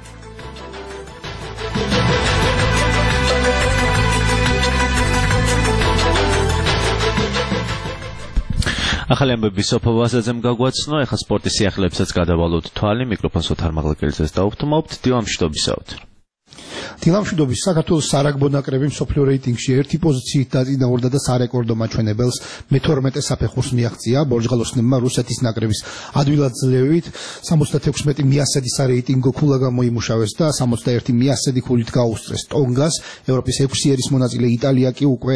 ახალი ამბები სოფო ვასაძემ გაგვაცნო. ეხლა სპორტის სიახლეებსაც გადავალოთ თვალი. მიკროფონს ოთარ მაღლაკელიძეს დაუბრუნავთ. დილამშვიდობისაოთ. დილამშვიდობის საქართველოს სარაგბო ნაკრები მსოფლიო რეიტინგში 1 პოზიციით დაწინაურდა და სარეკორდო მაჩვენებელს მე-12 საფეხურს მიაღწია ბორჯღალოსნებმა რუსეთის ნაკრების ადვილად ძლევით 76 მიასედი სარეიტინგო ქულა გამოიმუშავეს და 61 მიასედი ქულით გაუსწრეს ტონგას ევროპის 6 ერის მონაწილე იტალია კი უკვე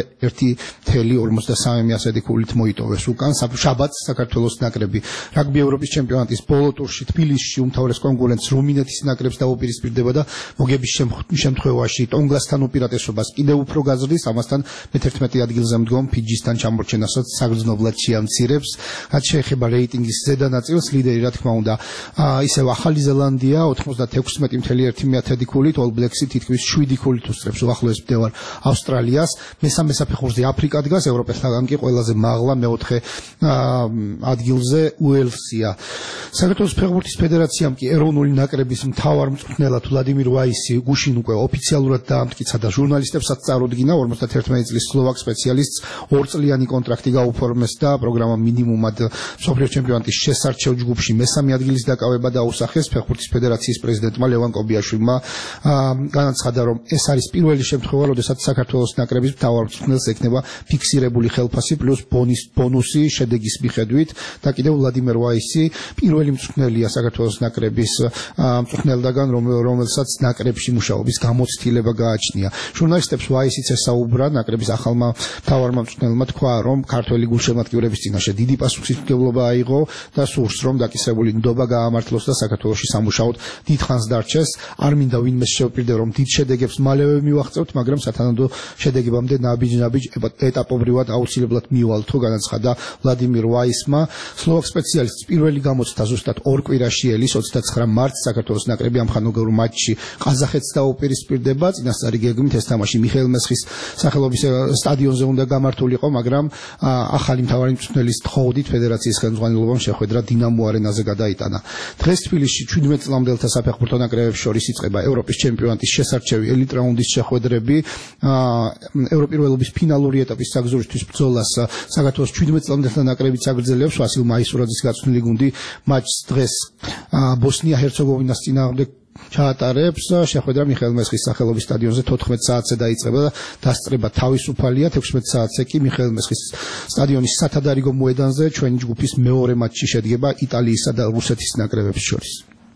1.43 მიასედი ქულით მოიტოვეს უკან შაბათს საქართველოს ნაკრები რაგბი ევროპის ჩემპიონატის ბოლო ტურში თბილისში უმთავრეს კონკურენტს რუმინეთის ნაკრებს დაუპირისპირდება და მოგების შემთხვევაში ტონგასთან უპირატესობას კიდევ უფრო გაზრდის ამასთან მე-11 ადგილზე მდგომ ფიჯისთან ჩამორჩენასაც საგრძნობლად შეამცირებს რაც შეეხება რეიტინგის ზედა ნაწილს ლიდერი რა თქმა უნდა ისევ ახალი ზელანდია 96.1 ქულით All Blacks-ი თითქმის 7 ქულით უსწრებს უახლოეს მდევარ ავსტრალიას მესამე საფეხურზე აფრიკა დგას ევროპელთაგან კი ყველაზე მაღლა მე-4 ადგილზე უელსია საქართველოს ფეხბურთის ფედერაციამ კი ეროვნული ნაკრების მთავარ მწვრთნელად ვლადიმირ ვაისი გუშინ უკვე ოფიციალურად დაამტკიცა და ჟურნალისტებსაც წარუდგინა 51 წლის სლოვაკ სპეციალისტს 2 წლიანი კონტრაქტი გაუფორმეს და პროგრამა მინიმუმად მსოფლიო ჩემპიონატის შესარჩევ ჯგუფში მესამე ადგილის დაკავება დაუსახეს ფეხბურთის ფედერაციის პრეზიდენტმა ლევან კობიაშვილმა განაცხადა რომ ეს არის პირველი შემთხვევა როდესაც საქართველოს ნაკრების მთავარ მწვრთნელს ექნება ფიქსირებული ხელფასი პლუს ბონუსი შედეგის მიხედვით და კიდევ ვლადიმერ ვაისი პირველი მწვრთნელია საქართველოს ნაკრების მწვრთნელდაგან რომელსაც ნაკრებში მუშაობის გამოცდილება გააჩნია ჟურნალისტებს ვაისიც ესაუბრა ნაკრების ახალმა მთავარმა მწვრთნელმა თქვა რომ ქართველი გულშემატკივრების წინაშე დიდი პასუხისმგებლობა აიღო და სურს რომ დაკისრებული ნდობა გაამართლოს და საქართველოში სამუშაოდ დიდხანს დარჩეს არ მინდა ვინმე შეუპირდე რომ დიდ შედეგებს მალევე მივაღწევთ მაგრამ სათანადო შედეგებამდე ნაბიჯ ეტაპობრივად აუცილებლად მივალთო განაცხადა ვლადიმირ ვაისმა სლოვაკ სპეციალისტის პირველი გამოცდა ზუსტად 2 კვირაში ელის 29 მარტს საქართველოს ნაკრები ამხანოგორ მატჩში ყაზახეთს დაუპირისპირდება წინასწარი გეგმით ეს თამაში მიხეილ მესხის სახელობის სტადიონზე უნდა გამართულიყო მაგრამ ახალი მთავარი მწვრთნელის თხოვდით ფედერაციის ხელმძღვანელობამ შეხვედრა დინამო არენაზე გადაიტანა დღეს თბილისში 17 წლამდელთა საფეხბურთო ნაკრებებს შორის იწყება ევროპის ჩემპიონატის შესარჩევი ელიტ რაუნდის შეხვედრები ევროპირველობის ფინალური ეტაპის საგზურისთვის ბრძოლას საქართველოს 17 წლამდელთა ნაკრებიც აგრძელებს ვასილ მაისურაძის გაწვრთნილი გუნდი მატჩს დღეს ბოსნია-ჰერცეგოვინას წინააღმდეგ ჩაატარებს შეხვედრა მიხეილ მესხის სახელობის სტადიონზე 14 საათზე დაიწყება და დასწრება თავისუფალია 16 საათზე კი მიხეილ მესხის სტადიონის სათადარიგო მოედანზე ჩვენი ჯგუფის მეორე მატჩი შედგება იტალიისა და რუსეთის ნაკრებებს შორის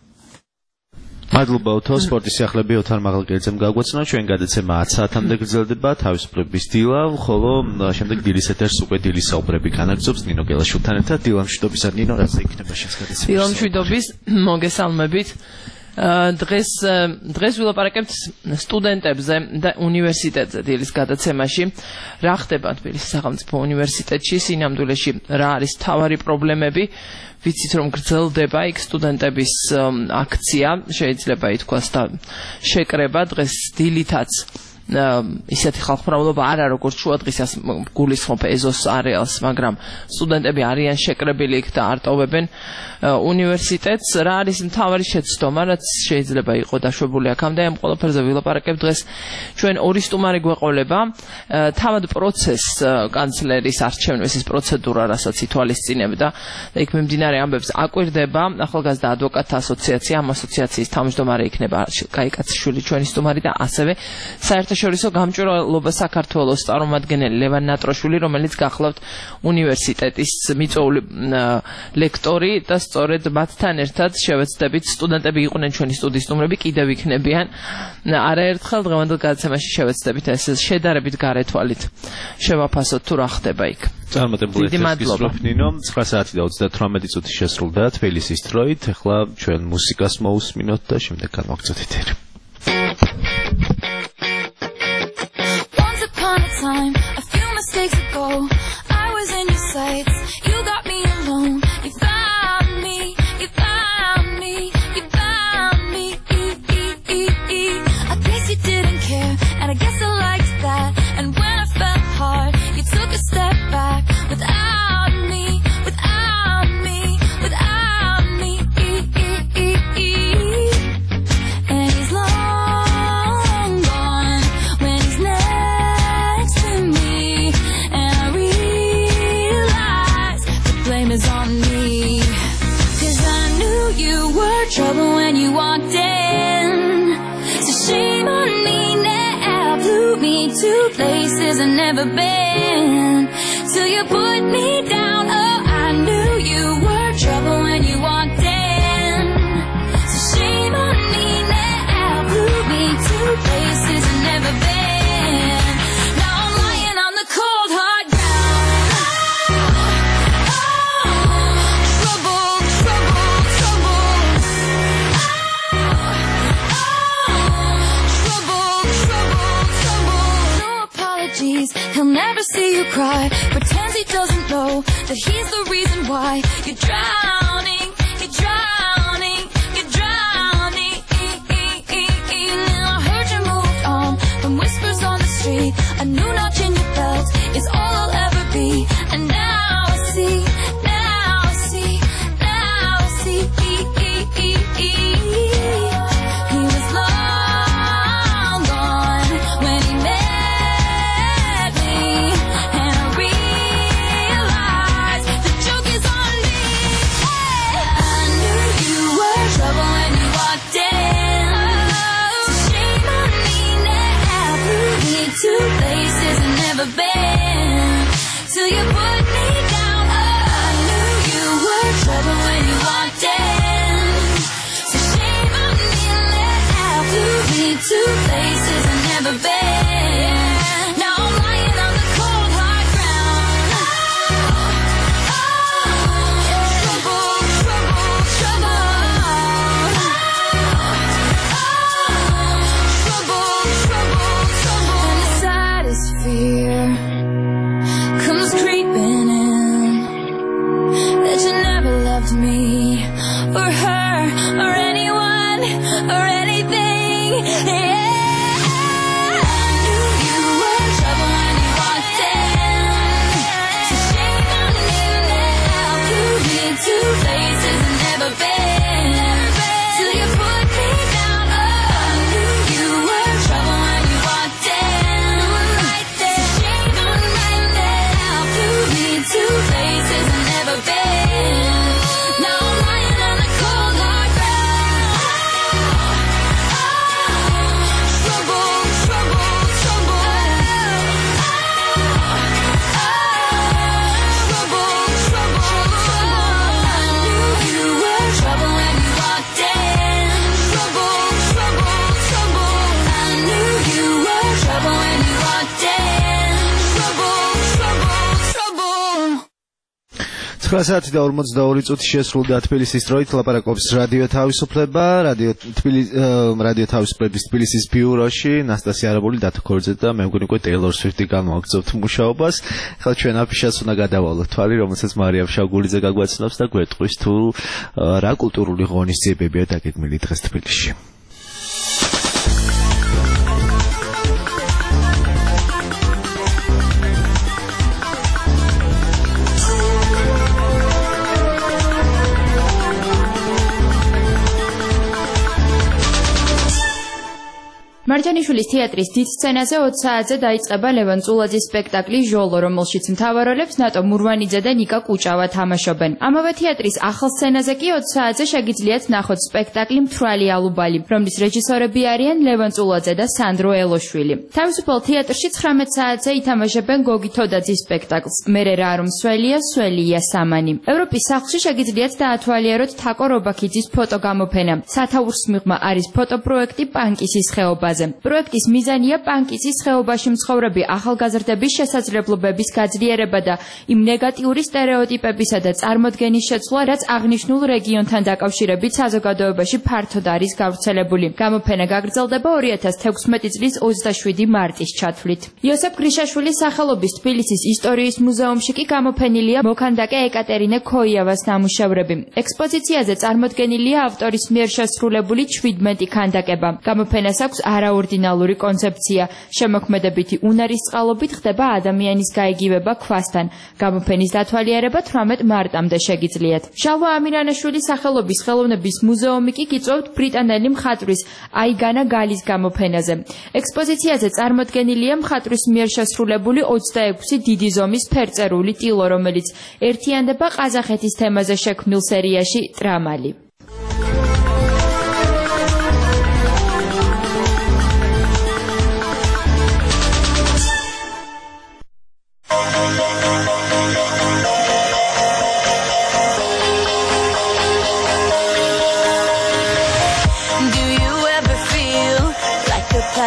მადლობა უთო სპორტის სიახლეები ოთარ მაღალკელიძემ გაგვაცნო ჩვენ გადაცემა 10 საათამდე გრძელდება თავისუფლების დილა ხოლო შემდეგ დილის ეთერს უკვე დილის საუბრები განაგრძობს ნინო გელაშვილთან ერთად დილამშვიდობისა ნინო რაზე იქნება შესაძლებელი დილამშვიდობის მოგესალმებით დღეს ვილაპარაკებთ სტუდენტებზე და უნივერსიტეტზე დილის გადაცემაში რა ხდება თბილისის სახელმწიფო უნივერსიტეტში სინამდვილეში რა არის მთავარი პრობლემები ვიცით რომ გრძელდება იქ სტუდენტების აქცია შეიძლება ითქვას და შეკრება დღეს დილითაც ისეთი ხალხმრავლობა არა როგორც შუადღისას გულისხმობ ეზოს არეალს მაგრამ სტუდენტები არიან შეკრებილი იქ და არტოვებენ უნივერსიტეტს რა არის მთავარი შეცდომა რაც შეიძლება იყოს დაშვებული აქამდე ამ ყველაფერზე ვილაპარაკებ დღეს ჩვენ ორი სტუმარი გვეყოლება თავად პროცესს კანცლერის არჩევნის ეს პროცედურა რასაც ითვალისწინებდა და იქ მიმდინარე ამბებს აკვირდება ახალგაზრდა ადვოკატთა ასოციაცია ამ ასოციაციის თავმჯდომარე იქნება კაიკაციშვილი ჩვენი სტუმარი და ასევე საერთაშორისო გამჭვირვალობა საქართველოს წარმომადგენელი ლევან ნატროშვილი რომელიც გახლავთ უნივერსიტეტის მიწვეული ლექტორი და სწორედ მათთან ერთად შევეცდებით სტუდენტები იყვნენ ჩვენი სტუდიის სტუმრები კიდევ იქნებიან არაერთხელ დღევანდელ გადაცემაში შევეცდებით ეს შედარებით გარეთვალით შევაფასოთ თუ რა ხდება იქ წარმატებული ეთერს ნინო 9 საათი და 38 წუთი შესრულდა თბილისის დროით ახლა ჩვენ მუსიკას მოусმინოთ და შემდეგ განვაგრძოთ ეთერი Time, a few mistakes ago, I was in your sights. You got me alone. You found me. You found me. You found me. I guess you didn't care, and I guess I liked that. And when I felt hard, you took a step back without me. Without me. Without me. And he's long gone when he's next to me. two places I've never been. Till you put me down. Oh, I knew you were trouble when you walked in. So shame on me now. Blew me two places I've never been. Now I'm lying on the cold hard ground. Trouble, trouble, trouble. Trouble, trouble, trouble. No apologies, he'll never see you cry. Pretends he doesn't know that he's the reason why you're drowning, you're drowning, you're drowning. Now I heard you moved on from whispers on the street. A new notch in your belt is all I'll ever be. And now I see, now I see, now I see. He was long gone when he met me, and I realized the joke is on me. I knew you were trouble when you walked in. So shame on me now. Blew me two places I've never been. Till you put me down. I knew you were trouble when you walked in. So shame on me now. Blew me two places I've never been. Now I'm lying on the cold hard ground. Trouble, trouble, trouble. Trouble, trouble, trouble. And the saddest fear comes creeping in, that you never loved me or her or anyone or anything. Yeah. I knew you were trouble when you walked in. So shame on me now. Blew me two places I've never been. Till you put me down. Oh, I knew you were trouble when you walked in. Right there. So shame on me now. Blew me two places I've never been. Now I'm lying on the cold hard ground. Trouble, trouble, trouble. Trouble, trouble, trouble. I knew you were trouble when you walked in. Trouble, trouble, trouble. I knew you were trouble when you walked in. Trouble, trouble, trouble. 9 საათი და 42 წუთი შესრულდა თბილისის დროით. ლაპარაკობს რადიო თავისუფლება, რადიო თავისუფლების თბილისის ბიუროში. ნასტასია არაბული, დათო ქორძე და მე მგონი უკვე ტეილორ სვიფტი გამოაგზავნებთ მუშაობას. ახლა ჩვენ აფიშას უნდა გადავალოთ თვალი, რომელსაც მარიამ შავგულიძე გაგვაცნობს და გვეტყვის თუ რა კულტურული ღონისძიებებია დაგეგმილი დღეს თბილისში. მარჯანიშვილის თეატრის დიდ სცენაზე 20 საათზე დაიწყება ლევან წულაძის სპექტაკლი ჟოლო, რომელშიც მთავაროლებს ნატო მურვანიძე და ნიკა კუჭავა თამაშობენ. ამავე თეატრის ახალ სცენაზე კი 20 საათზე შეგიძლიათ ნახოთ სპექტაკლი მთვრალი ალუბალი, რომლის რეჟისორები არიან ლევან წულაძე და სანდრო ელოშვილი. თავისუფალ თეატრში 19 საათზე ითამაშებენ გოგი თოდაძის სპექტაკლს. მერე რა რომ სველია, სველია სამანი. ევროპის სახლში შეგიძლიათ დაათვალიეროთ თაკო რობაქიძის ფოტოგამოფენა. სათაურს მიღმა არის ფოტოპროექტი პანკისის ხეობაზე. პროექტის მიზანია პანკისის ხეობაში მცხოვრები ახალგაზრდების შესაძლებლობების გაძლიერება და იმ ნეგატიური სტერეოტიპებისა და წარმოდგენის შეცვლა, რაც აღნიშნულ რეგიონთან დაკავშირებით საზოგადოებაში ფართოდ არის გავრცელებული. გამოფენა გაგრძელდება 2016 წლის 27 მარტის ჩათვლით. იოსებ გრიშაშვილის სახელობის თბილისის ისტორიის მუზეუმში კი გამოფენილია მოქანდაკე ეკატერინე ქოიავას ნამუშევრები. ექსპოზიციაზე წარმოდგენილია ავტორის მიერ შესრულებული 17 ქანდაკება. გამოფენას აქვს არაორდინალური კონცეფცია. შემოქმედებითი უნარის წყალობით ხდება ადამიანის გაიგივება ქვასთან. გამოფენის დათვალიერება 18 მარტამდე შეგიძლიათ. შალვა ამირანაშვილის სახელობის ხელოვნების მუზეუმი კი გიწვევთ ბრიტანელი მხატვრის აიგანა გალის გამოფენაზე. ექსპოზიციაზე წარმოდგენილია მხატვრის მიერ შესრულებული 26 დიდი ზომის ფერწერული ტილო, რომელიც ერთიანდება ყაზახეთის თემაზე შექმნილ სერიაში ტრამალი.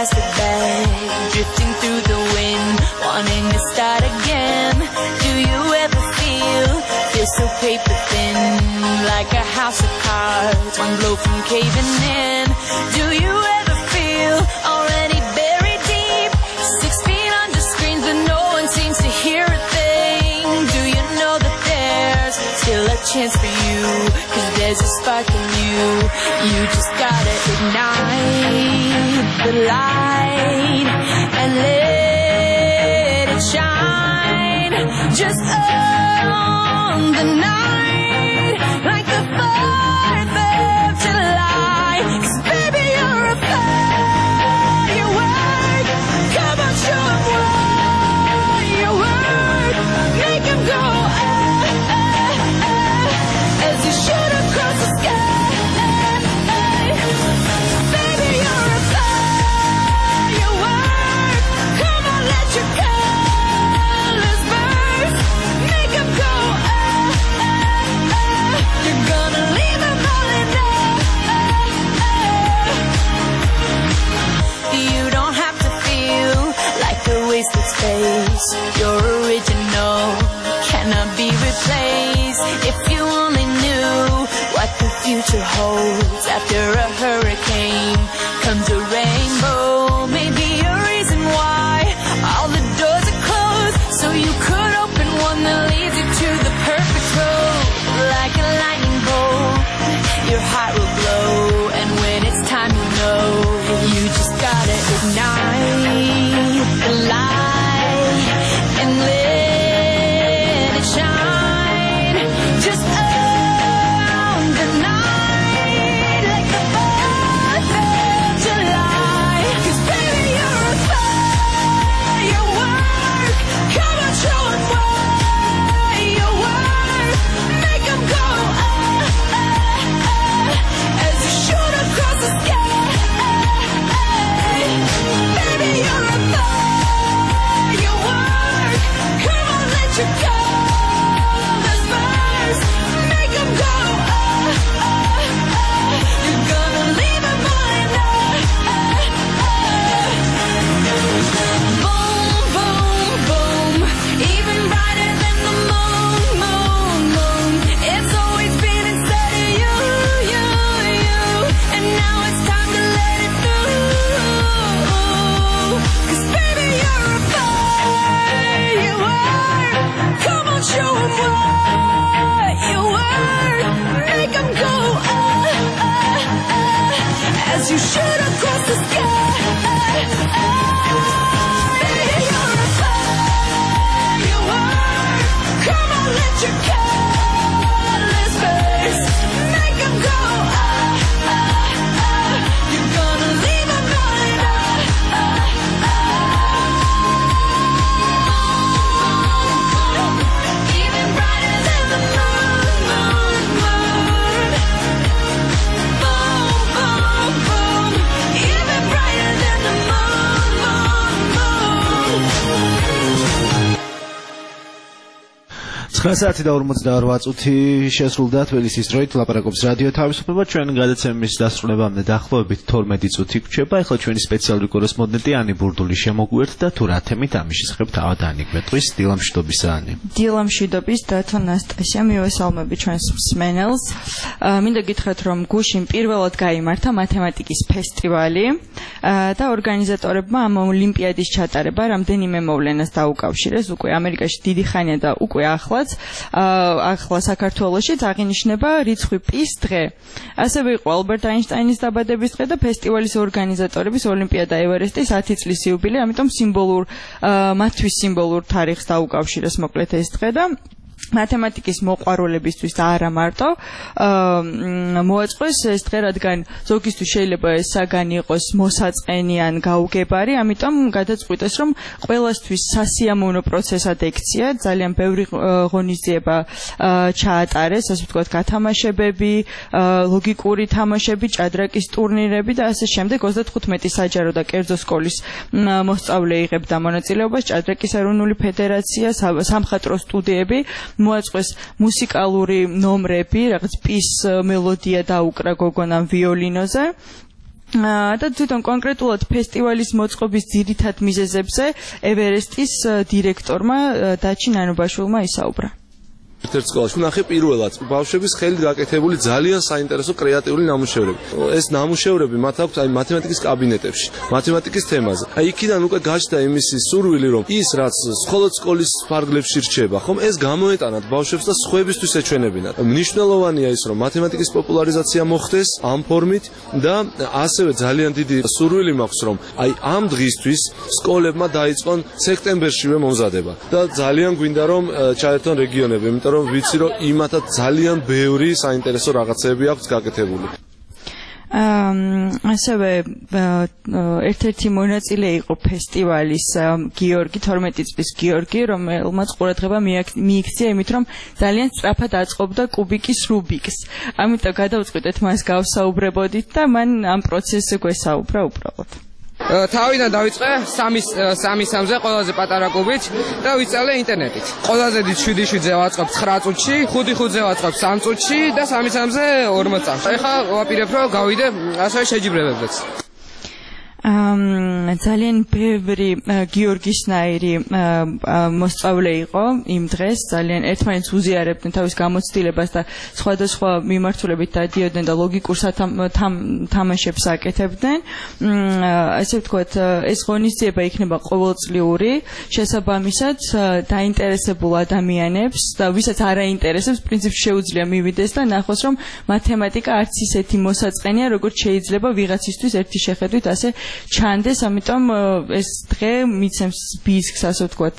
plastic bag, drifting through the wind, wanting to start again. Do you ever feel so paper thin, like a house of cards, one blow from caving in? Do you ever feel already buried deep, 6 feet under screens but no one seems to hear a thing? Do you know that there's still a chance for you, 'cause there's a spark in you. You just gotta ignite the light and let it shine. Just on the night, like the 4th of July. 'Cause baby, you're a firework. Come on, show 'em what you work. Make 'em go as you shoot across the sky. Baby, you're a firework. Come on, let your colors burst. Make 'em go. You're gonna leave 'em all in there. You don't have to feel like a wasted space. You're original, cannot be replaced. If you only knew what the future holds. After a hurricane comes a rainbow. Maybe a reason why all the doors are closed, so you could open one that leads you to the perfect road. Like a lightning bolt, your heart will glow, and when it's time to know, you just gotta ignite the light and let it shine. Just on the night, like the 4th of July. 'Cause baby, you're a firework. Come on, show 'em what you work. Make 'em go as you shoot across the sky. Baby, you're a firework. Come on, let your colors burst. Make 'em go. You're gonna leave 'em all in there. Boom, boom, boom. Even brighter than the moon, moon, moon. It's always been inside of you, you, you. And now it's time to let it through. 'Cause baby, you're a firework. Come on, show 'em what you work. Make 'em go as you shoot across the sky. Baby, you're a firework. Come on, let your colors burst. Make 'em go. You're gonna leave 'em all in even brighter than the moon, moon, moon. Boom, boom, boom. Even brighter than the moon, moon, moon. 9 საათი და 48 წუთი შესრულდა თბილისის დროით ლაპარაკობს რადიო თავისუფლება. ჩვენ გადაცემის დასრულებამდე დაახლოებით 12 წუთი გვჩება. ახლა ჩვენი სპეციალური კორესპონდენტი ანი ბურდული შემოგვიერთდა თუ რა თემით ამის შესახებ თავად ანიგვეტყვის. დილამშვიდობისა ანი. დილამშვიდობის დათო ნასტასია, მივესალმები ჩვენს მსმენელს. მინდა გითხრათ, რომ გუშინ პირველად გაიმართა მათემატიკის ფესტივალი და ორგანიზატორებმა ამ ოლიმპიადის ჩატარება რამდენიმე მოვლენას დაუკავშირეს. უკვე ამერიკაში დიდი ხანია და უკვე ახლაც ახლა საქართველოშიც აღინიშნება რიცხვი პის დღე. ასევე იყო ალბერტ აინშტაინის დაბადების დღე და ფესტივალის ორგანიზატორების ოლიმპიადა ევერესტის 10 წლის იუბილე, ამიტომ მათთვის სიმბოლურ თარიღს დაუკავშირეს მოკლედ ეს დღე და მათემატიკის მოყვარულებისთვის და არა მარტო მოაწყოს ეს დღე, რადგან ზოგისთვის შეიძლება ეს საგანი იყოს მოსაწყენი ან გაუგებარი, ამიტომ გადაწყვიტეს, რომ ყველასთვის სასიამოვნო პროცესად ექცია, ძალიან ბევრი ღონისძიება ჩაატარეს, ასე ვთქვათ, გათამაშებები, ლოგიკური თამაშები, ჭადრაკის ტურნირები და ასე შემდეგ. 35 საჯარო და კერძო სკოლის მოსწავლე იღებდა მონაწილეობას, ჭადრაკის ეროვნული ფედერაცია, სამხატვრო სტუდიები, მოაწყეს მუსიკალური ნომრები, რაღაც პის მელოდია დაუკრა გოგონამ ვიოლინოზე. და თვითონ კონკრეტულად ფესტივალის მოწყობის ძირითად მიზეზებზე ევერესტის დირექტორმა დაჩი ნანობაშვილმა ისაუბრა. ერთ სკოლაში ვნახე პირველად ბავშვების ხელით გაკეთებული ძალიან საინტერესო კრეატიული ნამუშევრები. ეს ნამუშევრები მათ აქვთ აი მათემატიკის კაბინეტებში, მათემატიკის თემაზე. აი იქიდან უკვე გაჩნდა იმისი სურვილი, რომ ის რაც მხოლოდ სკოლის ფარგლებში რჩება, ხომ ეს გამოეტანათ ბავშვებს და სხვებისთვის ეჩვენებინათ. მნიშვნელოვანია ის, რომ მათემატიკის პოპულარიზაცია მოხდეს ამ ფორმით და ასევე ძალიან დიდი სურვილი მაქვს, რომ აი ამ დღისთვის სკოლებმა დაიწყონ სექტემბერშივე მომზადება და ძალიან გვინდა რომ ჩაერთონ რეგიონები, იმიტომ რომ ვიცი რომ იმათაც ძალიან ბევრი საინტერესო რაღაცები აქვს გაკეთებული. ასევე ერთ-ერთი მონაწილე იყო ფესტივალის გიორგი 12 წლის გიორგი, რომელმაც ყურადღება მიიქცია იმით, რომ ძალიან სწრაფად აწყობდა კუბიკის რუბიკს. ამიტომ გადავწყვიტეთ მას გავსაუბრებოდით და მან ამ პროცესზე გვესაუბრა უბრალოდ. თავიდან დავიწყე 3-3-ზე ყველაზე პატარა კუბით და ვისწავლე ინტერნეტით. ყველაზე დიდ 7-7-ზე ვაწყობ 9 წუთში, 5-5-ზე ვაწყობ 3 წუთში და 3-3-ზე 40 წამში. ეხლა ვაპირებ რომ გავიდე ასევე შეჯიბრებებზეც. ძალიან ბევრი გიორგისნაირი მოსწავლე იყო იმ დღეს, ძალიან ერთმანეთს უზიარებდნენ თავის გამოცდილებას და სხვადასხვა მიმართულებით დადიოდნენ და ლოგიკურ თამაშებს აკეთებდნენ. ასე ვთქვათ, ეს ღონისძიება იქნება ყოველწლიური, შესაბამისად დაინტერესებულ ადამიანებს და ვისაც არ აინტერესებს, პრინციპში შეუძლია მივიდეს და ნახოს, რომ მათემატიკა არც ისეთი მოსაწყენია, როგორც შეიძლება ვიღაცისთვის ერთი შეხედვით ასე ჩანდეს, ამიტომ ეს დღე მიცემს ბიზნესს, ასე ვთქვათ,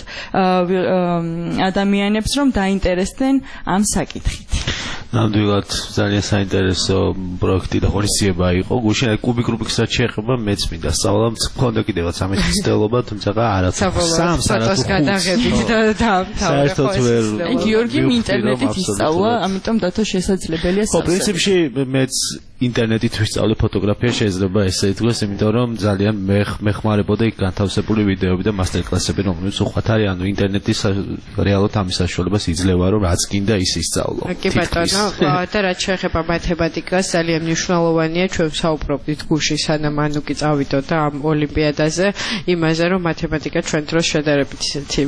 ადამიანებს, რომ დაინტერესდნენ ამ საკითხით. ნამდვილად ძალიან საინტერესო პროექტი და ღონისძიება იყო. გუშინ კუბიკ რუბიკსაც შეეხება მეც მინდა სწავლა, მქონდა კიდევაც ამის მცდელობა, თუმცა არა. სამს გადაღებით და საერთოდ ვერ. გიორგიმ ინტერნეტით ისწავლა, ამიტომ დათო შესაძლებელია ხო, პრინციპში მეც ინტერნეტით ვისწავლე ფოტოგრაფია, შეიძლება ესე ითქვას, იმიტომ რომ ძალიან მეხმარებოდა იქ განთავსებული ვიდეოები და მასტერკლასები, რომლებიც უხვად არის, ანუ ინტერნეტის რეალურად ამის საშუალებას იძლევა, რომ რაც გინდა ის ისწავლო. კი ბატონო, და რაც შეეხება მათემატიკას, ძალიან მნიშვნელოვანია ჩვენ ვსაუბრობდით გუშინ სანამ ანუკი წავიდოდა ამ ოლიმპიადაზე, იმაზე რომ მათემატიკა ჩვენ დროს შედარებით ისეთი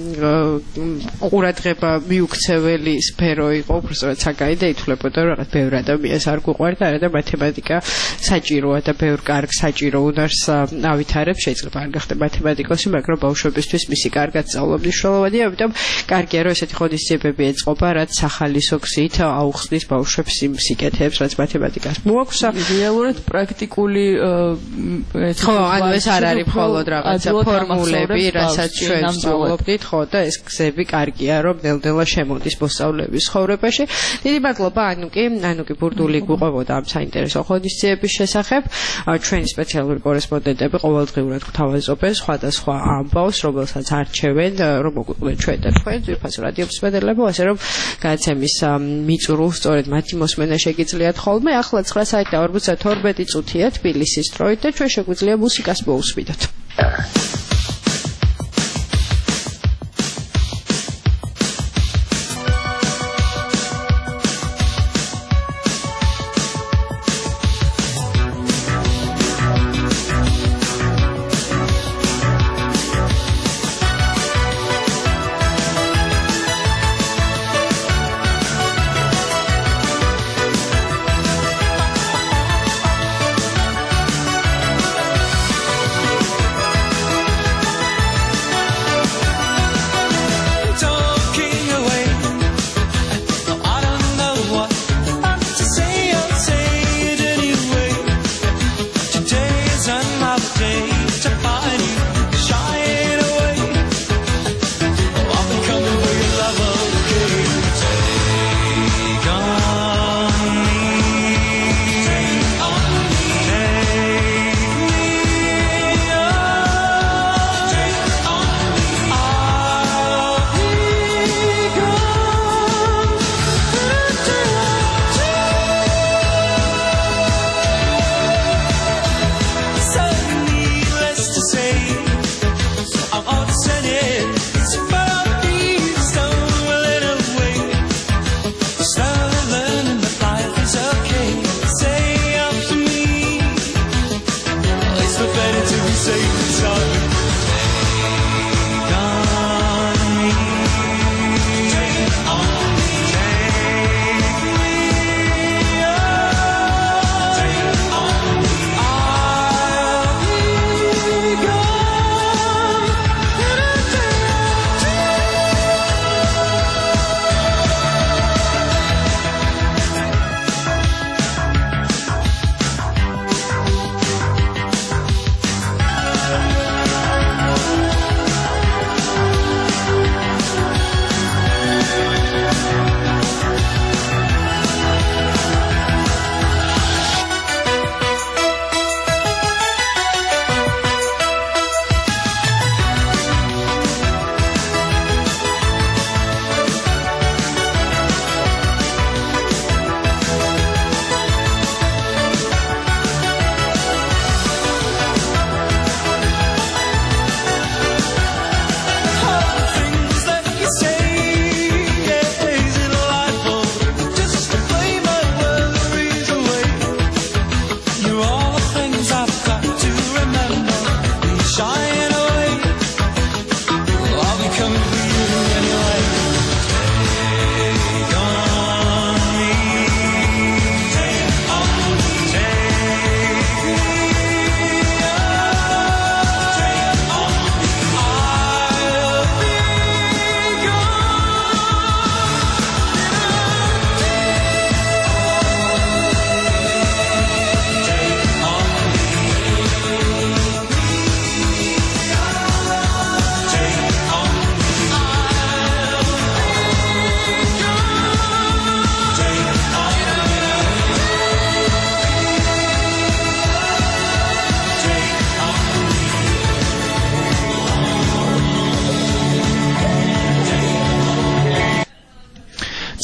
ყურადღება მიუქცეველი სფერო იყო, უბრალოდ საგაი და ითვლებოდა რომ რაღაც ბევრ ადამიანს არ გვყვარდა, და მათემატიკა საჭიროა და ბევრ კარგ საჭირო უნარს ავითარებს, შეიძლება არ გახდე მათემატიკოსი, მაგრამ ბავშვებისთვის მისი კარგად სწავლა მნიშვნელოვანია, ამიტომ კარგია რომ ესეთი ღონისძიებები ეწყობა, რაც სახალისო გზით აუხსნის ბავშვებს იმ სიკეთეებს, რაც მათემატიკას მოაქვს. რეალურად პრაქტიკული ხო, ანუ ეს არ არის მხოლოდ რაღაცა ფორმულები, რასაც ჩვენ ვსწავლობდით, ხო, და ეს გზები კარგია რომ ნელ-ნელა შემოდის მოსწავლეების ცხოვრებაში. დიდი მადლობა ანუკი ბურდული გვიყვებოდა ამ საინტერესო ღონისძიების შესახებ. ჩვენი სპეციალური კორესპონდენტები ყოველდღიურად გვთავაზობენ სხვადასხვა ამბავს, რომელსაც არჩევენ, რომ მოგვიყვნენ ჩვენ და თქვენ ძვირფას რადიო მსმენელებო, ასე რომ გადაცემის მიწურულს სწორედ მათი მოსმენა შეგიძლიათ ხოლმე. ახლა 9 საათი და 52 წუთია თბილისის დროით და ჩვენ შეგვიძლია მუსიკას მოусვიდოთ.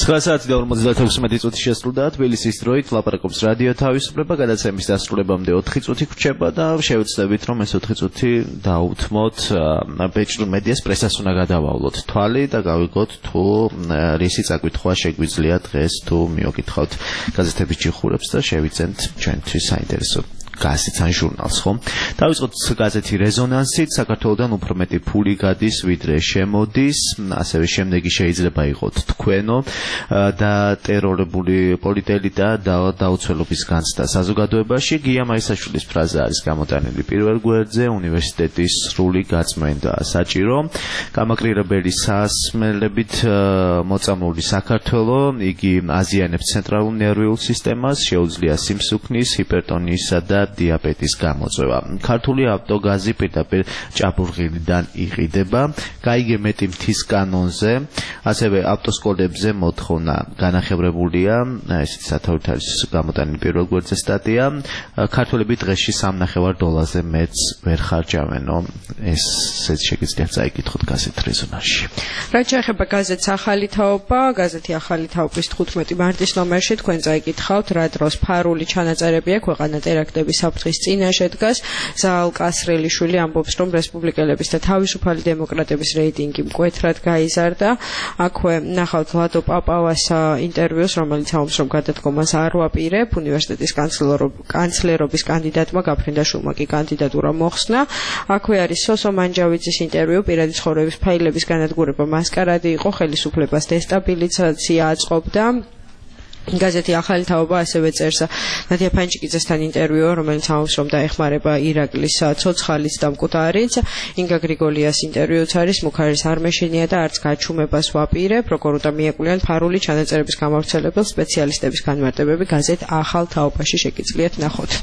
9 საათი და 56 წუთი შესრულდა თბილისის დროით ლაპარაკობს რადიო თავისუფლება გადაცემის დასრულებამდე 4 წუთი გვჭება და შევეცდებით რომ ეს 4 წუთი დაუთმოთ ბეჭდ მედიას პრესას უნდა გადავავლოთ თვალი და გავიგოთ თუ რისი წაკითხვა შეგვიძლია დღეს თუ მიოგითხავთ გაზეთების ჯიხურებს და შევიძენთ ჩვენთვის საინტერესო გაზეთს ან ჟურნალს, ხო? დავიწყოთ გაზეთი რეზონანსით, საქართველოსდან უფრო მეტი ფული გადის, ვიდრე შემოდის, ასევე შემდეგი შეიძლება იყოთ თქვენო და ტერორებული პოლიტელი და დაუცველობის განცდა საზოგადოებაში. გია მაისაშვილის ფრაზა არის გამოტანილი პირველ გვერდზე, უნივერსიტეტის სრული გაწმენდა საჭირო. გამაკრირებელი სასმელებით მოწამლული საქართველო, იგი აზიანებს ცენტრალურ ნერვიულ სისტემას, შეუძლია სიმსუქნის, ჰიპერტონიისა და დიაბეტის გამოწვევა. ქართული ავტოგაზი პირდაპირ ჭაბურღილიდან იყიდება. გაიგე მეტი მთის კანონზე, ასევე ავტოსკოლებზე მოთხოვნა განახევრებულია. ესეც სათავით არის გამოტანილი პირველ გვერდზე სტატია. ქართველები დღეში $3.5 მეტს ვერ ხარჯავენო. ესეც შეგიძლიათ წაიკითხოთ გაზეთ რეზონანსში. რაც შეეხება გაზეთს ახალი თაობა, გაზეთი ახალი თაობის 15 მარტის ნომერში თქვენ წაიკითხავთ რა დროს ფარული ჩანაწერებია ქვეყანა ტერაქტების საფრთხის წინაშე დგას. ზაალ კასრელიშვილი ამბობს, რომ რესპუბლიკელების და თავისუფალი დემოკრატების რეიტინგი მკვეთრად გაიზარდა. აქვე ნახავთ ლადო პაპავას ინტერვიუს, რომელიც ამბობს, რომ გადადგომას არ ვაპირებ. უნივერსიტეტის კანცლერობის კანდიდატმა გაფრინდაშვილმა კი კანდიდატურა მოხსნა. აქვე არის სოსო მანჯავიძის ინტერვიუ, პირადი ცხოვრების ფაილების განადგურება მასკარადი იყო, ხელისუფლებას დესტაბილიზაცია აწყობდა. გაზეთი ახალი თაობა ასევე წერს ნადია ფანჩიკიძესთან ინტერვიუ, რომელიც ამბობს, რომ დაეხმარება ირაკლის ცოცხალის და მკვდარიც. ინგა გრიგოლიას ინტერვიუც არის, მუქარის არ მეშინია და არც გაჩუმებას ვაპირებ. როგორ უნდა მიეკვლიან ფარული ჩანაწერების გამავრცელებელ სპეციალისტების განმარტებები გაზეთ ახალ თაობაში შეგიძლიათ ნახოთ.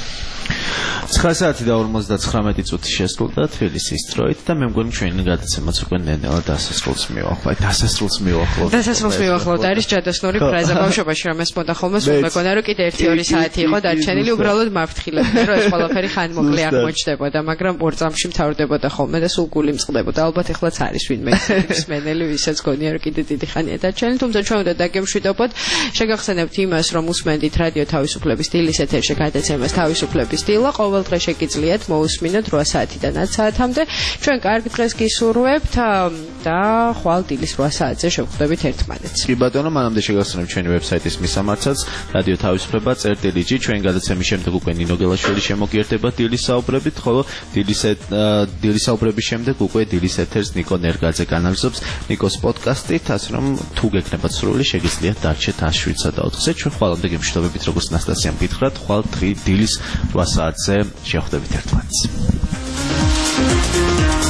9 საათი და 59 წუთი შესრულდა თბილისის დროით და მე მგონი ჩვენი გადაცემაც უკვე ნენელა დასასრულს მივახლავთ. დასასრულს მივახლავთ არის ჯადოსნური ფრაზა ბავშვობაში რომ ეს მოდა ხოლმე სულ მეგონა რომ კიდე 1-2 საათი იყო დარჩენილი, უბრალოდ მაფრთხილებდნენ რომ ეს ყველაფერი ხანმოკლე აღმოჩნდებოდა, მაგრამ ორწამში მთავრდებოდა ხოლმე და სულ გული მწყდებოდა. ალბათ ეხლაც არის ვინმე მსმენელი, ვისაც გონია რომ კიდე დიდი ხანია დარჩენილი, თუმცა ჩვენ უნდა დაგემშვიდობოთ. შეგახსენებთ იმას, რომ უსმენდით რადიო თავისუფლების დილის ეთერში გადაცემას თავისუფლების დილა. ყოველ დღე შეგიძლიათ მოусმინოთ 8 საათიდან 10 საათამდე. ჩვენ კარგ დღეს გისურვებთ და ხვალ დილის 8 საათზე შევხვდებით ერთმანეთს. კი ბატონო, მანამდე შეგახსენებთ ჩვენი ვებსაიტის მისამართსაც რადიო თავისუფლება.წერტილი.g. ჩვენ გადაცემის შემდეგ უკვე ნინო გელაშვილი შემოგიერთება დილის საუბრებით, ხოლო დილის საუბრების შემდეგ უკვე დილის ეთერს ნიკო ნერგაძე განაგზობს ნიკოს პოდკასტით, ასე რომ თუ გექნებათ სრული შეგიძლიათ დარჩეთ 7-სა და 4-ზე. ჩვენ ხვალამდე გემშვიდობებით, როგორც ნასტასიამ გითხრათ, ხვალ დღე დილის 8 საათზე შევხვდებით ერთმანეთს.